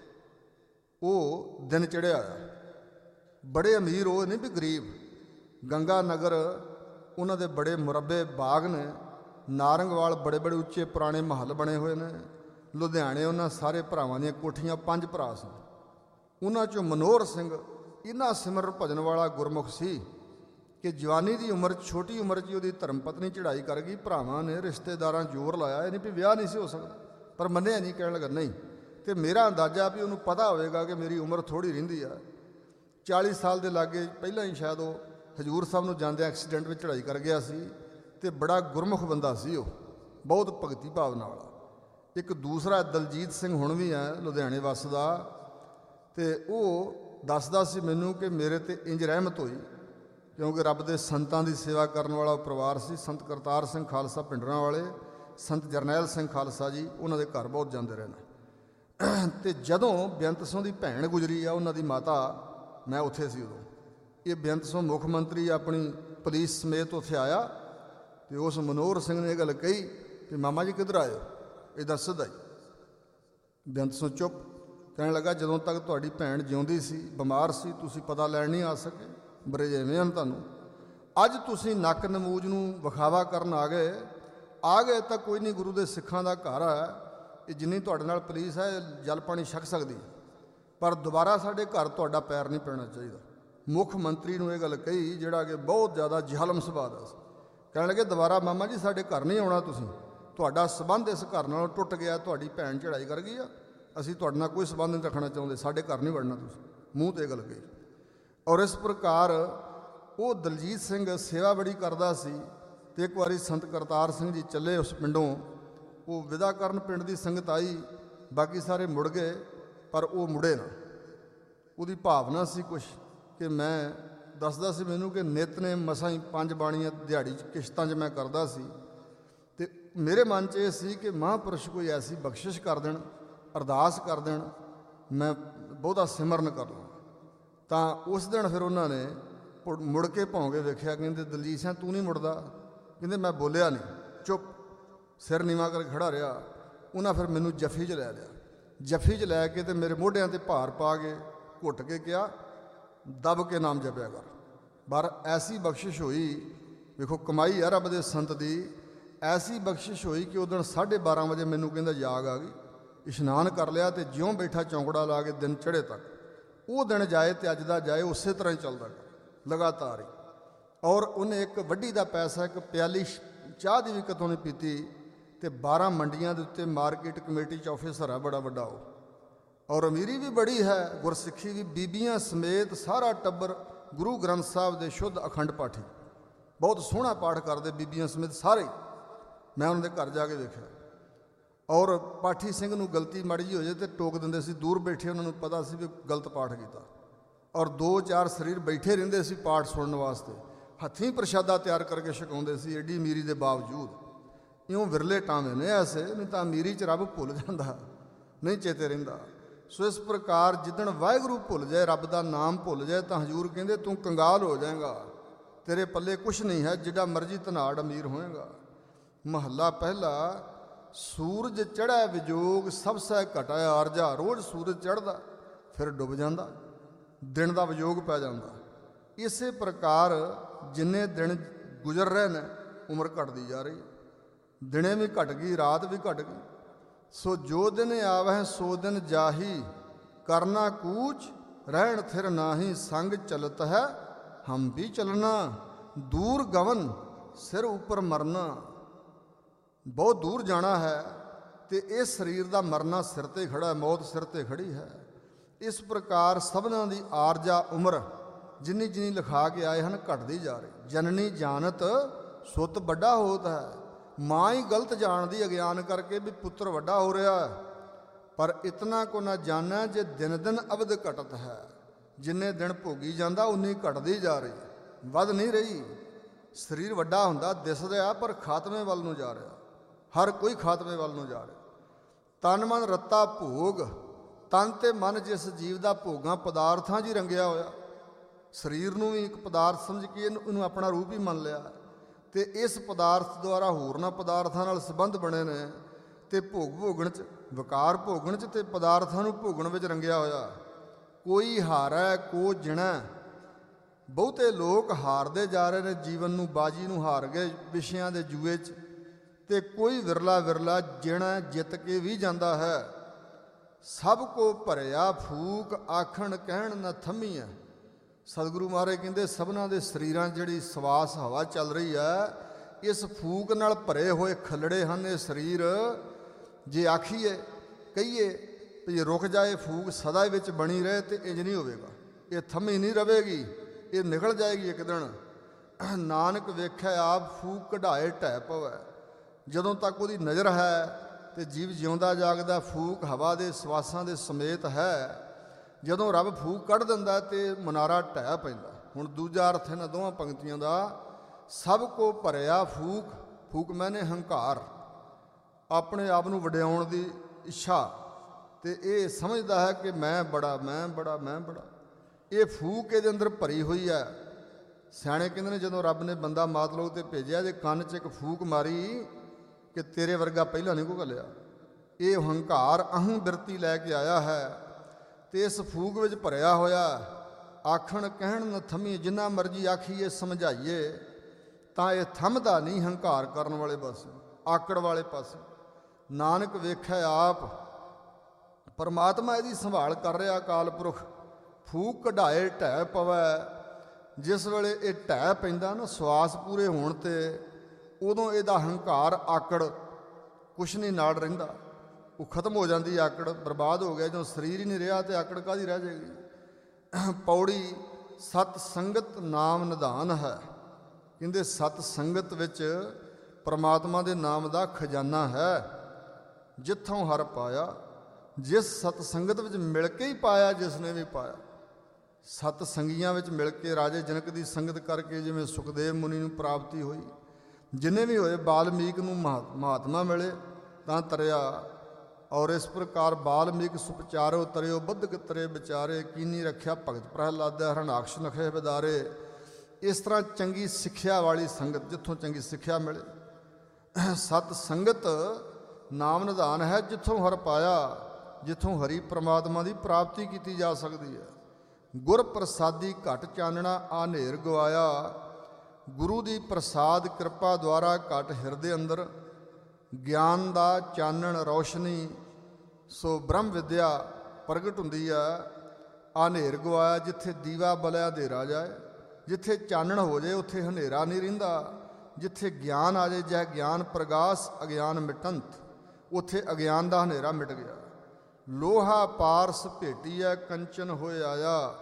ਉਹ ਦਿਨ ਚੜ੍ਹਿਆ ਹੋਇਆ। ਬੜੇ ਅਮੀਰ ਉਹ ਨਹੀਂ ਵੀ ਗਰੀਬ। ਗੰਗਾ ਨਗਰ ਉਹਨਾਂ ਦੇ ਬੜੇ ਮੁਰੱਬੇ ਬਾਗ ਨੇ, ਨਾਰੰਗਵਾਲ ਬੜੇ ਬੜੇ ਉੱਚੇ ਪੁਰਾਣੇ ਮਹੱਲ ਬਣੇ ਹੋਏ ਨੇ, ਲੁਧਿਆਣੇ ਉਹਨਾਂ ਸਾਰੇ ਭਰਾਵਾਂ ਦੀਆਂ ਕੋਠੀਆਂ, ਪੰਜ ਭਰਾ ਸਨ। ਉਹਨਾਂ 'ਚੋਂ ਮਨੋਹਰ ਸਿੰਘ ਇੰਨਾ ਸਿਮਰਨ ਭਜਨ ਵਾਲਾ ਗੁਰਮੁਖ ਸੀ ਕਿ ਜਵਾਨੀ ਦੀ ਉਮਰ 'ਚ, ਛੋਟੀ ਉਮਰ 'ਚ ਹੀ ਉਹਦੀ ਧਰਮ ਪਤਨੀ ਚੜ੍ਹਾਈ ਕਰ ਗਈ। ਭਰਾਵਾਂ ਨੇ, ਰਿਸ਼ਤੇਦਾਰਾਂ ਜ਼ੋਰ ਲਾਇਆ, ਇਹ ਨਹੀਂ ਵੀ ਵਿਆਹ ਨਹੀਂ ਸੀ ਹੋ ਸਕਦਾ, ਪਰ ਮੰਨਿਆ ਨਹੀਂ, ਕਹਿਣ ਲੱਗਾ ਨਹੀਂ। ਅਤੇ ਮੇਰਾ ਅੰਦਾਜ਼ਾ ਵੀ ਉਹਨੂੰ ਪਤਾ ਹੋਵੇਗਾ ਕਿ ਮੇਰੀ ਉਮਰ ਥੋੜ੍ਹੀ ਰਹਿੰਦੀ ਆ, ਚਾਲੀ ਸਾਲ ਦੇ ਲਾਗੇ ਪਹਿਲਾਂ ਹੀ ਸ਼ਾਇਦ ਉਹ ਹਜ਼ੂਰ ਸਾਹਿਬ ਨੂੰ ਜਾਂਦਿਆਂ ਐਕਸੀਡੈਂਟ ਵਿੱਚ ਚੜ੍ਹਾਈ ਕਰ ਗਿਆ ਸੀ। ਅਤੇ ਬੜਾ ਗੁਰਮੁਖ ਬੰਦਾ ਸੀ ਉਹ, ਬਹੁਤ ਭਗਤੀ ਭਾਵਨਾ ਵਾਲਾ। ਇੱਕ ਦੂਸਰਾ ਦਲਜੀਤ ਸਿੰਘ ਹੁਣ ਵੀ ਹੈ, ਲੁਧਿਆਣੇ ਵੱਸਦਾ, ਅਤੇ ਉਹ ਦੱਸਦਾ ਸੀ ਮੈਨੂੰ ਕਿ ਮੇਰੇ 'ਤੇ ਇੰਜ ਰਹਿਮਤ ਹੋਈ, ਕਿਉਂਕਿ ਰੱਬ ਦੇ ਸੰਤਾਂ ਦੀ ਸੇਵਾ ਕਰਨ ਵਾਲਾ ਪਰਿਵਾਰ ਸੀ। ਸੰਤ ਕਰਤਾਰ ਸਿੰਘ ਖਾਲਸਾ ਪਿੰਡਰਾਂ ਵਾਲੇ, ਸੰਤ ਜਰਨੈਲ ਸਿੰਘ ਖਾਲਸਾ ਜੀ, ਉਹਨਾਂ ਦੇ ਘਰ ਬਹੁਤ ਜਾਂਦੇ ਰਹੇ ਨੇ। ਅਤੇ ਜਦੋਂ ਬੇਅੰਤ ਸਿੰਘ ਦੀ ਭੈਣ ਗੁਜ਼ਰੀ ਆ, ਉਹਨਾਂ ਦੀ ਮਾਤਾ, ਮੈਂ ਉੱਥੇ ਸੀ ਉਦੋਂ। ਇਹ ਬੇਅੰਤ ਸਿੰਘ ਮੁੱਖ ਮੰਤਰੀ ਆਪਣੀ ਪੁਲਿਸ ਸਮੇਤ ਉੱਥੇ ਆਇਆ, ਅਤੇ ਉਸ ਮਨੋਹਰ ਸਿੰਘ ਨੇ ਇਹ ਗੱਲ ਕਹੀ ਕਿ ਮਾਮਾ ਜੀ ਕਿੱਧਰ ਆਏ ਹੋ, ਇੱਦਾਂ ਸਿੱਧਾ ਹੀ। ਬੇਅੰਤ ਸਿੰਘ ਚੁੱਪ, ਕਹਿਣ ਲੱਗਾ ਜਦੋਂ ਤੱਕ ਤੁਹਾਡੀ ਭੈਣ ਜਿਉਂਦੀ ਸੀ, ਬਿਮਾਰ ਸੀ, ਤੁਸੀਂ ਪਤਾ ਲੈਣ ਨਹੀਂ ਆ ਸਕੇ, ਬਰੇ ਜਿਵੇਂ ਹਨ ਤੁਹਾਨੂੰ। ਅੱਜ ਤੁਸੀਂ ਨੱਕ ਨਮੂਜ ਨੂੰ ਵਿਖਾਵਾ ਕਰਨ ਆ ਗਏ ਆ ਗਏ ਤਾਂ ਕੋਈ ਨਹੀਂ, ਗੁਰੂ ਦੇ ਸਿੱਖਾਂ ਦਾ ਘਰ ਹੈ, ਇਹ ਜਿੰਨੀ ਤੁਹਾਡੇ ਨਾਲ ਪੁਲਿਸ ਹੈ ਜਲ ਪਾਣੀ ਛਕ ਸਕਦੀ, ਪਰ ਦੁਬਾਰਾ ਸਾਡੇ ਘਰ ਤੁਹਾਡਾ ਪੈਰ ਨਹੀਂ ਪੈਣਾ ਚਾਹੀਦਾ। ਮੁੱਖ ਮੰਤਰੀ ਨੂੰ ਇਹ ਗੱਲ ਕਹੀ, ਜਿਹੜਾ ਕਿ ਬਹੁਤ ਜ਼ਿਆਦਾ ਜ਼ਾਲਮ ਸੁਭਾਅ ਦਾ ਸੀ। ਕਹਿਣ ਲੱਗੇ ਦੁਬਾਰਾ ਮਾਮਾ ਜੀ ਸਾਡੇ ਘਰ ਨਹੀਂ ਆਉਣਾ ਤੁਸੀਂ, ਤੁਹਾਡਾ ਸਬੰਧ ਇਸ ਘਰ ਨਾਲ ਟੁੱਟ ਗਿਆ, ਤੁਹਾਡੀ ਭੈਣ ਚੜ੍ਹਾਈ ਕਰ ਗਈ ਆ, ਅਸੀਂ ਤੁਹਾਡੇ ਨਾਲ ਕੋਈ ਸਬੰਧ ਨਹੀਂ ਰੱਖਣਾ ਚਾਹੁੰਦੇ, ਸਾਡੇ ਘਰ ਨਹੀਂ ਵੜਨਾ ਤੁਸੀਂ। ਮੂੰਹ 'ਤੇ ਇਹ ਗੱਲ ਕਹੀ। ਔਰ ਇਸ ਪ੍ਰਕਾਰ ਉਹ ਦਲਜੀਤ ਸਿੰਘ ਸੇਵਾ ਬੜੀ ਕਰਦਾ ਸੀ। ਅਤੇ ਇੱਕ ਵਾਰੀ ਸੰਤ ਕਰਤਾਰ ਸਿੰਘ ਜੀ ਚੱਲੇ ਉਸ ਪਿੰਡੋਂ, ਉਹ ਵਿਦਾ ਕਰਨ ਪਿੰਡ ਦੀ ਸੰਗਤ ਆਈ, ਬਾਕੀ ਸਾਰੇ ਮੁੜ ਗਏ, ਪਰ ਉਹ ਮੁੜੇ ਨਾ। ਉਹਦੀ ਭਾਵਨਾ ਸੀ ਕੁਛ ਕਿ ਮੈਂ ਦੱਸਦਾ ਸੀ ਮੈਨੂੰ ਕਿ ਨਿੱਤ ਨੇ ਮਸਾਂ ਹੀ ਪੰਜ ਬਾਣੀਆਂ ਦਿਹਾੜੀ 'ਚ ਕਿਸ਼ਤਾਂ 'ਚ ਮੈਂ ਕਰਦਾ ਸੀ, ਅਤੇ ਮੇਰੇ ਮਨ 'ਚ ਇਹ ਸੀ ਕਿ ਮਹਾਂਪੁਰਸ਼ ਕੋਈ ਐਸੀ ਬਖਸ਼ਿਸ਼ ਕਰ ਦੇਣ, ਅਰਦਾਸ ਕਰ ਦੇਣ, ਮੈਂ ਬਹੁਤਾ ਸਿਮਰਨ ਕਰ ਲਵਾਂ। ਤਾਂ ਉਸ ਦਿਨ ਫਿਰ ਉਹਨਾਂ ਨੇ ਮੁੜ ਕੇ ਭੌਂ ਕੇ ਵੇਖਿਆ, ਕਹਿੰਦੇ ਦਲਜੀਤ ਸਿੰਘ ਤੂੰ ਨਹੀਂ ਮੁੜਦਾ? ਕਹਿੰਦੇ ਮੈਂ ਬੋਲਿਆ ਨਹੀਂ, ਚੁੱਪ, ਸਿਰ ਨੀਵਾਂ ਕਰਕੇ ਖੜਾ ਰਿਹਾ। ਉਹਨਾਂ ਫਿਰ ਮੈਨੂੰ ਜੱਫੀ 'ਚ ਲੈ ਲਿਆ, ਜੱਫੀ 'ਚ ਲੈ ਕੇ ਅਤੇ ਮੇਰੇ ਮੋਢਿਆਂ 'ਤੇ ਭਾਰ ਪਾ ਕੇ ਘੁੱਟ ਕੇ ਕਿਹਾ ਦੱਬ ਕੇ ਨਾਮ ਜਪਿਆ ਕਰ। ਪਰ ਐਸੀ ਬਖਸ਼ਿਸ਼ ਹੋਈ, ਵੇਖੋ ਕਮਾਈ ਆ ਰੱਬ ਦੇ ਸੰਤ ਦੀ, ਐਸੀ ਬਖਸ਼ਿਸ਼ ਹੋਈ ਕਿ ਉਦੋਂ ਸਾਢੇ ਬਾਰਾਂ ਵਜੇ ਮੈਨੂੰ ਕਹਿੰਦਾ ਜਾਗ ਆ ਗਈ, ਇਸ਼ਨਾਨ ਕਰ ਲਿਆ, ਅਤੇ ਜਿਉਂ ਬੈਠਾ ਚੌਂਕੜਾ ਲਾ ਕੇ ਦਿਨ ਚੜ੍ਹੇ ਤੱਕ, ਉਹ ਦਿਨ ਜਾਏ ਅਤੇ ਅੱਜ ਦਾ ਜਾਏ, ਉਸੇ ਤਰ੍ਹਾਂ ਹੀ ਚੱਲਦਾ ਲਗਾਤਾਰ ਹੀ। ਔਰ ਉਹਨੇ ਇੱਕ ਵੱਡੀ ਦਾ ਪੈਸਾ, ਇੱਕ ਪਿਆਲੀ ਚਾਹ ਦੀ ਵੀ ਕਿਤੋਂ ਨਹੀਂ ਪੀਤੀ, ਅਤੇ ਬਾਰਾਂ ਮੰਡੀਆਂ ਦੇ ਉੱਤੇ ਮਾਰਕੀਟ ਕਮੇਟੀ 'ਚ ਆਫਿਸਰ ਹੈ ਬੜਾ ਵੱਡਾ ਉਹ, ਔਰ ਅਮੀਰੀ ਵੀ ਬੜੀ ਹੈ, ਗੁਰਸਿੱਖੀ ਵੀ, ਬੀਬੀਆਂ ਸਮੇਤ ਸਾਰਾ ਟੱਬਰ ਗੁਰੂ ਗ੍ਰੰਥ ਸਾਹਿਬ ਦੇ ਸ਼ੁੱਧ ਅਖੰਡ ਪਾਠੀ, ਬਹੁਤ ਸੋਹਣਾ ਪਾਠ ਕਰਦੇ ਬੀਬੀਆਂ ਸਮੇਤ ਸਾਰੇ। ਮੈਂ ਉਹਨਾਂ ਦੇ ਘਰ ਜਾ ਕੇ ਵੇਖਿਆ। ਔਰ ਪਾਠੀ ਸਿੰਘ ਨੂੰ ਗਲਤੀ ਮਾੜੀ ਜਿਹੀ ਹੋ ਜਾਏ ਤੇ ਟੋਕ ਦਿੰਦੇ ਸੀ, ਦੂਰ ਬੈਠੇ ਉਹਨਾਂ ਨੂੰ ਪਤਾ ਸੀ ਵੀ ਗਲਤ ਪਾਠ ਕੀਤਾ। ਔਰ ਦੋ ਚਾਰ ਸਰੀਰ ਬੈਠੇ ਰਹਿੰਦੇ ਸੀ ਪਾਠ ਸੁਣਨ ਵਾਸਤੇ, ਹੱਥੀਂ ਪ੍ਰਸ਼ਾਦਾ ਤਿਆਰ ਕਰਕੇ ਛਕਾਉਂਦੇ ਸੀ, ਐਡੀ ਅਮੀਰੀ ਦੇ ਬਾਵਜੂਦ। ਇਉਂ ਵਿਰਲੇ ਟਾਵੇਂ ਨੇ ਐਸੇ, ਨਹੀਂ ਤਾਂ ਅਮੀਰੀ 'ਚ ਰੱਬ ਭੁੱਲ ਜਾਂਦਾ, ਨਹੀਂ ਚੇਤੇ ਰਹਿੰਦਾ। ਸੋ ਇਸ ਪ੍ਰਕਾਰ ਜਿੱਦਣ ਵਾਹਿਗੁਰੂ ਭੁੱਲ ਜਾਏ, ਰੱਬ ਦਾ ਨਾਮ ਭੁੱਲ ਜਾਏ, ਤਾਂ ਹਜ਼ੂਰ ਕਹਿੰਦੇ ਤੂੰ ਕੰਗਾਲ ਹੋ ਜਾਏਗਾ, ਤੇਰੇ ਪੱਲੇ ਕੁਛ ਨਹੀਂ ਹੈ, ਜਿੱਡਾ ਮਰਜ਼ੀ ਧਨਾੜ ਅਮੀਰ ਹੋਏਗਾ। ਮਹੱਲਾ ਪਹਿਲਾ। ਸੂਰਜ ਚੜ੍ਹੈ ਵਿਜੋਗ ਸਭ ਸਹਿ ਘਟਿਆ ਆਰਜਾ। ਰੋਜ਼ ਸੂਰਜ ਚੜ੍ਹਦਾ ਫਿਰ ਡੁੱਬ ਜਾਂਦਾ, ਦਿਨ ਦਾ ਵਿਜੋਗ ਪੈ ਜਾਂਦਾ। ਇਸੇ ਪ੍ਰਕਾਰ ਜਿੰਨੇ ਦਿਨ ਗੁਜ਼ਰ ਰਹੇ ਨੇ ਉਮਰ ਘਟਦੀ ਜਾ ਰਹੀ, ਦਿਨੇ ਵੀ ਘਟ ਗਈ, ਰਾਤ ਵੀ ਘਟ ਗਈ। ਸੋ ਜੋ ਦਿਨ ਆਵਹਿ ਸੋ ਦਿਨ ਜਾਹੀ, ਕਰਨਾ ਕੂਚ ਰਹਿਣ ਥਿਰ ਨਾਹੀ। ਸੰਗ ਚਲਤ ਹੈ ਹਮ ਵੀ ਚਲਣਾ, ਦੂਰ ਗਵਨ ਸਿਰ ਉੱਪਰ ਮਰਨਾ। ਬਹੁਤ ਦੂਰ ਜਾਣਾ ਹੈ, ਅਤੇ ਇਸ ਸਰੀਰ ਦਾ ਮਰਨਾ ਸਿਰ 'ਤੇ ਖੜ੍ਹਾ ਹੈ, ਮੌਤ ਸਿਰ 'ਤੇ ਖੜ੍ਹੀ ਹੈ। ਇਸ ਪ੍ਰਕਾਰ ਸਭਨਾਂ ਦੀ ਆਰਜਾ ਉਮਰ ਜਿੰਨੀ ਜਿੰਨੀ ਲਿਖਾ ਕੇ ਆਏ ਹਨ ਘਟਦੀ ਜਾ ਰਹੀ। ਜਨਨੀ ਜਾਣਤ ਸੁੱਤ ਵੱਡਾ ਹੋਤ ਹੈ। ਮਾਂ ਹੀ ਗਲਤ ਜਾਣਦੀ ਅਗਿਆਨ ਕਰਕੇ ਵੀ ਪੁੱਤਰ ਵੱਡਾ ਹੋ ਰਿਹਾ ਹੈ, ਪਰ ਇਤਨਾ ਕੋ ਨਾ ਜਾਣਾ ਜੇ ਦਿਨ ਦਿਨ ਅਵਧ ਘਟਤ ਹੈ। ਜਿੰਨੇ ਦਿਨ ਭੋਗੀ ਜਾਂਦਾ ਉਨੀ ਘਟਦੀ ਜਾ ਰਹੀ, ਵੱਧ ਨਹੀਂ ਰਹੀ। ਸਰੀਰ ਵੱਡਾ ਹੁੰਦਾ ਦਿਸਦਾ, ਪਰ ਖਾਤਮੇ ਵੱਲ ਨੂੰ ਜਾ ਰਿਹਾ, ਹਰ ਕੋਈ ਖਾਤਮੇ ਵੱਲ ਨੂੰ ਜਾ ਰਿਹਾ। ਤਨ ਮਨ ਰੱਤਾ ਭੋਗ, ਤਨ ਤੇ ਮਨ ਜਿਸ ਜੀਵ ਦਾ ਭੋਗਾਂ ਪਦਾਰਥਾਂ 'ਚ ਹੀ ਰੰਗਿਆ ਹੋਇਆ। ਸਰੀਰ ਨੂੰ ਵੀ ਇੱਕ ਪਦਾਰਥ ਸਮਝ ਕੇ ਇਹਨੂੰ ਇਹਨੂੰ ਆਪਣਾ ਰੂਪ ਹੀ ਮੰਨ ਲਿਆ, ਅਤੇ ਇਸ ਪਦਾਰਥ ਦੁਆਰਾ ਹੋਰਨਾਂ ਪਦਾਰਥਾਂ ਨਾਲ ਸੰਬੰਧ ਬਣੇ ਨੇ, ਅਤੇ ਭੋਗ ਭੋਗਣ 'ਚ, ਵਿਕਾਰ ਭੋਗਣ 'ਚ, ਅਤੇ ਪਦਾਰਥਾਂ ਨੂੰ ਭੋਗਣ ਵਿੱਚ ਰੰਗਿਆ ਹੋਇਆ। ਕੋਈ ਹਾਰੈ ਕੋ ਜਿਣੈ। ਬਹੁਤੇ ਲੋਕ ਹਾਰਦੇ ਜਾ ਰਹੇ ਨੇ, ਜੀਵਨ ਨੂੰ, ਬਾਜੀ ਨੂੰ ਹਾਰ ਗਏ ਵਿਸ਼ਿਆਂ ਦੇ ਜੂਏ 'ਚ, ਅਤੇ ਕੋਈ ਵਿਰਲਾ ਵਿਰਲਾ ਜਿਣਾ ਜਿੱਤ ਕੇ ਵੀ ਜਾਂਦਾ ਹੈ। ਸਭ ਕੋ ਭਰਿਆ ਫੂਕ ਆਖਣ ਕਹਿਣ ਨਾ ਥੰਮੀਐ। ਸਤਿਗੁਰੂ ਮਹਾਰਾਜ ਕਹਿੰਦੇ ਸਭਨਾਂ ਦੇ ਸਰੀਰਾਂ 'ਚ ਜਿਹੜੀ ਸਵਾਸ ਹਵਾ ਚੱਲ ਰਹੀ ਹੈ, ਇਸ ਫੂਕ ਨਾਲ ਭਰੇ ਹੋਏ ਖੱਲੜੇ ਹਨ ਇਹ ਸਰੀਰ। ਜੇ ਆਖੀਏ ਕਹੀਏ ਵੀ ਜੇ ਰੁਕ ਜਾਏ ਫੂਕ ਸਦਾ ਵਿੱਚ ਬਣੀ ਰਹੇ ਤੇ ਇੰਜ ਨਹੀਂ ਹੋਵੇਗਾ, ਇਹ ਥੰਮੀ ਨਹੀਂ ਰਵੇਗੀ, ਇਹ ਨਿਕਲ ਜਾਏਗੀ ਇੱਕ ਦਿਨ। ਨਾਨਕ ਵੇਖਿਆ ਆਪ ਫੂਕ ਕਢਾਏ ਢਹਿ ਪਵੈ। ਜਦੋਂ ਤੱਕ ਉਹਦੀ ਨਜ਼ਰ ਹੈ ਤੇ ਜੀਵ ਜਿਉਂਦਾ ਜਾਗਦਾ ਫੂਕ ਹਵਾ ਦੇ ਸਵਾਸਾਂ ਦੇ ਸਮੇਤ ਹੈ। ਜਦੋਂ ਰੱਬ ਫੂਕ ਕੱਢ ਦਿੰਦਾ ਤੇ ਮਨਾਰਾ ਢਹਿ ਪੈਂਦਾ। ਹੁਣ ਦੂਜਾ ਅਰਥ ਇਹਨਾਂ ਦੋਵਾਂ ਪੰਕਤੀਆਂ ਦਾ, ਸਭ ਕੋ ਭਰਿਆ ਫੂਕ। ਫੂਕ ਮੈਨੇ ਹੰਕਾਰ, ਆਪਣੇ ਆਪ ਨੂੰ ਵਡਿਆਉਣ ਦੀ ਇੱਛਾ, ਤੇ ਇਹ ਸਮਝਦਾ ਹੈ ਕਿ ਮੈਂ ਬੜਾ ਮੈਂ ਬੜਾ ਮੈਂ ਬੜਾ। ਇਹ ਫੂਕ ਇਹਦੇ ਅੰਦਰ ਭਰੀ ਹੋਈ ਹੈ। ਸਿਆਣੇ ਕਹਿੰਦੇ ਨੇ ਜਦੋਂ ਰੱਬ ਨੇ ਬੰਦਾ ਮਾਤਲੋਕ 'ਤੇ ਭੇਜਿਆ, ਜੇ ਕੰਨ 'ਚ ਇੱਕ ਫੂਕ ਮਾਰੀ ਕਿ ਤੇਰੇ ਵਰਗਾ ਪਹਿਲਾਂ ਨਹੀਂ ਕੋ ਘੱਲਿਆ। ਇਹ ਹੰਕਾਰ ਅਹੰ ਬਿਰਤੀ ਲੈ ਕੇ ਆਇਆ ਹੈ ਤੇ ਇਸ ਫੂਕ ਵਿੱਚ ਭਰਿਆ ਹੋਇਆ। ਆਖਣ ਕਹਿਣ ਨ ਥੰਮੀ, ਜਿੰਨਾ ਮਰਜ਼ੀ ਆਖੀਏ ਸਮਝਾਈਏ ਤਾਂ ਇਹ ਥੰਮਦਾ ਨਹੀਂ ਹੰਕਾਰ ਕਰਨ ਵਾਲੇ ਪਾਸੇ, ਆਕੜ ਵਾਲੇ ਪਾਸੇ। ਨਾਨਕ ਵੇਖਿਆ ਆਪ, ਪਰਮਾਤਮਾ ਇਹਦੀ ਸੰਭਾਲ ਕਰ ਰਿਹਾ ਅਕਾਲ ਪੁਰਖ। ਫੂਕ ਕਢਾਏ ਢਹਿ ਪਵੈ। ਜਿਸ ਵੇਲੇ ਇਹ ਢਹਿ ਪੈਂਦਾ ਨਾ ਸਵਾਸ ਪੂਰੇ ਹੋਣ 'ਤੇ, ਉਦੋਂ ਇਹਦਾ ਹੰਕਾਰ ਆਕੜ ਕੁਛ ਨਹੀਂ ਨਾਲ ਰਹਿੰਦਾ, ਉਹ ਖਤਮ ਹੋ ਜਾਂਦੀ ਆਕੜ, ਬਰਬਾਦ ਹੋ ਗਿਆ। ਜਦੋਂ ਸਰੀਰ ਹੀ ਨਹੀਂ ਰਿਹਾ ਤੇ ਆਕੜ ਕਾਹਦੀ ਰਹਿ ਜਾਏਗੀ। ਪੌੜੀ ਸਤ ਸੰਗਤ ਨਾਮ ਨਿਧਾਨ ਹੈ। ਕਹਿੰਦੇ ਸਤ ਸੰਗਤ ਵਿੱਚ ਪਰਮਾਤਮਾ ਦੇ ਨਾਮ ਦਾ ਖਜ਼ਾਨਾ ਹੈ। ਜਿੱਥੋਂ ਹਰ ਪਾਇਆ, ਜਿਸ ਸਤ ਸੰਗਤ ਵਿੱਚ ਮਿਲ ਕੇ ਹੀ ਪਾਇਆ, ਜਿਸ ਨੇ ਵੀ ਪਾਇਆ। ਸਤ ਸੰਗੀਆਂ ਵਿੱਚ ਮਿਲ ਕੇ ਰਾਜੇ ਜਨਕ ਦੀ ਸੰਗਤ ਕਰਕੇ ਜਿਵੇਂ ਸੁਖਦੇਵ ਮੁਨੀ ਨੂੰ ਪ੍ਰਾਪਤੀ ਹੋਈ, ਜਿੰਨੇ ਵੀ ਹੋਏ, ਬਾਲਮੀਕ ਨੂੰ ਮਹਾਤਮਾ ਮਿਲੇ ਤਾਂ ਤਰਿਆ। ਔਰ ਇਸ ਪ੍ਰਕਾਰ ਬਾਲਮੀਕ ਸੁਪਚਾਰੋ ਤਰਿਓ, ਬੱਧਕ ਤਰੇ ਵਿਚਾਰੇ, ਕੀਨੀ ਰੱਖਿਆ ਭਗਤ ਪ੍ਰਹਲਾਦਾ, ਹਰਨਾਕਸ਼ ਨਖੇ ਵਿਦਾਰੇ। ਇਸ ਤਰ੍ਹਾਂ ਚੰਗੀ ਸਿੱਖਿਆ ਵਾਲੀ ਸੰਗਤ, ਜਿੱਥੋਂ ਚੰਗੀ ਸਿੱਖਿਆ ਮਿਲੇ। ਸਤ ਸੰਗਤ ਨਾਮ ਨਿਧਾਨ ਹੈ, ਜਿੱਥੋਂ ਹਰ ਪਾਇਆ, ਜਿੱਥੋਂ ਹਰੀ ਪ੍ਰਮਾਤਮਾ ਦੀ ਪ੍ਰਾਪਤੀ ਕੀਤੀ ਜਾ ਸਕਦੀ ਹੈ। ਗੁਰ ਪ੍ਰਸਾਦੀ ਘਟ ਚਾਨਣਾ ਆਨੇਰ ਗਵਾਇਆ। ਗੁਰੂ ਦੀ ਪ੍ਰਸਾਦ ਕਿਰਪਾ ਦੁਆਰਾ ਘਟ ਹਿਰਦੇ ਅੰਦਰ ਗਿਆਨ ਦਾ ਚਾਨਣ ਰੌਸ਼ਨੀ, ਸੋ ਬ੍ਰਹਮ ਵਿਦਿਆ ਪ੍ਰਗਟ ਹੁੰਦੀ ਹੈ। ਆਨੇਰ ਗਵਾਇਆ, ਜਿੱਥੇ ਦੀਵਾ ਬਲਿਆ ਹਨੇਰਾ ਜਾਏ, ਜਿੱਥੇ ਚਾਨਣ ਹੋ ਜਾਏ ਉੱਥੇ ਹਨੇਰਾ ਨਹੀਂ ਰਹਿੰਦਾ। ਜਿੱਥੇ ਗਿਆਨ ਆ ਜਾਏ, ਜਹ ਗਿਆਨ ਪ੍ਰਗਾਸ ਅਗਿਆਨ ਮਿਟੰਤ, ਉੱਥੇ ਅਗਿਆਨ ਦਾ ਹਨੇਰਾ ਮਿਟ ਗਿਆ। ਲੋਹਾ ਪਾਰਸ ਭੇਟੀਐ ਕੰਚਨ ਹੋਏ ਆਇਆ।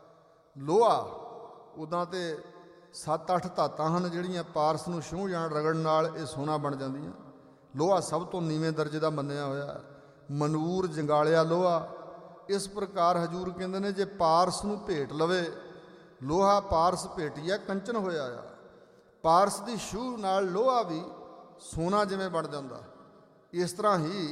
ਲੋਹਾ ਉੱਦਾਂ ਤੇ ਸੱਤ ਅੱਠ ਧਾਤਾਂ ਹਨ ਜਿਹੜੀਆਂ ਪਾਰਸ ਨੂੰ ਛੂਹ ਜਾਣ, ਰਗੜਨ ਨਾਲ ਇਹ ਸੋਨਾ ਬਣ ਜਾਂਦੀਆਂ। ਲੋਹਾ ਸਭ ਤੋਂ ਨੀਵੇਂ ਦਰਜੇ ਦਾ ਮੰਨਿਆ ਹੋਇਆ। ਮਨੂਰ ਜੰਗਾਲਿਆ ਲੋਹਾ। ਇਸ ਪ੍ਰਕਾਰ ਹਜੂਰ ਕਹਿੰਦੇ ਨੇ ਜੇ ਪਾਰਸ ਨੂੰ ਭੇਟ ਲਵੇ, ਲੋਹਾ ਪਾਰਸ ਭੇਟੀਐ ਕੰਚਨ ਹੋਇਆ ਆ। ਪਾਰਸ ਦੀ ਛੂਹ ਨਾਲ ਲੋਹਾ ਵੀ ਸੋਨਾ ਜਿਵੇਂ ਬਣ ਜਾਂਦਾ, ਇਸ ਤਰ੍ਹਾਂ ਹੀ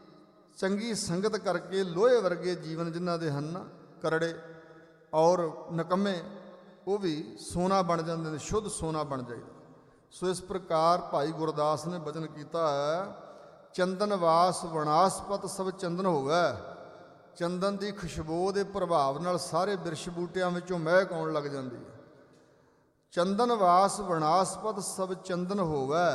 ਚੰਗੀ ਸੰਗਤ ਕਰਕੇ ਲੋਹੇ ਵਰਗੇ ਜੀਵਨ ਜਿਨ੍ਹਾਂ ਦੇ ਹਨ ਨਾ, ਕਰੜੇ ਔਰ ਨਿਕੰਮੇ, ਉਹ ਵੀ ਸੋਨਾ ਬਣ ਜਾਂਦੇ ਨੇ, ਸ਼ੁੱਧ ਸੋਨਾ ਬਣ ਜਾਈਦਾ। ਸੋ ਇਸ ਪ੍ਰਕਾਰ ਭਾਈ ਗੁਰਦਾਸ ਨੇ ਬਚਨ ਕੀਤਾ ਹੈ, ਚੰਦਨ ਵਾਸ ਵਣਾਸਪਤ ਸਭ ਚੰਦਨ ਹੋਵੇ। ਚੰਦਨ ਦੀ ਖੁਸ਼ਬੂ ਦੇ ਪ੍ਰਭਾਵ ਨਾਲ ਸਾਰੇ ਬਿਰਛ ਬੂਟਿਆਂ ਵਿੱਚੋਂ ਮਹਿਕ ਆਉਣ ਲੱਗ ਜਾਂਦੀ ਹੈ। ਚੰਦਨ ਵਾਸ ਵਣਾਸਪਤ ਸਭ ਚੰਦਨ ਹੋਵੇ।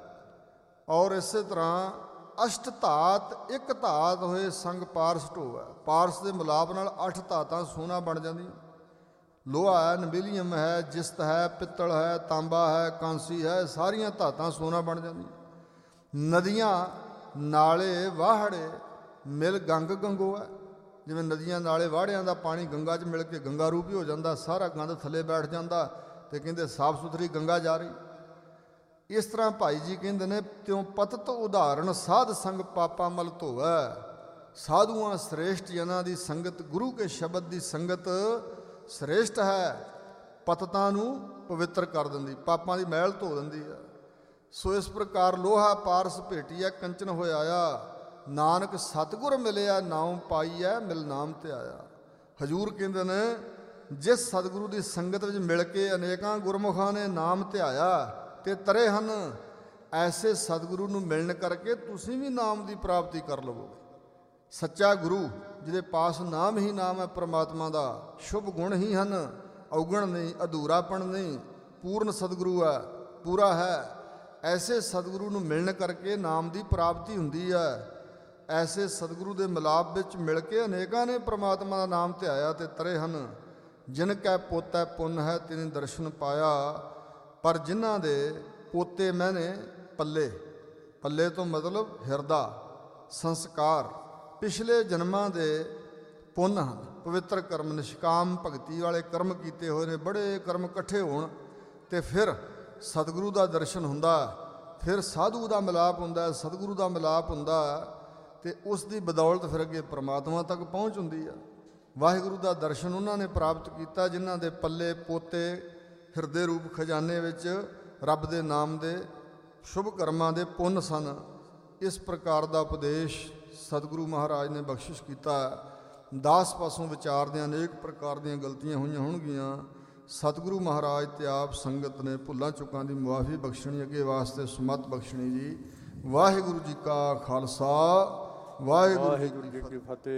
ਔਰ ਇਸੇ ਤਰ੍ਹਾਂ ਅਸ਼ਟ ਧਾਤ ਇੱਕ ਧਾਤ ਹੋਏ ਸੰਗ ਪਾਰਸ ਢੋਵੈ। ਪਾਰਸ ਦੇ ਮਿਲਾਪ ਨਾਲ ਅੱਠ ਧਾਤਾਂ ਸੋਨਾ ਬਣ ਜਾਂਦੀਆਂ। ਲੋਹਾ ਹੈ, ਨਬੀਲੀਅਮ ਹੈ, ਜਿਸਤ ਹੈ, ਪਿੱਤਲ ਹੈ, ਤਾਂਬਾ ਹੈ, ਕਾਂਸੀ ਹੈ, ਸਾਰੀਆਂ ਧਾਤਾਂ ਸੋਨਾ ਬਣ ਜਾਂਦੀਆਂ। ਨਦੀਆਂ ਨਾਲੇ ਵਾਹੜੇ ਮਿਲ ਗੰਗ ਗੰਗੋਆ। ਜਿਵੇਂ ਨਦੀਆਂ ਨਾਲੇ ਵਾਹੜਿਆਂ ਦਾ ਪਾਣੀ ਗੰਗਾ 'ਚ ਮਿਲ ਕੇ ਗੰਗਾ ਰੂਪੀ ਹੋ ਜਾਂਦਾ, ਸਾਰਾ ਗੰਦ ਥੱਲੇ ਬੈਠ ਜਾਂਦਾ ਤੇ ਕਹਿੰਦੇ ਸਾਫ ਸੁਥਰੀ ਗੰਗਾ ਜਾ ਰਹੀ। ਇਸ ਤਰ੍ਹਾਂ ਭਾਈ ਜੀ ਕਹਿੰਦੇ ਨੇ, ਤਿਉ ਪਤਤ ਉਦਾਹਰਣ ਸਾਧ ਸੰਗ ਪਾਪਾ ਮਲ ਧੋਵੈ। ਸਾਧੂਆਂ ਸ੍ਰੇਸ਼ਟ ਜਨਾਂ ਦੀ ਸੰਗਤ, ਗੁਰੂ ਕੇ ਸ਼ਬਦ ਦੀ ਸੰਗਤ ਸ੍ਰੇਸ਼ਟ ਹੈ। ਪਤਤਾਂ ਨੂੰ ਪਵਿੱਤਰ ਕਰ ਦਿੰਦੀ, ਪਾਪਾਂ ਦੀ ਮੈਲ ਧੋ ਦਿੰਦੀ ਹੈ। ਸੋ ਇਸ ਪ੍ਰਕਾਰ ਲੋਹਾ ਪਾਰਸ ਭੇਟੀਐ ਕੰਚਨ ਹੋਇਆ ਆਇਆ। ਨਾਨਕ ਸਤਿਗੁਰ ਮਿਲਿਆ ਨਾਮ ਪਾਈਐ, ਮਿਲ ਨਾਮ ਤੇ ਆਇਆ। ਹਜੂਰ ਕਹਿੰਦੇ ਨੇ, ਜਿਸ ਸਤਿਗੁਰੂ ਦੀ ਸੰਗਤ ਵਿੱਚ ਮਿਲ ਕੇ ਅਨੇਕਾਂ ਗੁਰਮੁਖਾਂ ਨੇ ਨਾਮ ਧਿਆਇਆ ਤੇ ਤਰੇ ਹਨ, ਐਸੇ ਸਤਿਗੁਰੂ ਨੂੰ ਮਿਲਣ ਕਰਕੇ ਤੁਸੀਂ ਵੀ ਨਾਮ ਦੀ ਪ੍ਰਾਪਤੀ ਕਰ ਲਵੋਗੇ। ਸੱਚਾ ਗੁਰੂ ਜਿਹਦੇ ਪਾਸ ਨਾਮ ਹੀ ਨਾਮ ਹੈ ਪ੍ਰਮਾਤਮਾ ਦਾ, ਸ਼ੁਭ ਗੁਣ ਹੀ ਹਨ, ਔਗਣ ਨਹੀਂ, ਅਧੂਰਾਪਣ ਨਹੀਂ, ਪੂਰਨ ਸਤਿਗੁਰੂ ਹੈ, ਪੂਰਾ ਹੈ। ਐਸੇ ਸਤਿਗੁਰੂ ਨੂੰ ਮਿਲਣ ਕਰਕੇ ਨਾਮ ਦੀ ਪ੍ਰਾਪਤੀ ਹੁੰਦੀ ਹੈ। ਐਸੇ ਸਤਿਗੁਰੂ ਦੇ ਮਿਲਾਪ ਵਿੱਚ ਮਿਲ ਕੇ ਅਨੇਕਾਂ ਨੇ ਪ੍ਰਮਾਤਮਾ ਦਾ ਨਾਮ ਧਿਆਇਆ ਤੇ ਤਰੇ ਹਨ। ਜਿਨ ਕੈ ਪੋਤੈ ਪੁੰਨ ਹੈ ਤਿਨ ਦਰਸ਼ਨ ਪਾਇਆ। ਪਰ ਜਿਨ੍ਹਾਂ ਦੇ ਪੋਤੇ ਮੈਨੇ ਪੱਲੇ, ਪੱਲੇ ਤੋਂ ਮਤਲਬ ਹਿਰਦਾ, ਸੰਸਕਾਰ, ਪਿਛਲੇ ਜਨਮਾਂ ਦੇ ਪੁੰਨ ਹਨ, ਪਵਿੱਤਰ ਕਰਮ, ਨਿਸ਼ਕਾਮ ਭਗਤੀ ਵਾਲੇ ਕਰਮ ਕੀਤੇ ਹੋਏ ਨੇ। ਬੜੇ ਕਰਮ ਇਕੱਠੇ ਹੋਣ ਤੇ ਫਿਰ ਸਤਿਗੁਰੂ ਦਾ ਦਰਸ਼ਨ ਹੁੰਦਾ, ਫਿਰ ਸਾਧੂ ਦਾ ਮਿਲਾਪ ਹੁੰਦਾ, ਸਤਿਗੁਰੂ ਦਾ ਮਿਲਾਪ ਹੁੰਦਾ ਤੇ ਉਸ ਦੀ ਬਦੌਲਤ ਫਿਰ ਅੱਗੇ ਪ੍ਰਮਾਤਮਾ ਤੱਕ ਪਹੁੰਚ ਹੁੰਦੀ ਆ। ਵਾਹਿਗੁਰੂ ਦਾ ਦਰਸ਼ਨ ਉਹਨਾਂ ਨੇ ਪ੍ਰਾਪਤ ਕੀਤਾ ਜਿਨ੍ਹਾਂ ਦੇ ਪੱਲੇ ਪੋਤੇ ਹਿਰਦੇ ਰੂਪ ਖਜ਼ਾਨੇ ਵਿੱਚ ਰੱਬ ਦੇ ਨਾਮ ਦੇ ਸ਼ੁਭ ਕਰਮਾਂ ਦੇ ਪੁੰਨ ਸਨ। ਇਸ ਪ੍ਰਕਾਰ ਦਾ ਉਪਦੇਸ਼ ਸਤਿਗੁਰੂ ਮਹਾਰਾਜ ਨੇ ਬਖਸ਼ਿਸ਼ ਕੀਤਾ। ਦਾਸ ਪਾਸੋਂ ਵਿਚਾਰਦਿਆਂ ਅਨੇਕ ਪ੍ਰਕਾਰ ਦੀਆਂ ਗਲਤੀਆਂ ਹੋਈਆਂ ਹੋਣਗੀਆਂ। ਸਤਿਗੁਰੂ ਮਹਾਰਾਜ ਤੇ ਆਪ ਸੰਗਤ ਨੇ ਭੁੱਲਾਂ ਚੁੱਕਾਂ ਦੀ ਮੁਆਫੀ ਬਖਸ਼ਣੀ, ਅੱਗੇ ਵਾਸਤੇ ਸੁਮਤ ਬਖਸ਼ਣੀ ਜੀ। ਵਾਹਿਗੁਰੂ ਜੀ ਕਾ ਖਾਲਸਾ, ਵਾਹਿਗੁਰੂ ਜੀ ਕੀ ਫਤਿਹ।